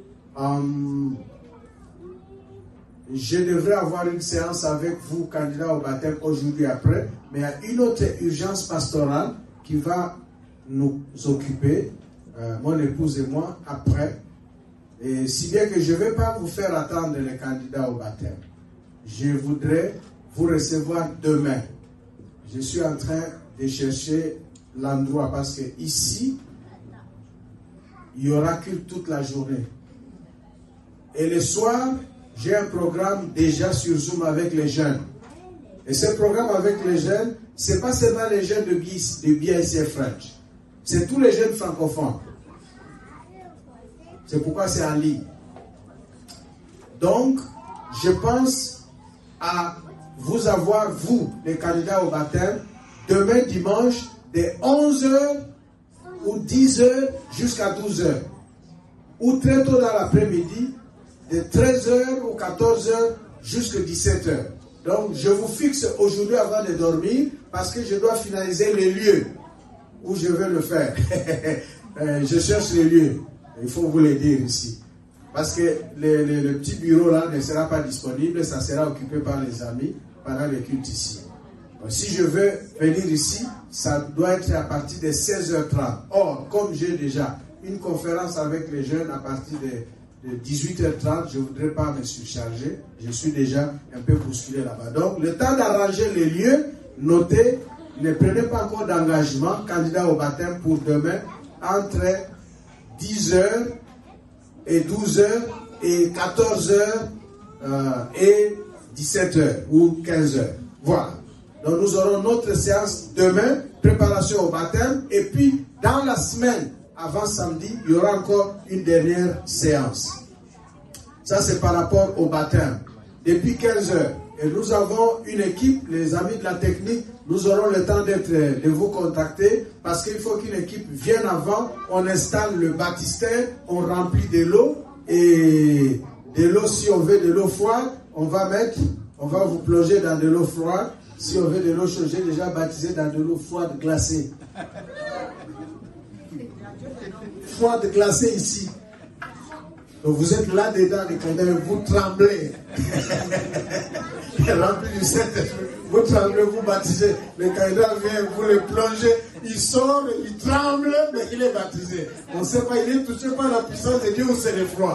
Je devrais avoir une séance avec vous, candidats au baptême, aujourd'hui après, mais il y a une autre urgence pastorale qui va nous occuper, mon épouse et moi, après. Et si bien que je ne vais pas vous faire attendre les candidats au baptême. Je voudrais vous recevoir demain. Je suis en train de chercher l'endroit parce que ici, il y aura culte toute la journée. Et le soir, j'ai un programme déjà sur Zoom avec les jeunes. Et ce programme avec les jeunes, ce n'est pas seulement les jeunes de BICF French. C'est tous les jeunes francophones. C'est pourquoi c'est en ligne. Donc, je pense à vous avoir, vous, les candidats au baptême, demain dimanche, de 11h ou 10h jusqu'à 12h. Ou très tôt dans l'après-midi, de 13h ou 14h jusqu'à 17h. Donc, je vous fixe aujourd'hui avant de dormir parce que je dois finaliser les lieux. où je vais le faire. Je cherche les lieux. Il faut vous le dire ici. Parce que le petit bureau là ne sera pas disponible, ça sera occupé par les amis pendant les cultes ici. Donc, si je veux venir ici, ça doit être à partir de 16h30. Or, comme j'ai déjà une conférence avec les jeunes à partir de 18h30, je ne voudrais pas me surcharger. Je suis déjà un peu bousculé là-bas. Donc, le temps d'arranger les lieux, notez, ne prenez pas encore d'engagement, candidat au baptême pour demain, entre 10h et 12h et 14h et 17h ou 15h. Voilà. Donc nous aurons notre séance demain, préparation au baptême, et puis dans la semaine, avant samedi, il y aura encore une dernière séance. Ça c'est par rapport au baptême. Depuis 15h, et nous avons une équipe, les amis de la technique, nous aurons le temps de vous contacter, parce qu'il faut qu'une équipe vienne avant, on installe le baptistère, on remplit de l'eau, et de l'eau, si on veut de l'eau froide, on va vous plonger dans de l'eau froide. Si on veut de l'eau chaude, j'ai déjà baptisé dans de l'eau froide glacée. Froide glacée ici. Donc vous êtes là-dedans, vous tremblez. Rempli du Saint-Esprit. Vous tremblez, vous baptisez. Le candidat vient, vous le plongez. Il sort, il tremble, mais il est baptisé. On ne sait pas, il est touché par la puissance de Dieu ou c'est le froid.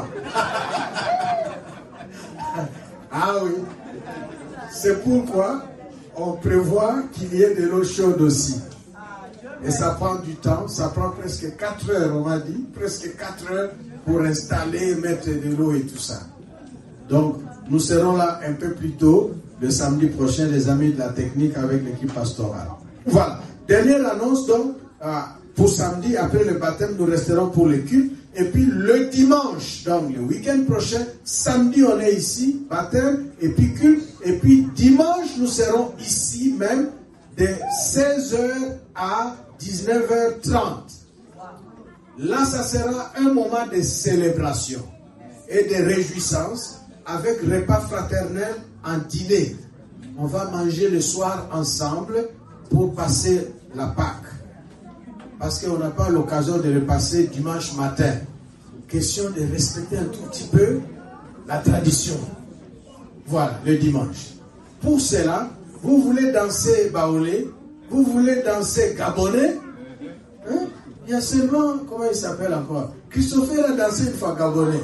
Ah oui. C'est pourquoi on prévoit qu'il y ait de l'eau chaude aussi. Et ça prend du temps, ça prend presque 4 heures, on m'a dit, presque 4 heures pour installer, mettre de l'eau et tout ça. Donc, nous serons là un peu plus tôt, le samedi prochain, les amis de la technique avec l'équipe pastorale. Voilà. Dernière annonce, donc, pour samedi, après le baptême, nous resterons pour le culte. Et puis le dimanche, donc le week-end prochain, samedi on est ici, baptême, et puis culte. Et puis dimanche, nous serons ici même de 16h à 19h30. Là, ça sera un moment de célébration et de réjouissance avec repas fraternel en dîner. On va manger le soir ensemble pour passer la Pâque. Parce qu'on n'a pas l'occasion de le passer dimanche matin. Question de respecter un tout petit peu la tradition. Voilà, le dimanche. Pour cela, vous voulez danser baoulé, vous voulez danser gabonais, hein? Il y a seulement, comment il s'appelle encore? Christopher a dansé une fois gabonais.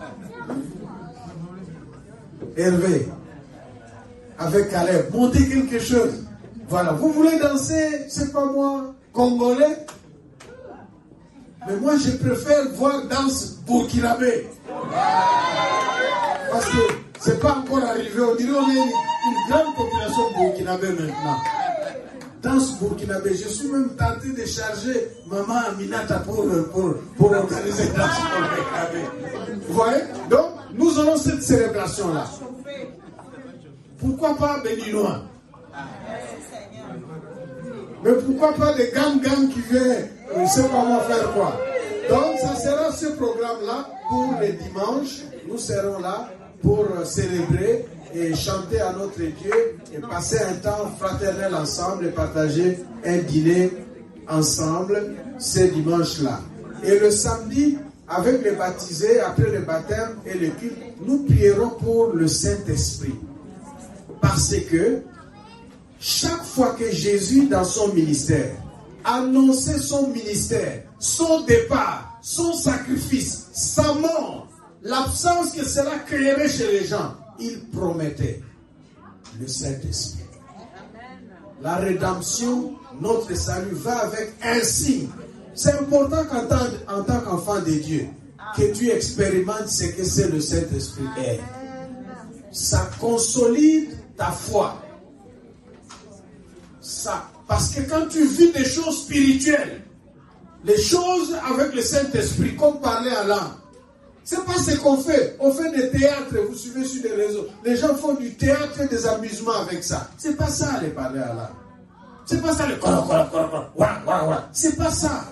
Hervé, avec Caleb, montez quelque chose. Voilà, vous voulez danser, c'est pas moi, congolais? Mais moi, je préfère voir danse burkinabé. Parce que c'est pas encore arrivé. On dirait qu'on est une grande population burkinabé maintenant. Danse burkinabé. Je suis même tenté de charger Maman Aminata pour organiser danse burkinabé. Vous voyez? Donc, nous aurons cette célébration-là. Pourquoi pas béninois? Mais pourquoi pas des gang qui viennent, je ne sais pas moi faire quoi. Donc ça sera ce programme-là pour les dimanches. Nous serons là pour célébrer et chanter à notre Dieu et passer un temps fraternel ensemble et partager un dîner ensemble ce dimanche-là. Et le samedi, avec les baptisés, après le baptême et le culte, nous prierons pour le Saint-Esprit. Parce que chaque fois que Jésus, dans son ministère, annonçait son ministère, son départ, son sacrifice, sa mort, l'absence que cela créerait chez les gens, il promettait le Saint-Esprit. La rédemption, notre salut, va avec un signe. C'est important qu'en tant qu'enfant de Dieu, que tu expérimentes ce que c'est le Saint-Esprit est. Ça consolide ta foi. Ça, parce que quand tu vis des choses spirituelles, les choses avec le Saint-Esprit, comme parler à l'âme, c'est pas ce qu'on fait. On fait des théâtres, vous suivez sur les réseaux. Les gens font du théâtre et des amusements avec ça. C'est pas ça, les parler à l'âme. C'est pas ça, le c'est pas ça.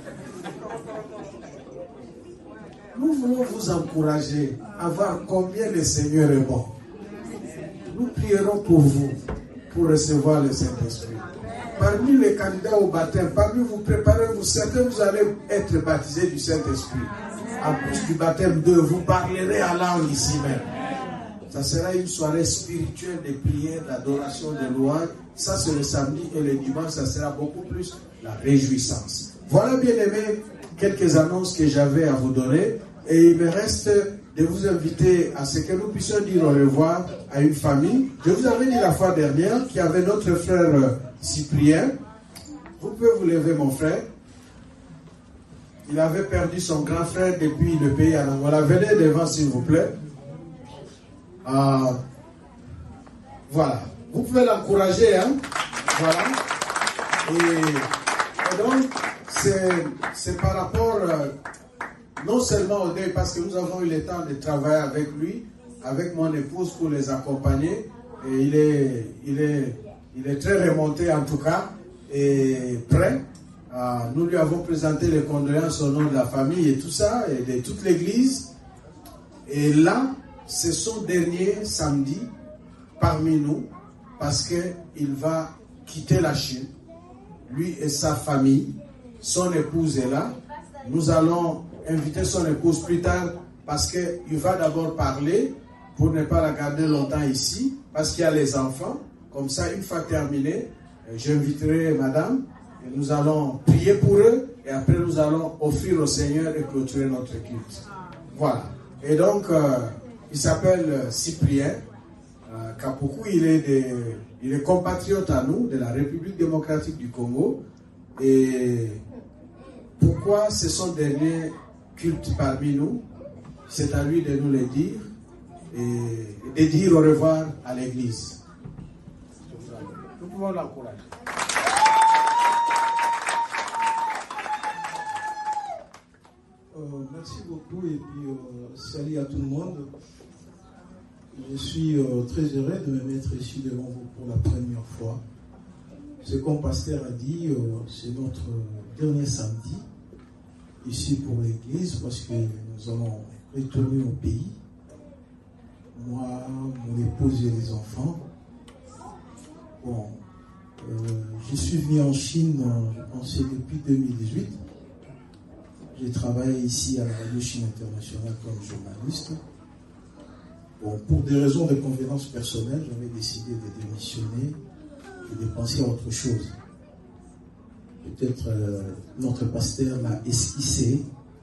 Nous voulons vous encourager à voir combien le Seigneur est bon. Nous prierons pour vous, pour recevoir le Saint-Esprit. parmi les candidats au baptême, parmi vous préparez-vous, certains vous allez être baptisés du Saint-Esprit. En plus du baptême d'eux, vous parlerez en langue ici même. Ça sera une soirée spirituelle de prière, d'adoration, de louange. Ça, c'est le samedi et le dimanche, ça sera beaucoup plus la réjouissance. Voilà, bien aimés, quelques annonces que j'avais à vous donner. Et il me reste de vous inviter à ce que nous puissions dire au revoir à une famille. Je vous avais dit la fois dernière qu'il y avait notre frère Cyprien. Vous pouvez vous lever, mon frère. Il avait perdu son grand frère depuis le pays en Angola. Venez devant, s'il vous plaît. Voilà. Vous pouvez l'encourager, hein. Voilà. Et donc, c'est par rapport non seulement au deuil, parce que nous avons eu le temps de travailler avec lui, avec mon épouse pour les accompagner. Et il est très remonté en tout cas et prêt. Nous lui avons présenté les condoléances au nom de la famille et tout ça, et de toute l'église. Et là, c'est son dernier samedi parmi nous, parce qu'il va quitter la Chine, lui et sa famille. Son épouse est là. Nous allons inviter son épouse plus tard, parce qu'il va d'abord parler, pour ne pas la garder longtemps ici, parce qu'il y a les enfants. Comme ça, une fois terminé, j'inviterai madame, et nous allons prier pour eux, et après nous allons offrir au Seigneur et clôturer notre culte. Voilà. Et donc, il s'appelle Cyprien Kapoku, il est compatriote à nous, de la République démocratique du Congo. Et pourquoi c'est son dernier culte parmi nous? C'est à lui de nous le dire et de dire au revoir à l'église. Nous pouvons l'encourager. Merci beaucoup et puis salut à tout le monde. Je suis très heureux de me mettre ici devant vous pour la première fois. C'est comme Pasteur a dit, c'est notre dernier samedi ici pour l'église parce que nous allons retourner au pays. Moi, mon épouse et les enfants. Bon, je suis venu en Chine, je pensais depuis 2018. J'ai travaillé ici à la Radio Chine Internationale comme journaliste. Bon, pour des raisons de convenance personnelle, j'avais décidé de démissionner et de penser à autre chose. Peut-être notre pasteur l'a esquissé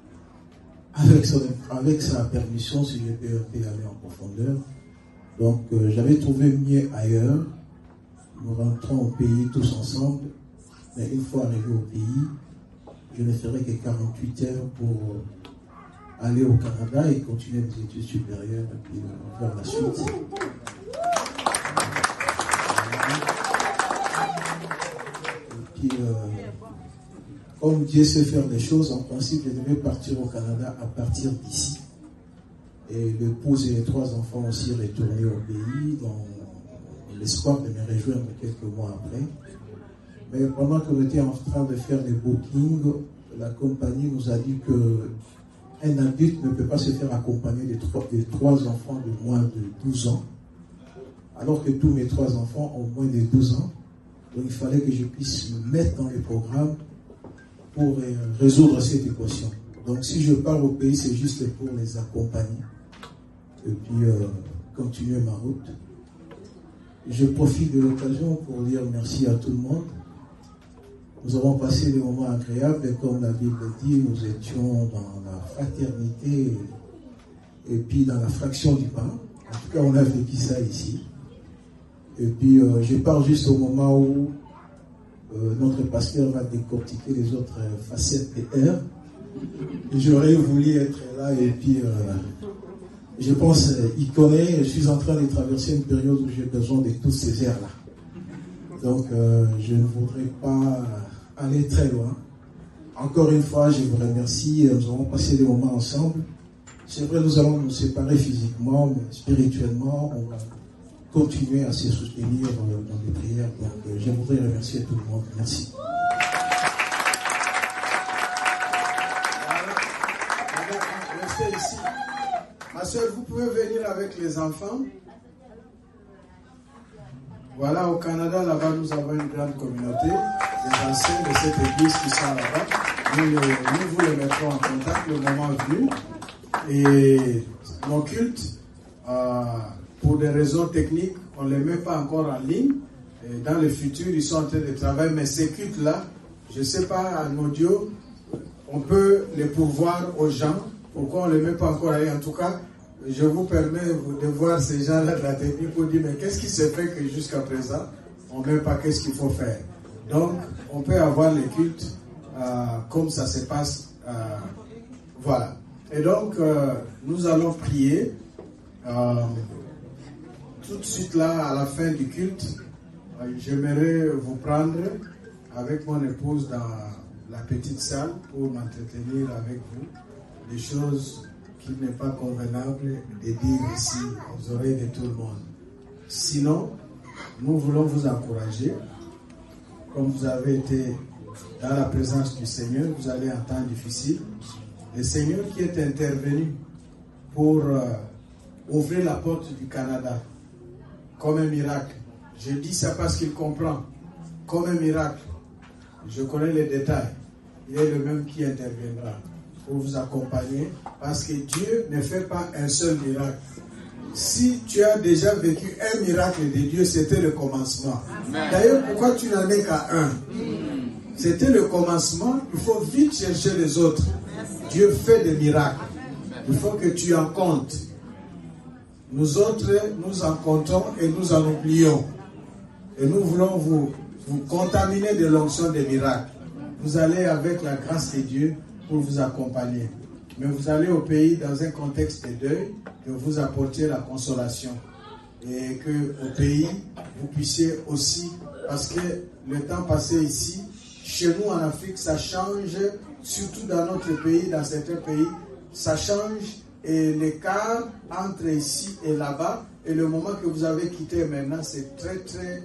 avec sa permission, si je peux aller en profondeur. Donc, j'avais trouvé mieux ailleurs. Nous rentrons au pays tous ensemble, mais une fois arrivé au pays, je ne ferai que 48 heures pour aller au Canada et continuer mes études supérieures et puis faire la suite. Et puis, comme Dieu sait faire des choses, en principe, je devais partir au Canada à partir d'ici. Et l'épouse et les 3 enfants aussi retournés au pays dans l'espoir de me rejoindre quelques mois après. Mais pendant qu'on était en train de faire des bookings, la compagnie nous a dit qu'un adulte ne peut pas se faire accompagner des 3 enfants de moins de 12 ans, alors que tous mes 3 enfants ont moins de 12 ans. Donc il fallait que je puisse me mettre dans les programmes pour résoudre cette équation. Donc si je pars au pays, c'est juste pour les accompagner et puis continuer ma route. Je profite de l'occasion pour dire merci à tout le monde. Nous avons passé des moments agréables et comme la Bible dit, nous étions dans la fraternité et puis dans la fraction du pain. En tout cas, on a vécu ça ici. Et puis, je pars juste au moment où notre pasteur va décortiquer les autres facettes des airs. J'aurais voulu être là et puis, je pense, il connaît, je suis en train de traverser une période où j'ai besoin de tous ces airs-là. Donc, je ne voudrais pas aller très loin. Encore une fois, je vous remercie. Nous avons passé des moments ensemble. C'est vrai, nous allons nous séparer physiquement, mais spirituellement, on va continuer à se soutenir dans les prières. Donc, je voudrais remercier tout le monde. Merci. Restez ici. Ma soeur, vous pouvez venir avec les enfants. Voilà, au Canada, là-bas, nous avons une grande communauté. Les anciens de cette église qui sont là-bas, nous vous les mettrons en contact le moment venu. Et nos cultes, pour des raisons techniques, on ne les met pas encore en ligne. Et dans le futur, ils sont en train de travailler. Mais ces cultes-là, je ne sais pas, en audio, on peut les pourvoir aux gens. Pourquoi on ne les met pas encore en ligne? En tout cas, je vous permets de voir ces gens-là de la technique pour dire, mais qu'est-ce qui s'est fait que jusqu'à présent, on ne met pas qu'est-ce qu'il faut faire? Donc, on peut avoir les cultes comme ça se passe. Voilà. Et donc, nous allons prier. Tout de suite là, à la fin du culte, j'aimerais vous prendre avec mon épouse dans la petite salle pour m'entretenir avec vous des choses qu'il n'est pas convenable de dire ici aux oreilles de tout le monde. Sinon, nous voulons vous encourager. Comme vous avez été dans la présence du Seigneur, vous allez en temps difficile. Le Seigneur qui est intervenu pour ouvrir la porte du Canada comme un miracle. Je dis ça parce qu'il comprend. Comme un miracle. Je connais les détails. Il est le même qui interviendra pour vous accompagner, parce que Dieu ne fait pas un seul miracle. Si tu as déjà vécu un miracle de Dieu, c'était le commencement. D'ailleurs, pourquoi tu n'en es qu'à un? C'était le commencement, il faut vite chercher les autres. Dieu fait des miracles. Il faut que tu en comptes. Nous autres, nous en comptons et nous en oublions. Et nous voulons vous contaminer de l'onction des miracles. Vous allez avec la grâce de Dieu pour vous accompagner. Mais vous allez au pays dans un contexte de deuil, que vous apportiez la consolation. Et que au pays, vous puissiez aussi, parce que le temps passé ici, chez nous en Afrique, ça change, surtout dans notre pays, dans certains pays, ça change, et l'écart entre ici et là-bas, et le moment que vous avez quitté maintenant, c'est très,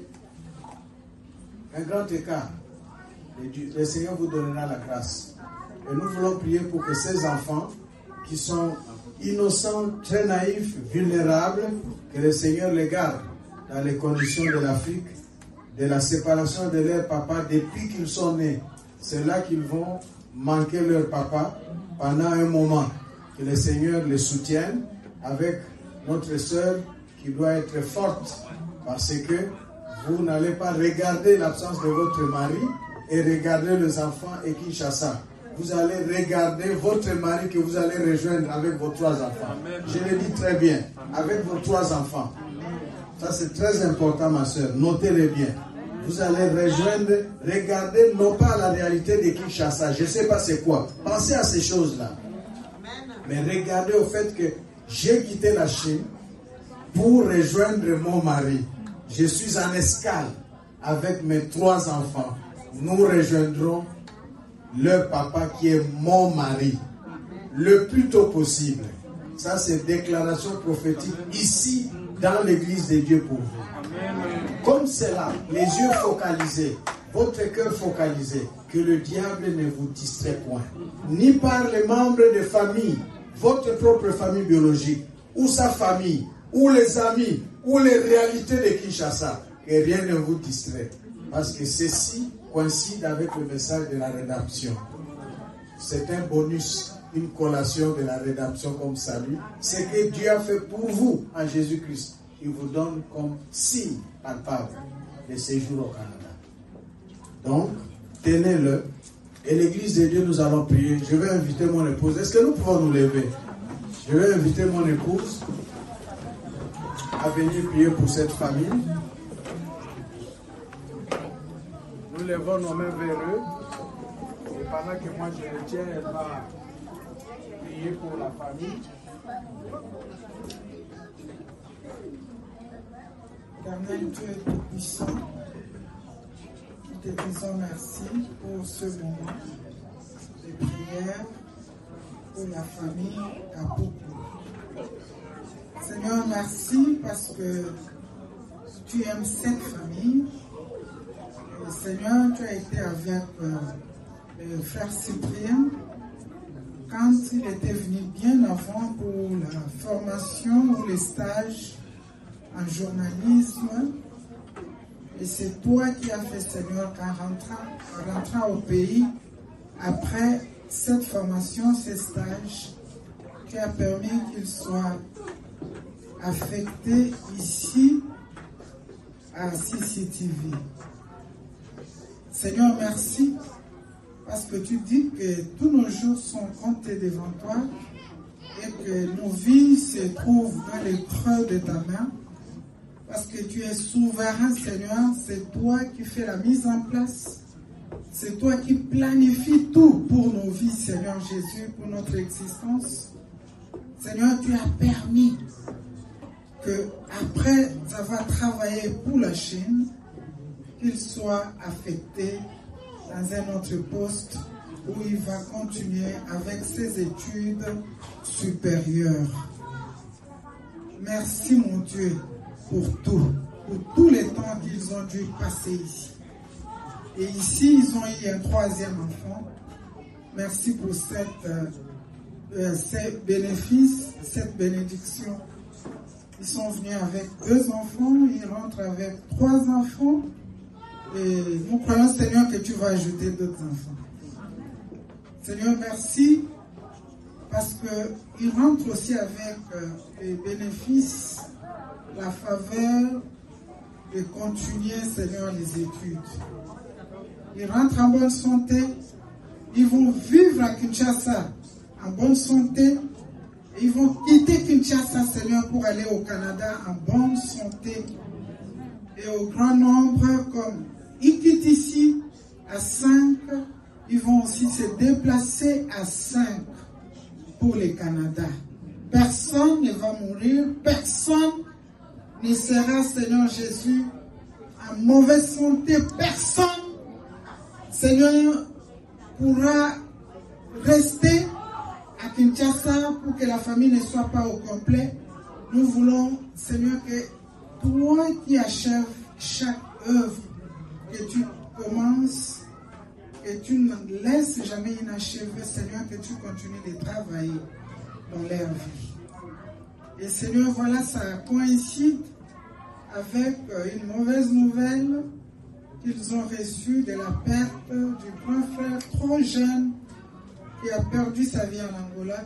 un grand écart. Le Seigneur vous donnera la grâce. Et nous voulons prier pour que ces enfants qui sont innocents, très naïfs, vulnérables, que le Seigneur les garde dans les conditions de l'Afrique, de la séparation de leur papa depuis qu'ils sont nés. C'est là qu'ils vont manquer leur papa pendant un moment. Que le Seigneur les soutienne avec notre sœur qui doit être forte, parce que vous n'allez pas regarder l'absence de votre mari et regarder les enfants et Kinshasa. Vous allez regarder votre mari que vous allez rejoindre avec vos 3 enfants. Je le dis très bien, avec vos 3 enfants. Ça c'est très important, ma soeur, notez-le bien. Vous allez rejoindre, regardez non pas la réalité de Kinshasa, je ne sais pas c'est quoi. Pensez à ces choses-là. Mais regardez au fait que j'ai quitté la Chine pour rejoindre mon mari. Je suis en escale avec mes 3 enfants. Nous rejoindrons leur papa qui est mon mari le plus tôt possible. Ça c'est déclaration prophétique ici dans l'église de Dieu pour vous. Comme c'est là, les yeux focalisés, votre cœur focalisé, que le diable ne vous distrait point. Ni par les membres de famille, votre propre famille biologique, ou sa famille, ou les amis, ou les réalités de Kinshasa, que rien ne vous distrait. Parce que ceci coïncide avec le message de la rédemption. C'est un bonus, une collation de la rédemption comme salut. Ce que Dieu a fait pour vous en Jésus-Christ, il vous donne comme signe palpable de séjour au Canada. Donc, tenez-le. Et l'église de Dieu, nous allons prier. Je vais inviter mon épouse. Est-ce que nous pouvons nous lever? Je vais inviter mon épouse à venir prier pour cette famille. Nous levons nos mains vers eux. Et pendant que moi je le tiens, elle va prier pour la famille. Éternel Dieu tout-puissant, nous te disons merci pour ce moment de prière pour la famille Kapuku. Seigneur, merci parce que tu aimes cette famille. Et Seigneur, tu as été avec le frère Cyprien quand il était venu bien avant pour la formation ou les stages en journalisme. Et c'est toi qui as fait, Seigneur, qu'en rentrant au pays, après cette formation, ces stages, qui a permis qu'il soit affecté ici à CCTV. Seigneur, merci, parce que tu dis que tous nos jours sont comptés devant toi et que nos vies se trouvent dans les creux de ta main, parce que tu es souverain, Seigneur. C'est toi qui fais la mise en place. C'est toi qui planifies tout pour nos vies, Seigneur Jésus, pour notre existence. Seigneur, tu as permis que, après avoir travaillé pour la Chine, qu'il soit affecté dans un autre poste où il va continuer avec ses études supérieures. Merci, mon Dieu, pour tout, pour tous les temps qu'ils ont dû passer ici. Et ici, ils ont eu un troisième enfant. Merci pour ces bénéfices, cette bénédiction. Ils sont venus avec 2 enfants, ils rentrent avec 3 enfants. Et nous croyons, Seigneur, que tu vas ajouter d'autres enfants. Seigneur, merci, parce qu'ils rentrent aussi avec les bénéfices, la faveur de continuer, Seigneur, les études. Ils rentrent en bonne santé, ils vont vivre à Kinshasa en bonne santé, et ils vont quitter Kinshasa, Seigneur, pour aller au Canada en bonne santé. Et au grand nombre, comme ils quittent ici à 5, ils vont aussi se déplacer à 5 pour le Canada. Personne ne va mourir, personne ne sera, Seigneur Jésus, en mauvaise santé, personne, Seigneur, pourra rester à Kinshasa pour que la famille ne soit pas au complet. Nous voulons, Seigneur, que toi qui achèves chaque œuvre que tu commences, que tu ne laisses jamais inachevée, Seigneur, que tu continues de travailler dans leur vie. Et Seigneur, voilà, ça coïncide avec une mauvaise nouvelle qu'ils ont reçue de la perte du grand frère trop jeune qui a perdu sa vie en Angola.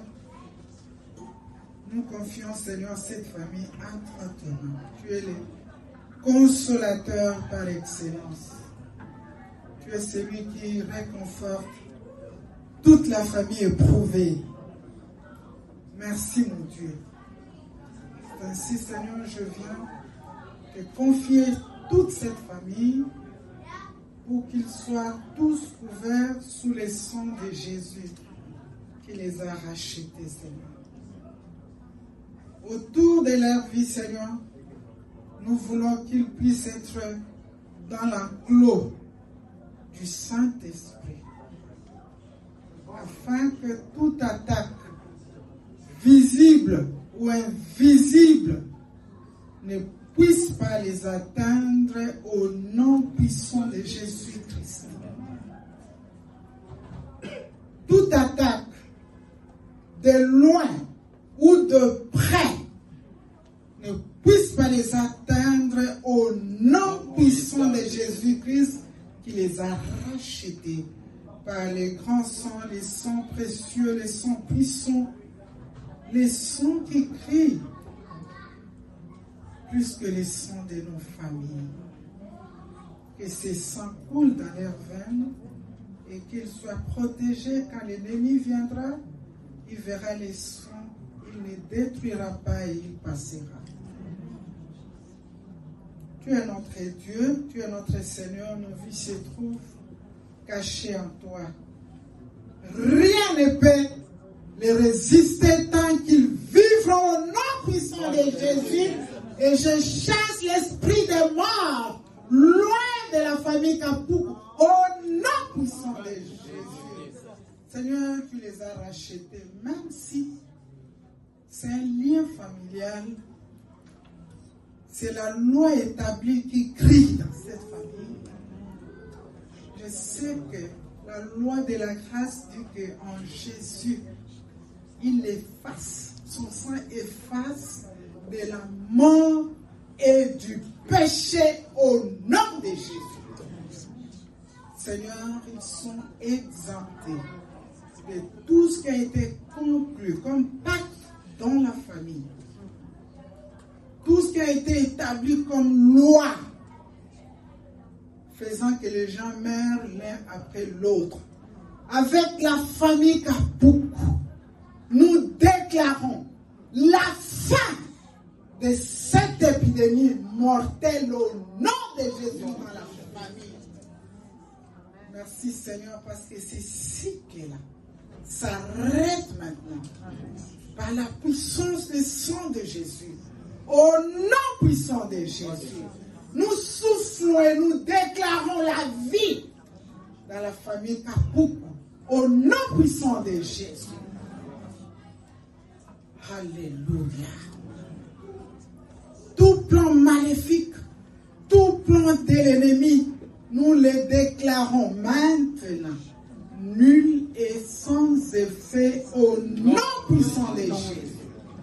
Nous confions, Seigneur, cette famille entre tes mains. Tu es le consolateur par excellence. Tu es celui qui réconforte toute la famille éprouvée. Merci, mon Dieu. Ainsi, Seigneur, je viens te confier toute cette famille pour qu'ils soient tous couverts sous les sang de Jésus qui les a rachetés, Seigneur. Autour de leur vie, Seigneur, nous voulons qu'ils puissent être dans l'enclos du Saint-Esprit, afin que toute attaque, visible ou invisible, ne puisse pas les atteindre au nom puissant de Jésus-Christ. Toute attaque, de loin ou de près, ne puisse pas les atteindre au nom puissant de Jésus-Christ qui les a rachetés par les grands sangs, les sangs précieux, les sangs puissants, les sangs qui crient plus que les sangs de nos familles. Que ces sangs coulent dans leurs veines et qu'ils soient protégés quand l'ennemi viendra. Il verra les sangs, il ne détruira pas et il passera. Tu es notre Dieu, tu es notre Seigneur, nos vies se trouvent cachées en toi. Rien ne peut les résister tant qu'ils vivront au nom puissant de Jésus. Et je chasse l'esprit de mort loin de la famille Kapoukou au nom puissant de Jésus. Seigneur, tu les as rachetés, même si c'est un lien familial. C'est la loi établie qui crie dans cette famille. Je sais que la loi de la grâce dit qu'en Jésus, il efface, son sang efface de la mort et du péché au nom de Jésus. Seigneur, ils sont exemptés de tout ce qui a été conclu comme pacte dans la famille. Tout ce qui a été établi comme loi, faisant que les gens meurent l'un après l'autre. Avec la famille Kapoukou, nous déclarons la fin de cette épidémie mortelle au nom de Jésus dans la famille. Merci Seigneur, parce que c'est ici qu'elle s'arrête maintenant par la puissance du sang de Jésus. Au nom puissant de Jésus, nous soufflons et nous déclarons la vie dans la famille Kapoukou. Au nom puissant de Jésus. Alléluia. Tout plan maléfique, tout plan de l'ennemi, nous le déclarons maintenant nul et sans effet au nom puissant de Jésus.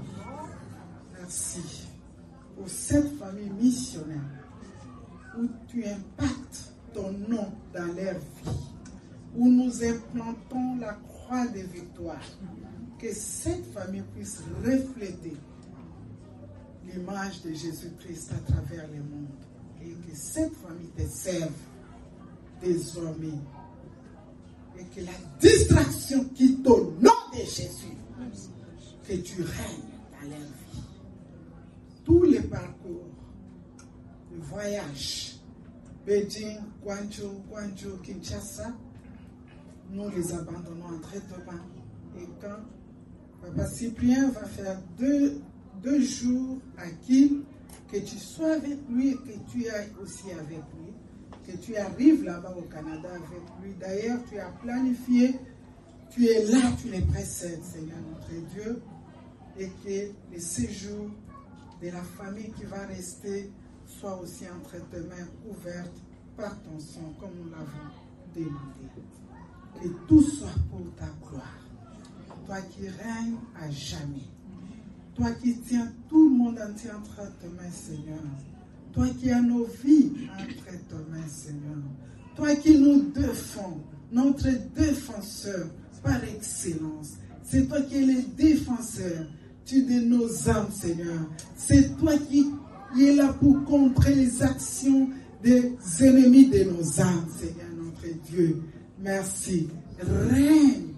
Merci pour cette famille missionnaire où tu impactes ton nom dans leur vie, où nous implantons la croix de victoire, que cette famille puisse refléter l'image de Jésus-Christ à travers le monde et que cette famille te serve désormais et que la distraction quitte au nom de Jésus, que tu règnes dans leur vie. Tous les parcours, le voyage, Beijing, Guangzhou, Kinshasa, nous les abandonnons en traitement. Et quand Papa Cyprien va faire deux jours à Kiel, que tu sois avec lui et que tu ailles aussi avec lui, que tu arrives là-bas au Canada avec lui. D'ailleurs, tu as planifié, tu es là, tu les précèdes, Seigneur notre Dieu, et que le séjour de la famille qui va rester soit aussi entre tes mains ouvertes par ton sang, comme nous l'avons demandé. Que tout soit pour ta gloire. Toi qui règnes à jamais. Toi qui tiens tout le monde entier entre tes mains, Seigneur. Toi qui as nos vies entre tes mains, Seigneur. Toi qui nous défends, notre défenseur par excellence. C'est toi qui es le défenseur de nos âmes, Seigneur. C'est toi qui es là pour contrer les actions des ennemis de nos âmes, Seigneur notre Dieu. Merci. Règne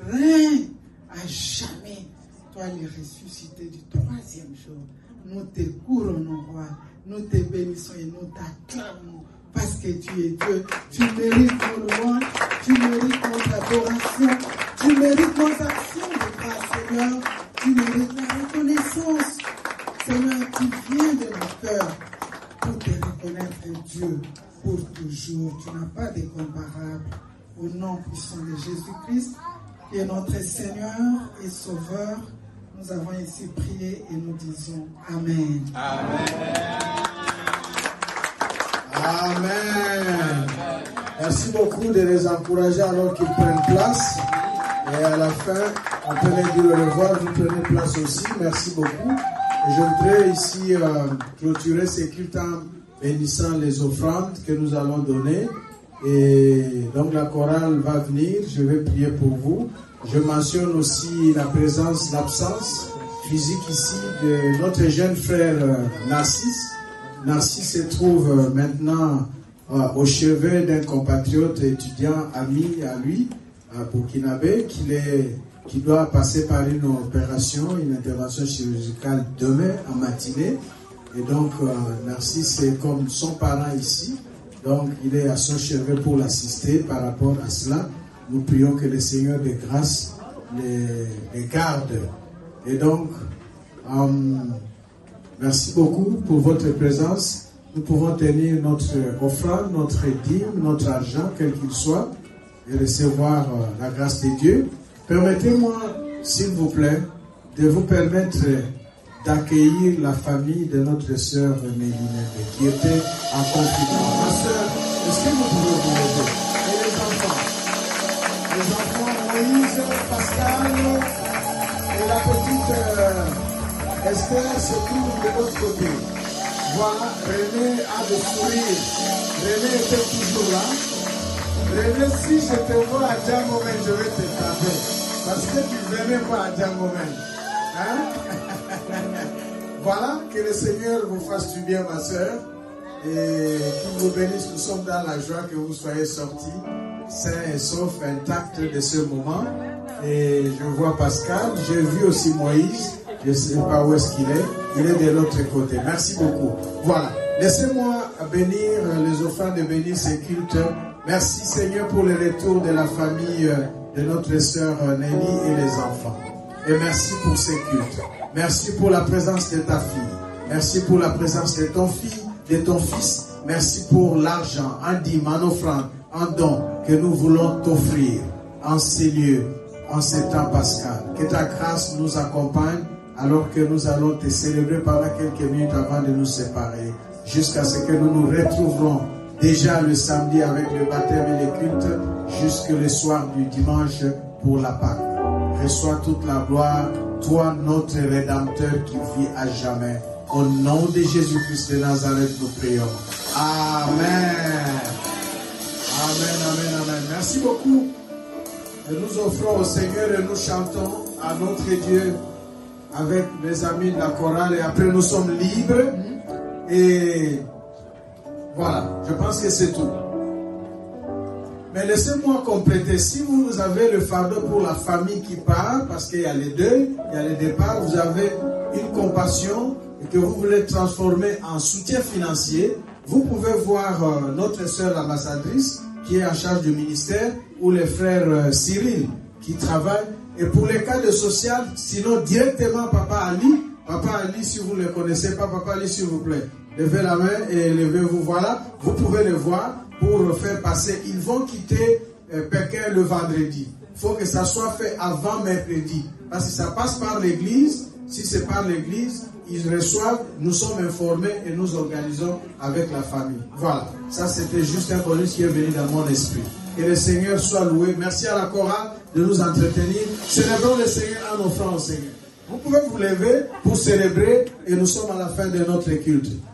à jamais. Toi, le ressuscité du troisième jour. Nous te couronnons, roi. Nous te bénissons et nous t'acclamons parce que tu es Dieu. Tu mérites nos louanges, tu mérites notre adoration, tu mérites nos actions de grâce, Seigneur. Tu mérites la reconnaissance, Seigneur, qui vient de nos cœurs pour te reconnaître Dieu pour toujours. Tu n'as pas de comparable. Au nom puissant de Jésus-Christ, qui est notre Seigneur et Sauveur, nous avons ici prié et nous disons Amen. Amen. Amen. Merci beaucoup de les encourager alors qu'ils prennent place. Et à la fin, on peut les dire au revoir, vous prenez place aussi. Merci beaucoup. Et je voudrais ici clôturer ces cultes en bénissant les offrandes que nous allons donner. Et donc la chorale va venir, je vais prier pour vous. Je mentionne aussi la présence, l'absence physique ici de notre jeune frère Narcisse. Narcisse se trouve maintenant au chevet d'un compatriote étudiant ami à lui, à Burkinabé, qui doit passer par une opération, une intervention chirurgicale demain en matinée. Et donc Narcisse est comme son parent ici. Donc, il est à son chevet pour l'assister par rapport à cela. Nous prions que le Seigneur de grâce les garde. Et donc, merci beaucoup pour votre présence. Nous pouvons tenir notre offrande, notre dîme, notre argent, quel qu'il soit, et recevoir la grâce de Dieu. Permettez-moi, s'il vous plaît, de vous permettre d'accueillir la famille de notre sœur Mélinée qui était en confinement. Ma sœur, est-ce que vous pouvez vous lever? Et les enfants Moïse, Pascal et la petite Esther se trouvent de l'autre côté. Voilà, René a de sourire. René était toujours là. René, si je te vois à Djangomen, je vais te taper. Parce que tu ne venais pas à Djangomen. Hein? Voilà, que le Seigneur vous fasse du bien, ma soeur. Et qu'il vous bénisse. Nous sommes dans la joie que vous soyez sortis, sains et saufs, intacts de ce moment. Et je vois Pascal. J'ai vu aussi Moïse. Je ne sais pas où est-ce qu'il est. Il est de l'autre côté. Merci beaucoup. Voilà. Laissez-moi bénir les offrandes et bénir ces cultes. Merci Seigneur pour le retour de la famille de notre sœur Nelly et les enfants. Et merci pour ces cultes. Merci pour la présence de ta fille. Merci pour la présence de ton fils. Merci pour l'argent, en dîme, en offrande, en don que nous voulons t'offrir en ces lieux, en ces temps pascal. Que ta grâce nous accompagne alors que nous allons te célébrer pendant quelques minutes avant de nous séparer, jusqu'à ce que nous nous retrouverons déjà le samedi avec le baptême et les cultes, jusque le soir du dimanche pour la Pâque. Reçois toute la gloire, toi notre Rédempteur qui vit à jamais. Au nom de Jésus-Christ de Nazareth, nous prions. Amen. Amen, amen, amen. Merci beaucoup. Et nous offrons au Seigneur et nous chantons à notre Dieu avec mes amis de la chorale et après nous sommes libres. Et voilà, je pense que c'est tout. Mais laissez-moi compléter. Si vous avez le fardeau pour la famille qui part, parce qu'il y a les deuils, il y a les départs, vous avez une compassion et que vous voulez transformer en soutien financier, vous pouvez voir notre sœur ambassadrice qui est en charge du ministère ou les frères Cyril qui travaillent. Et pour les cas de social, sinon directement Papa Ali, si vous ne le connaissez pas, Papa Ali, s'il vous plaît, levez la main et levez-vous. Voilà, vous pouvez le voir pour faire passer. Ils vont quitter Pékin le vendredi. Il faut que ça soit fait avant mercredi. Parce que ça passe par l'église. Si c'est par l'église, ils reçoivent, nous sommes informés et nous organisons avec la famille. Voilà, ça c'était juste un bonus qui est venu dans mon esprit. Que le Seigneur soit loué. Merci à la chorale de nous entretenir. Célébrons le Seigneur en offrant au Seigneur. Vous pouvez vous lever pour célébrer et nous sommes à la fin de notre culte.